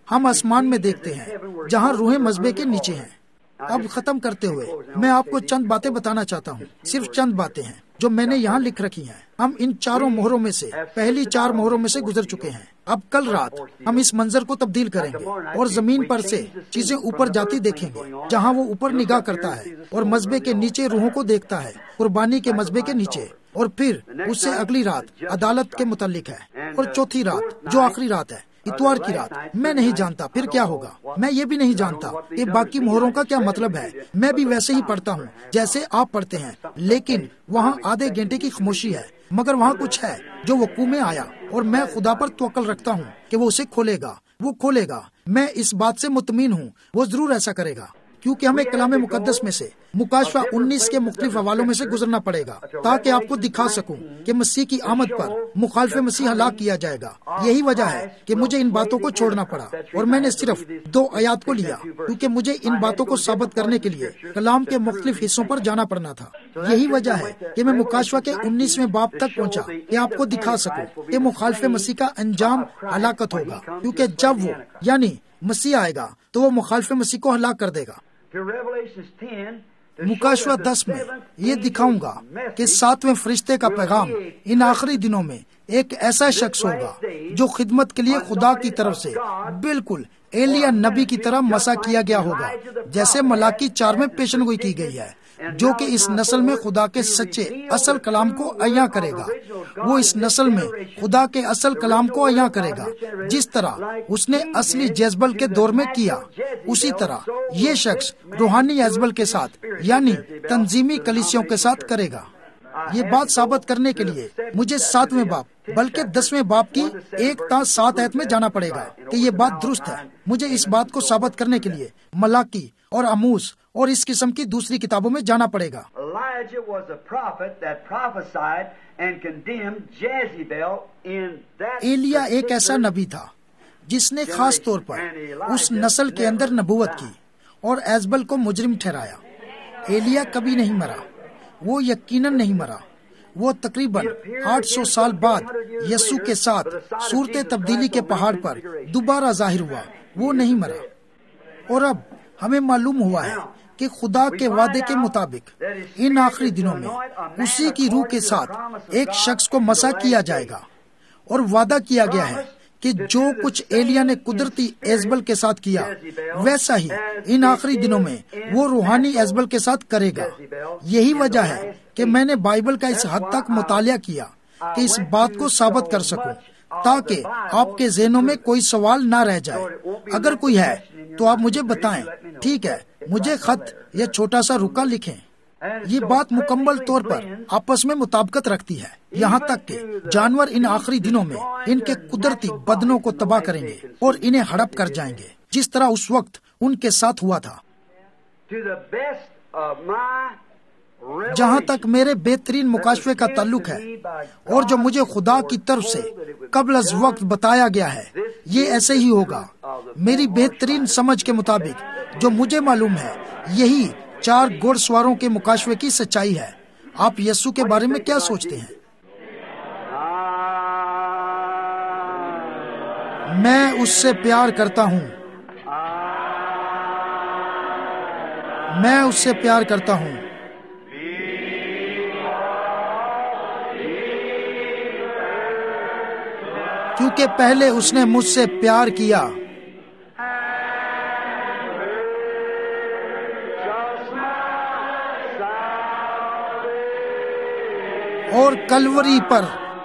ہم آسمان میں دیکھتے ہیں جہاں روحیں مذبے کے نیچے ہیں۔ اب ختم کرتے ہوئے میں آپ کو چند باتیں بتانا چاہتا ہوں، صرف چند باتیں ہیں جو میں نے یہاں لکھ رکھی ہیں۔ ہم ان چاروں مہروں میں سے پہلی چار مہروں میں سے گزر چکے ہیں۔ اب کل رات ہم اس منظر کو تبدیل کریں گے اور زمین پر سے چیزیں اوپر جاتی دیکھیں گے، جہاں وہ اوپر نگاہ کرتا ہے اور مذبے کے نیچے روحوں کو دیکھتا ہے، قربانی کے مذبے کے نیچے، اور پھر اس سے اگلی رات عدالت کے متعلق ہے، اور چوتھی رات جو آخری رات ہے، اتوار کی رات، میں نہیں جانتا پھر کیا ہوگا۔ میں یہ بھی نہیں جانتا کہ باقی مہروں کا کیا مطلب ہے۔ میں بھی ویسے ہی پڑھتا ہوں جیسے آپ پڑھتے ہیں، لیکن وہاں آدھے گھنٹے کی خاموشی ہے، مگر وہاں کچھ ہے جو وقوع میں آیا، اور میں خدا پر توکل رکھتا ہوں کہ وہ اسے کھولے گا، وہ کھولے گا۔ میں اس بات سے مطمئن ہوں وہ ضرور ایسا کرے گا، کیونکہ ہمیں کلام مقدس میں سے مکاشفہ انیس کے مختلف حوالوں میں سے گزرنا پڑے گا تاکہ آپ کو دکھا سکوں کہ مسیح کی آمد پر مخالف مسیح ہلاک کیا جائے گا۔ یہی وجہ ہے کہ مجھے ان باتوں کو چھوڑنا پڑا، اور میں نے صرف دو آیات کو لیا کیونکہ مجھے ان باتوں کو ثابت کرنے کے لیے کلام کے مختلف حصوں پر جانا پڑنا تھا۔ یہی وجہ ہے کہ میں مکاشفہ کے انیسویں باب تک پہنچا کہ آپ کو دکھا سکوں کہ مخالف مسیح کا انجام ہلاکت ہوگا، کیونکہ جب وہ یعنی مسیح آئے گا تو وہ مخالف مسیح کو ہلاک کر دے گا۔ مکاشفہ دس میں یہ دکھاؤں گا کہ ساتویں فرشتے کا پیغام ان آخری دنوں میں ایک ایسا شخص ہوگا جو خدمت کے لیے خدا کی طرف سے بالکل ایلیا نبی کی طرح مسا کیا گیا ہوگا، جیسے ملاکی چار میں پیشن گوئی کی گئی ہے، جو کہ اس نسل میں خدا کے سچے اصل کلام کو عیاں کرے گا۔ وہ اس نسل میں خدا کے اصل کلام کو عیاں کرے گا، جس طرح اس نے اصلی جیزبل کے دور میں کیا، اسی طرح یہ شخص روحانی یزبل کے ساتھ یعنی تنظیمی کلیسیوں کے ساتھ کرے گا۔ یہ بات ثابت کرنے کے لیے مجھے ساتویں باب بلکہ دسویں باب کی ایک تا سات آیت میں جانا پڑے گا کہ یہ بات درست ہے۔ مجھے اس بات کو ثابت کرنے کے لیے ملاکی اور آموس اور اس قسم کی دوسری کتابوں میں جانا پڑے گا۔ ایلیا ایک ایسا نبی تھا جس نے خاص طور پر اس نسل کے اندر نبوت کی اور ایزبل کو مجرم ٹھہرایا۔ ایلیا کبھی نہیں مرا، وہ یقیناً نہیں مرا۔ وہ تقریباً آٹھ سو سال بعد یسوع کے ساتھ صورت تبدیلی کے پہاڑ پر دوبارہ ظاہر ہوا، وہ نہیں مرا۔ اور اب ہمیں معلوم ہوا ہے کہ خدا کے وعدے کے مطابق ان آخری دنوں میں اسی کی روح کے ساتھ ایک شخص کو مسح کیا جائے گا، اور وعدہ کیا گیا ہے کہ جو کچھ ایلیا نے قدرتی ایزبل کے ساتھ کیا ویسا ہی ان آخری دنوں میں وہ روحانی ایزبل کے ساتھ کرے گا۔ یہی وجہ ہے کہ میں نے بائبل کا اس حد تک مطالعہ کیا کہ اس بات کو ثابت کر سکوں، تاکہ آپ کے ذہنوں میں کوئی سوال نہ رہ جائے۔ اگر کوئی ہے تو آپ مجھے بتائیں، ٹھیک ہے؟ مجھے خط یا چھوٹا سا رکا لکھیں۔ یہ بات مکمل طور پر آپس میں مطابقت رکھتی ہے، یہاں تک کہ جانور ان آخری دنوں میں ان کے قدرتی بدنوں کو تباہ کریں گے اور انہیں ہڑپ کر جائیں گے، جس طرح اس وقت ان کے ساتھ ہوا تھا۔ جہاں تک میرے بہترین مکاشفے کا تعلق ہے اور جو مجھے خدا کی طرف سے قبل از وقت بتایا گیا ہے، یہ ایسے ہی ہوگا۔ میری بہترین سمجھ کے مطابق جو مجھے معلوم ہے، یہی چار گھوڑ سواروں کے مکاشفے کی سچائی ہے۔ آپ یسوع کے بارے میں کیا سوچتے ہیں؟ میں اس سے پیار کرتا ہوں، میں اس سے پیار کرتا ہوں۔ کیونکہ پہلے اس نے مجھ سے پیار کیا۔ اور کلوری پر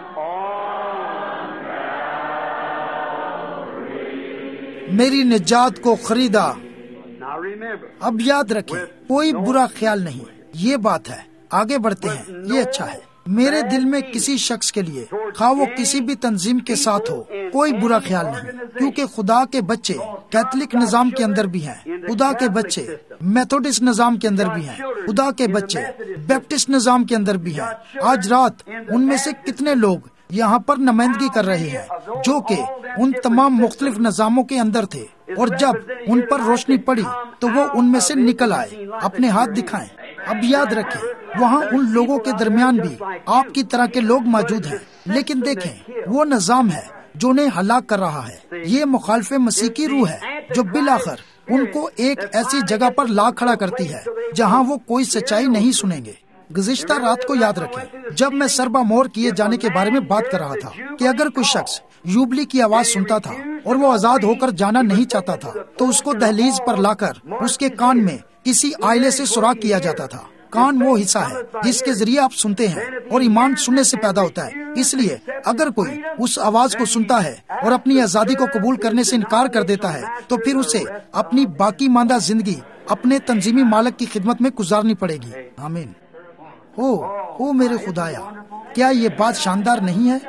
میری نجات کو خریدا۔ اب یاد رکھیں، کوئی برا خیال نہیں، یہ بات ہے۔ آگے بڑھتے ہیں، یہ اچھا ہے۔ میرے دل میں کسی شخص کے لیے، خواہ وہ کسی بھی تنظیم کے ساتھ ہو، کوئی برا خیال نہیں، کیونکہ خدا کے بچے کیتھولک نظام کے اندر بھی ہیں، خدا کے بچے میتھوڈسٹ نظام کے اندر بھی ہیں، خدا کے بچے بیپٹسٹ نظام کے اندر بھی ہیں۔ آج رات ان میں سے کتنے لوگ یہاں پر نمائندگی کر رہے ہیں جو کہ ان تمام مختلف نظاموں کے اندر تھے، اور جب ان پر روشنی پڑی تو وہ ان میں سے نکل آئے۔ اپنے ہاتھ دکھائیں۔ اب یاد رکھیں، وہاں ان لوگوں کے درمیان بھی آپ کی طرح کے لوگ موجود ہیں، لیکن دیکھیں وہ نظام ہے جو انہیں ہلاک کر رہا ہے۔ یہ مخالف مسیح کی روح ہے جو بالآخر ان کو ایک ایسی جگہ پر لا کھڑا کرتی ہے جہاں وہ کوئی سچائی نہیں سنیں گے۔ گزشتہ رات کو یاد رکھیں جب میں سربا مور کیے جانے کے بارے میں بات کر رہا تھا کہ اگر کوئی شخص یوبلی کی آواز سنتا تھا اور وہ آزاد ہو کر جانا نہیں چاہتا تھا تو اس کو دہلیز پر لا کر اس کے کان میں کسی آئلے سے سوراخ کیا جاتا تھا۔ کان وہ حصہ ہے جس کے ذریعے آپ سنتے ہیں اور ایمان سننے سے پیدا ہوتا ہے۔ اس لیے اگر کوئی اس آواز کو سنتا ہے اور اپنی آزادی کو قبول کرنے سے انکار کر دیتا ہے تو پھر اسے اپنی باقی ماندہ زندگی اپنے تنظیمی مالک کی خدمت میں گزارنی پڑے گی۔ آمین۔ او او میرے خدایا، کیا یہ بات شاندار نہیں ہے؟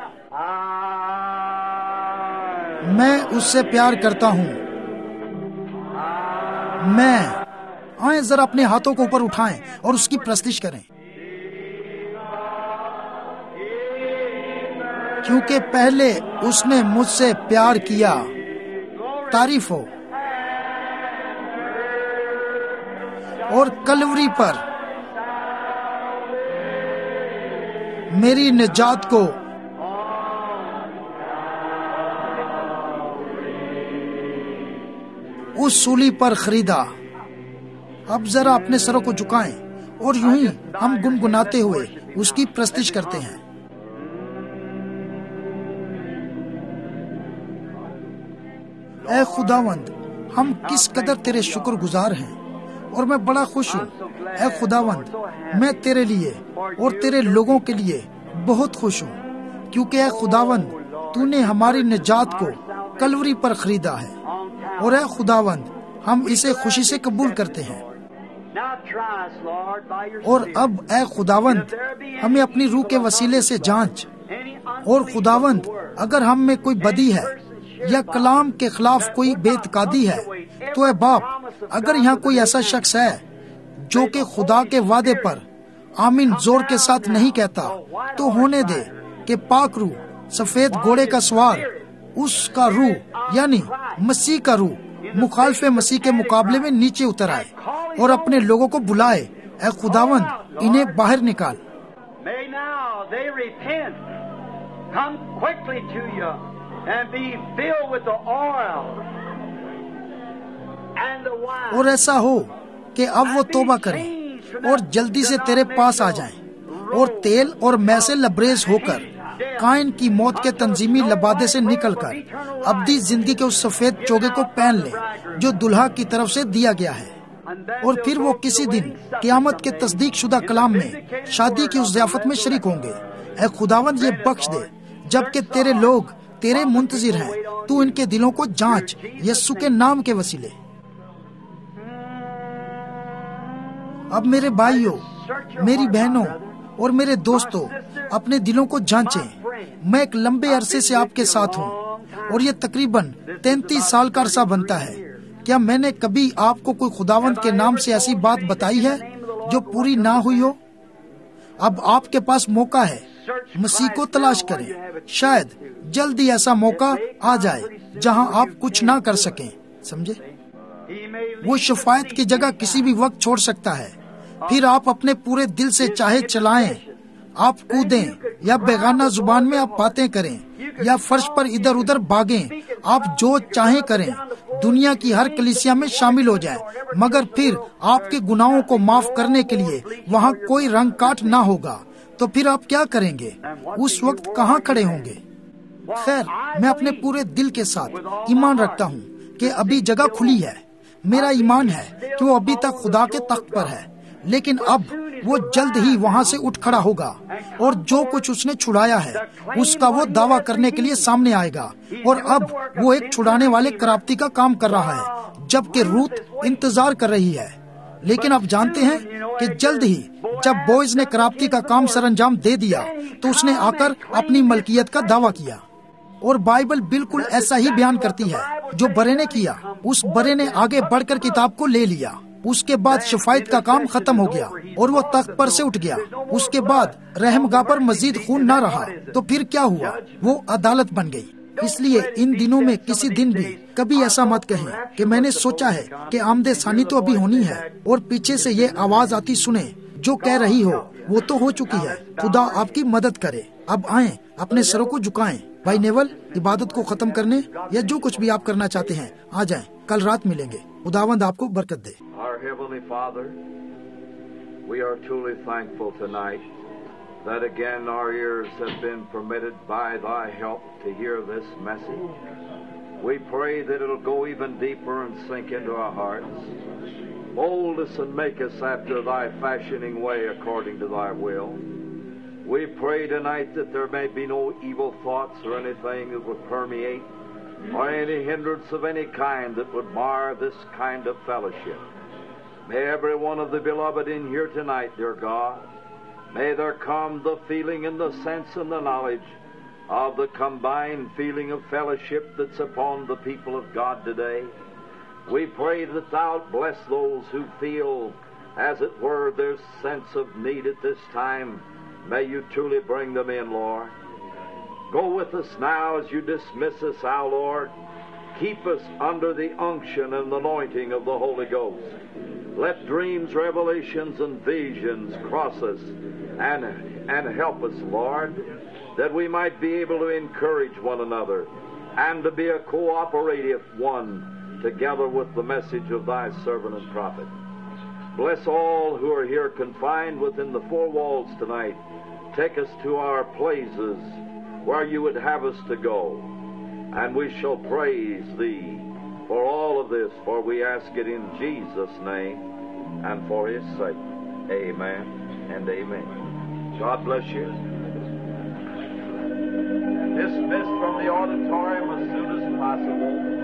میں اس سے پیار کرتا ہوں۔ میں آئیں ذرا اپنے ہاتھوں کو اوپر اٹھائیں اور اس کی پرستش کریں، کیونکہ پہلے اس نے مجھ سے پیار کیا۔ تعریف ہو۔ اور کلوری پر میری نجات کو اس سولی پر خریدا۔ اب ذرا اپنے سروں کو جھکائیں اور یوں ہی ہم گنگناتے ہوئے اس کی پرستش کرتے ہیں۔ اے خداوند، ہم کس قدر تیرے شکر گزار ہیں اور میں بڑا خوش ہوں۔ اے خداوند، میں تیرے لیے اور تیرے لوگوں کے لیے بہت خوش ہوں، کیونکہ اے خداوند تو نے ہماری نجات کو کلوری پر خریدا ہے، اور اے خداوند ہم اسے خوشی سے قبول کرتے ہیں۔ اور اب اے خداوند ہمیں اپنی روح کے وسیلے سے جانچ، اور خداوند اگر ہم میں کوئی بدی ہے یا کلام کے خلاف کوئی بے اعتقادی ہے تو اے باپ، اگر یہاں کوئی ایسا شخص ہے جو کہ خدا کے وعدے پر آمین زور کے ساتھ نہیں کہتا تو ہونے دے کہ پاک روح سفید گھوڑے کا سوار، اس کا روح یعنی مسیح کا روح مخالف مسیح کے مقابلے میں نیچے اتر آئے اور اپنے لوگوں کو بلائے۔ اے خداوند انہیں باہر نکال۔ اور ایسا ہو کہ اب وہ توبہ کریں اور جلدی سے تیرے پاس آ جائیں اور تیل اور میں سے لبریز ہو کر کائن کی موت کے تنظیمی لبادے سے نکل کر ابدی زندگی کے اس سفید چوگے کو پہن لیں جو دلہا کی طرف سے دیا گیا ہے، اور پھر وہ کسی دن قیامت کے تصدیق شدہ کلام میں شادی کی اس ضیافت میں شریک ہوں گے۔ اے خداوند یہ بخش دے جبکہ تیرے لوگ تیرے منتظر ہیں، تو ان کے دلوں کو جانچ یسوع کے نام کے وسیلے۔ اب میرے بھائیوں، میری بہنوں اور میرے دوستوں، اپنے دلوں کو جانچیں۔ میں ایک لمبے عرصے سے آپ کے ساتھ ہوں اور یہ تقریباً تینتیس سال کا عرصہ بنتا ہے۔ کیا میں نے کبھی آپ کو کوئی خداوند کے نام سے ایسی بات بتائی ہے جو پوری نہ ہوئی ہو؟ اب آپ کے پاس موقع ہے، مسیح کو تلاش کریں۔ شاید جلدی ایسا موقع آ جائے جہاں آپ کچھ نہ کر سکیں، سمجھے؟ وہ شفاعت کی جگہ کسی بھی وقت چھوڑ سکتا ہے۔ پھر آپ اپنے پورے دل سے چاہے چلائیں، آپ کودیں یا بیگانہ زبان میں آپ باتیں کریں یا فرش پر ادھر ادھر بھاگیں، آپ جو چاہیں کریں، دنیا کی ہر کلیسیا میں شامل ہو جائیں، مگر پھر آپ کے گناہوں کو معاف کرنے کے لیے وہاں کوئی رنگ کاٹ نہ ہوگا۔ تو پھر آپ کیا کریں گے؟ اس وقت کہاں کھڑے ہوں گے؟ خیر، میں اپنے پورے دل کے ساتھ ایمان رکھتا ہوں کہ ابھی جگہ کھلی ہے۔ میرا ایمان ہے کہ وہ ابھی تک خدا کے تخت پر ہے، لیکن اب وہ جلد ہی وہاں سے اٹھ کھڑا ہوگا اور جو کچھ اس نے چھڑایا ہے اس کا وہ دعویٰ کرنے کے لیے سامنے آئے گا۔ اور اب وہ ایک چھڑانے والے کرابتی کا کام کر رہا ہے، جبکہ روت انتظار کر رہی ہے۔ لیکن آپ جانتے ہیں کہ جلد ہی جب بوئز نے کرابتی کا کام سر انجام دے دیا تو اس نے آ کر اپنی ملکیت کا دعویٰ کیا، اور بائبل بالکل ایسا ہی بیان کرتی ہے۔ جو برے نے کیا، اس برے نے آگے بڑھ کر کتاب کو لے لیا۔ اس کے بعد شفاعت کا کام ختم ہو گیا اور وہ تخت پر سے اٹھ گیا۔ اس کے بعد رحم گاہ پر مزید خون نہ رہا، تو پھر کیا ہوا؟ وہ عدالت بن گئی۔ اس لیے ان دنوں میں کسی دن بھی کبھی ایسا مت کہیں کہ میں نے سوچا ہے کہ آمد ثانی تو ابھی ہونی ہے، اور پیچھے سے یہ آواز آتی سنیں جو کہہ رہی ہو وہ تو ہو چکی ہے۔ خدا آپ کی مدد کرے۔ اب آئیں، اپنے سروں کو جھکائیں भाई नेवल, इबादत को खत्म करने या जो कुछ भी आप करना चाहते हैं आ जाएं, कल रात मिलेंगे। खुदावंद आपको बरकत दे। Our Heavenly Father, we are truly thankful tonight that again our ears have been permitted by Thy help to hear this message. We pray that it'll go even deeper and sink into our hearts. Mold us and make us after Thy fashioning way according to Thy will. We pray tonight that there may be no evil thoughts or anything that would permeate or any hindrance of any kind that would mar this kind of fellowship. May every one of the beloved in here tonight, dear God, may there come the feeling and the sense and the knowledge of the combined feeling of fellowship that's upon the people of God today. We pray that Thou bless those who feel, as it were, their sense of need at this time. May You truly bring them in, Lord. Go with us now as You dismiss us, our Lord. Keep us under the unction and the anointing of the Holy Ghost. Let dreams, revelations, and visions cross us and, and help us, Lord, that we might be able to encourage one another and to be a cooperative one together with the message of Thy servant and prophet. Bless all who are here confined within the four walls tonight. Take us to our places where You would have us to go. And we shall praise Thee for all of this, for we ask it in Jesus' name and for His sake. Amen and amen. God bless you. Dismissed from the auditorium as soon as possible.